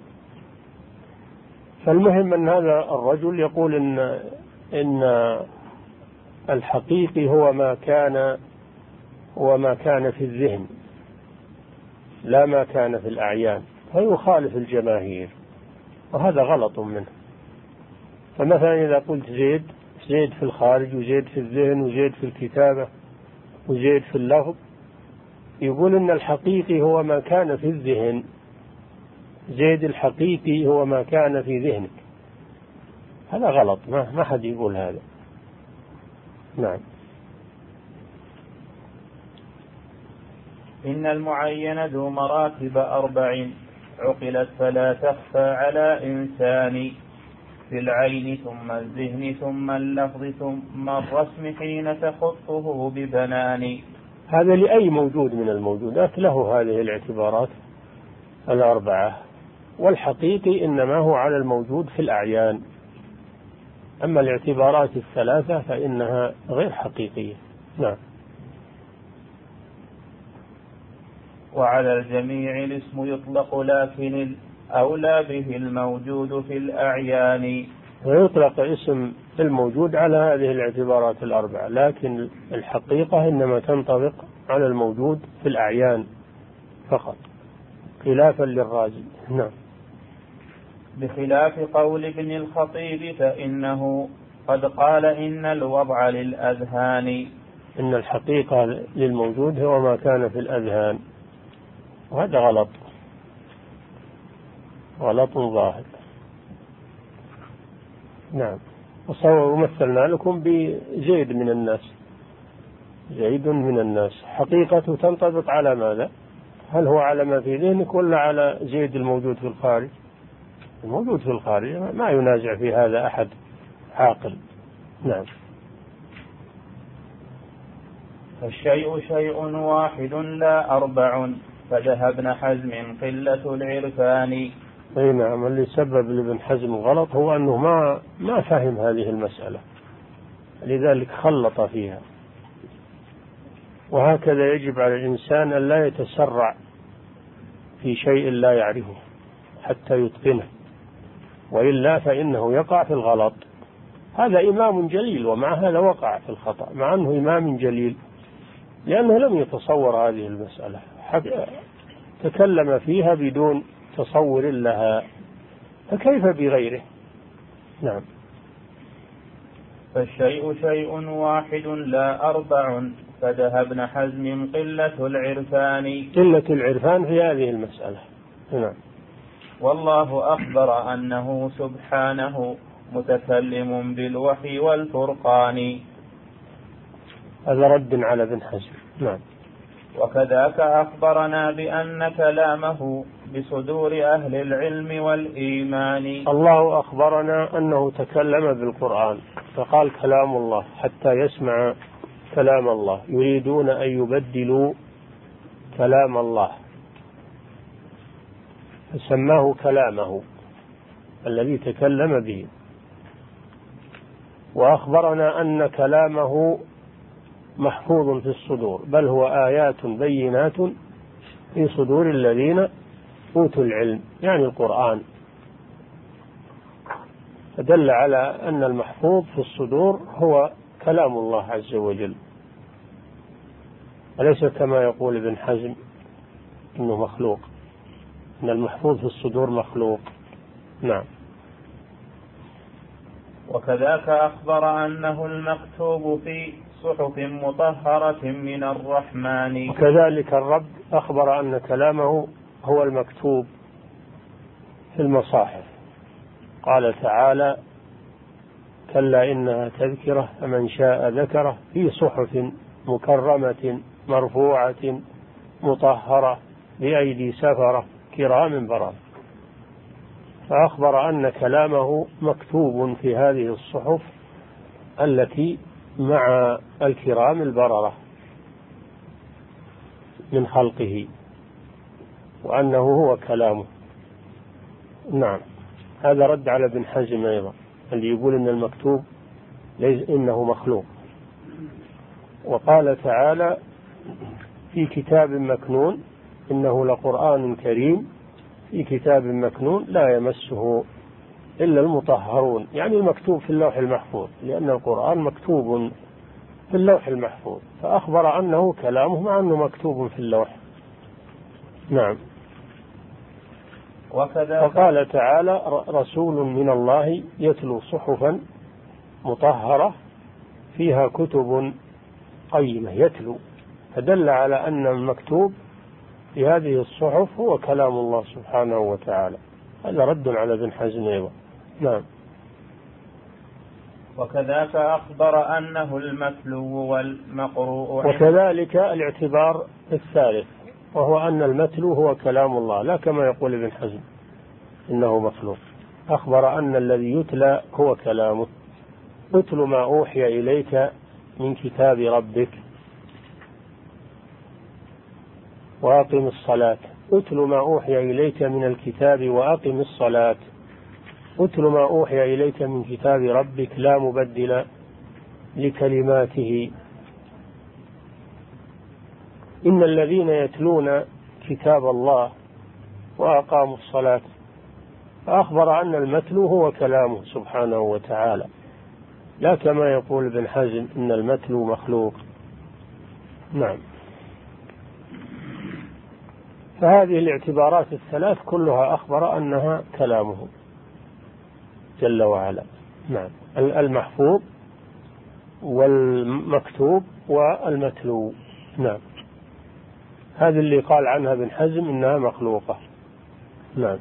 فالمهم أن هذا الرجل يقول إن إن الحقيقي هو ما كان وما كان في الذهن لا ما كان في الأعيان، فيخالف الجماهير، وهذا غلط منه. فمثلا إذا قلت زيد زيد في الخارج وزيد في الذهن وزيد في الكتابة وزيد في اللفظ، يقول إن الحقيقي هو ما كان في الذهن، زيد الحقيقي هو ما كان في ذهنك، هذا غلط، ما ما حد يقول هذا. نعم. إن المعين ذو مراتب أربع عقلت فلا تخفى على إنسان، في العين ثم الذهن ثم اللفظ ثم الرسم حين تخطه ببنان. هذا لأي موجود من الموجودات له هذه الاعتبارات الأربعة، والحقيقي إنما هو على الموجود في الأعيان، أما الاعتبارات الثلاثة فإنها غير حقيقية. نعم. وعلى الجميع الاسم يطلق، لكن الأولى به الموجود في الأعيان. ويطلق اسم الموجود على هذه الاعتبارات الأربعة، لكن الحقيقة إنما تنطبق على الموجود في الأعيان فقط، خلافا للرازي. نعم. بخلاف قول ابن الخطيب فإنه قد قال إن الوضع للأذهان. إن الحقيقة للموجود هو ما كان في الأذهان، وهذا غلط، غلط ظاهر. نعم. ومثلنا لكم بزيد من الناس، زيد من الناس حقيقته تنطبق على ماذا؟ هل هو على ما في ذهنك ولا على زيد الموجود في الخارج؟ الموجود في الخارج ما ينازع في هذا أحد عاقل. نعم. فالشيء شيء واحد لا أربع، فذهب ابن حزم قلة العرفان. أي نعم. اللي سبب لابن حزم غلط هو أنه ما ما فهم هذه المسألة، لذلك خلط فيها. وهكذا يجب على الإنسان أن لا يتسرع في شيء لا يعرفه حتى يتقنه، وإلا فإنه يقع في الغلط. هذا إمام جليل ومع هذا وقع في الخطأ، مع أنه إمام جليل، لأنه لم يتصور هذه المسألة، تكلم فيها بدون تصور لها، فكيف بغيره؟ نعم. فالشيء شيء واحد لا أربع، فذهب ابن حزم قلة العرفان. قلة العرفان في هذه المسألة. نعم. والله أخبر أنه سبحانه متكلم بالوحي والفرقان. هذا رد على ابن حزم. نعم. وكذاك أخبرنا بأن كلامه بصدور أهل العلم والإيمان. الله أخبرنا أنه تكلم بالقرآن، فقال كلام الله حتى يسمع كلام الله، يريدون أن يبدلوا كلام الله، فسماه كلامه الذي تكلم به. وأخبرنا أن كلامه محفوظ في الصدور، بل هو آيات بينات في صدور الذين أوتوا العلم، يعني القرآن، فدل على أن المحفوظ في الصدور هو كلام الله عز وجل، أليس كما يقول ابن حزم إنه مخلوق، إن المحفوظ في الصدور مخلوق. نعم. وكذاك أخبر أنه المكتوب في صحف مطهرة من الرحمن. وكذلك الرب أخبر أن كلامه هو المكتوب في المصاحف، قال تعالى كلا إنها تذكرة فمن شاء ذكره في صحف مكرمة مرفوعة مطهرة بأيدي سفرة كرام بررة. فأخبر أن كلامه مكتوب في هذه الصحف التي مع الكرام البررة من خلقه، وأنه هو كلامه. نعم. هذا رد على ابن حزم أيضا. اللي يقول إن المكتوب ليس إنه مخلوق. وقال تعالى في كتاب مكنون إنه لقرآن كريم في كتاب مكنون لا يمسه إلا المطهرون، يعني المكتوب في اللوح المحفوظ، لأن القرآن مكتوب في اللوح المحفوظ، فأخبر أنه كلامه مع أنه مكتوب في اللوح. نعم. وقال تعالى رسول من الله يتلو صحفا مطهرة فيها كتب قيمة، يتلو، فدل على أن المكتوب في هذه الصحف هو كلام الله سبحانه وتعالى. هذا رد على ابن حزم أيضا. نعم. وكذاك أخبر أنه المتلو والمقروء، وكذلك الاعتبار الثالث وهو أن المتلو هو كلام الله، لا كما يقول ابن حزم إنه مخلوق. أخبر أن الذي يتلى هو كلامه. اتل ما أوحي إليك من كتاب ربك وأقم الصلاة. اتل ما أوحي إليك من الكتاب وأقم الصلاة. اتل ما أوحي إليك من كتاب ربك لا مبدل لكلماته. إن الذين يتلون كتاب الله وأقاموا الصلاة، فأخبر أن المتلو هو كلامه سبحانه وتعالى، لا كما يقول ابن حزم إن المتلو مخلوق. نعم. فهذه الاعتبارات الثلاث كلها أخبر أنها كلامه جل وعلا. نعم. المحفوظ والمكتوب والمتلو. نعم. هذه اللي قال عنها ابن حزم إنها مخلوقة. نعم.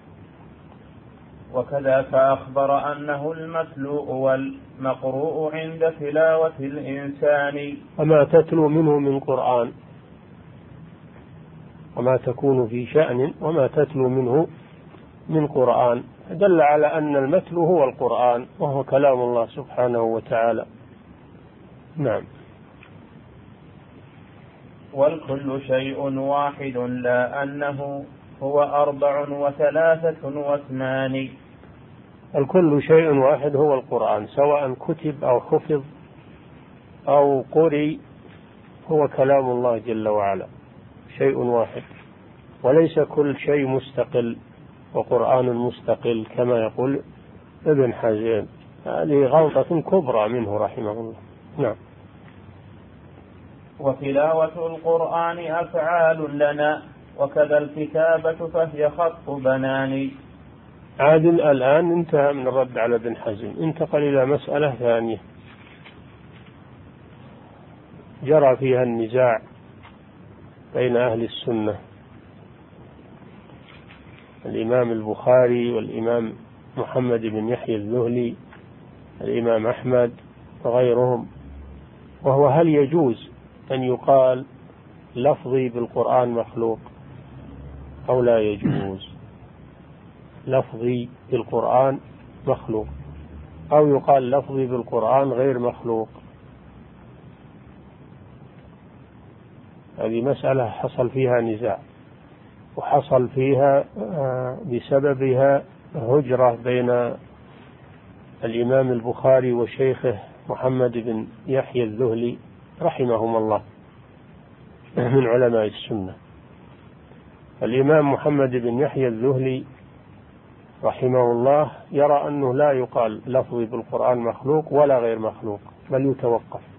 وكذاك أخبر أنه المتلو والمقروء عند تلاوة الإنسان. وما تتلو منه من قرآن، وما تكون في شأن وما تتلو منه من قرآن، دل على أن المتلو هو القرآن وهو كلام الله سبحانه وتعالى. نعم. والكل شيء واحد لا أنه هو أربع وثلاثة واثنان. الكل شيء واحد هو القرآن، سواء كتب أو حفظ أو قرئ، هو كلام الله جل وعلا، شيء واحد، وليس كل شيء مستقل وقرآن مستقل كما يقول ابن حزم. هذه غلطة كبرى منه رحمه الله. نعم. وتلاوة القرآن أفعال لنا وكذا الكتابة فهي خط بنان. عادل الآن انتهى من الرد على ابن حزم، انتقل إلى مسألة ثانية جرى فيها النزاع بين أهل السنة، الإمام البخاري والإمام محمد بن يحيى الذهلي، الإمام أحمد وغيرهم، وهو هل يجوز أن يقال لفظي بالقرآن مخلوق أو لا يجوز؟ لفظي بالقرآن مخلوق أو يقال لفظي بالقرآن غير مخلوق. هذه مسألة حصل فيها نزاع، وحصل فيها بسببها هجرة بين الإمام البخاري وشيخه محمد بن يحيى الذهلي رحمهم الله من علماء السنة. الإمام محمد بن يحيى الذهلي رحمه الله يرى أنه لا يقال لفظي بالقرآن مخلوق ولا غير مخلوق، بل يتوقف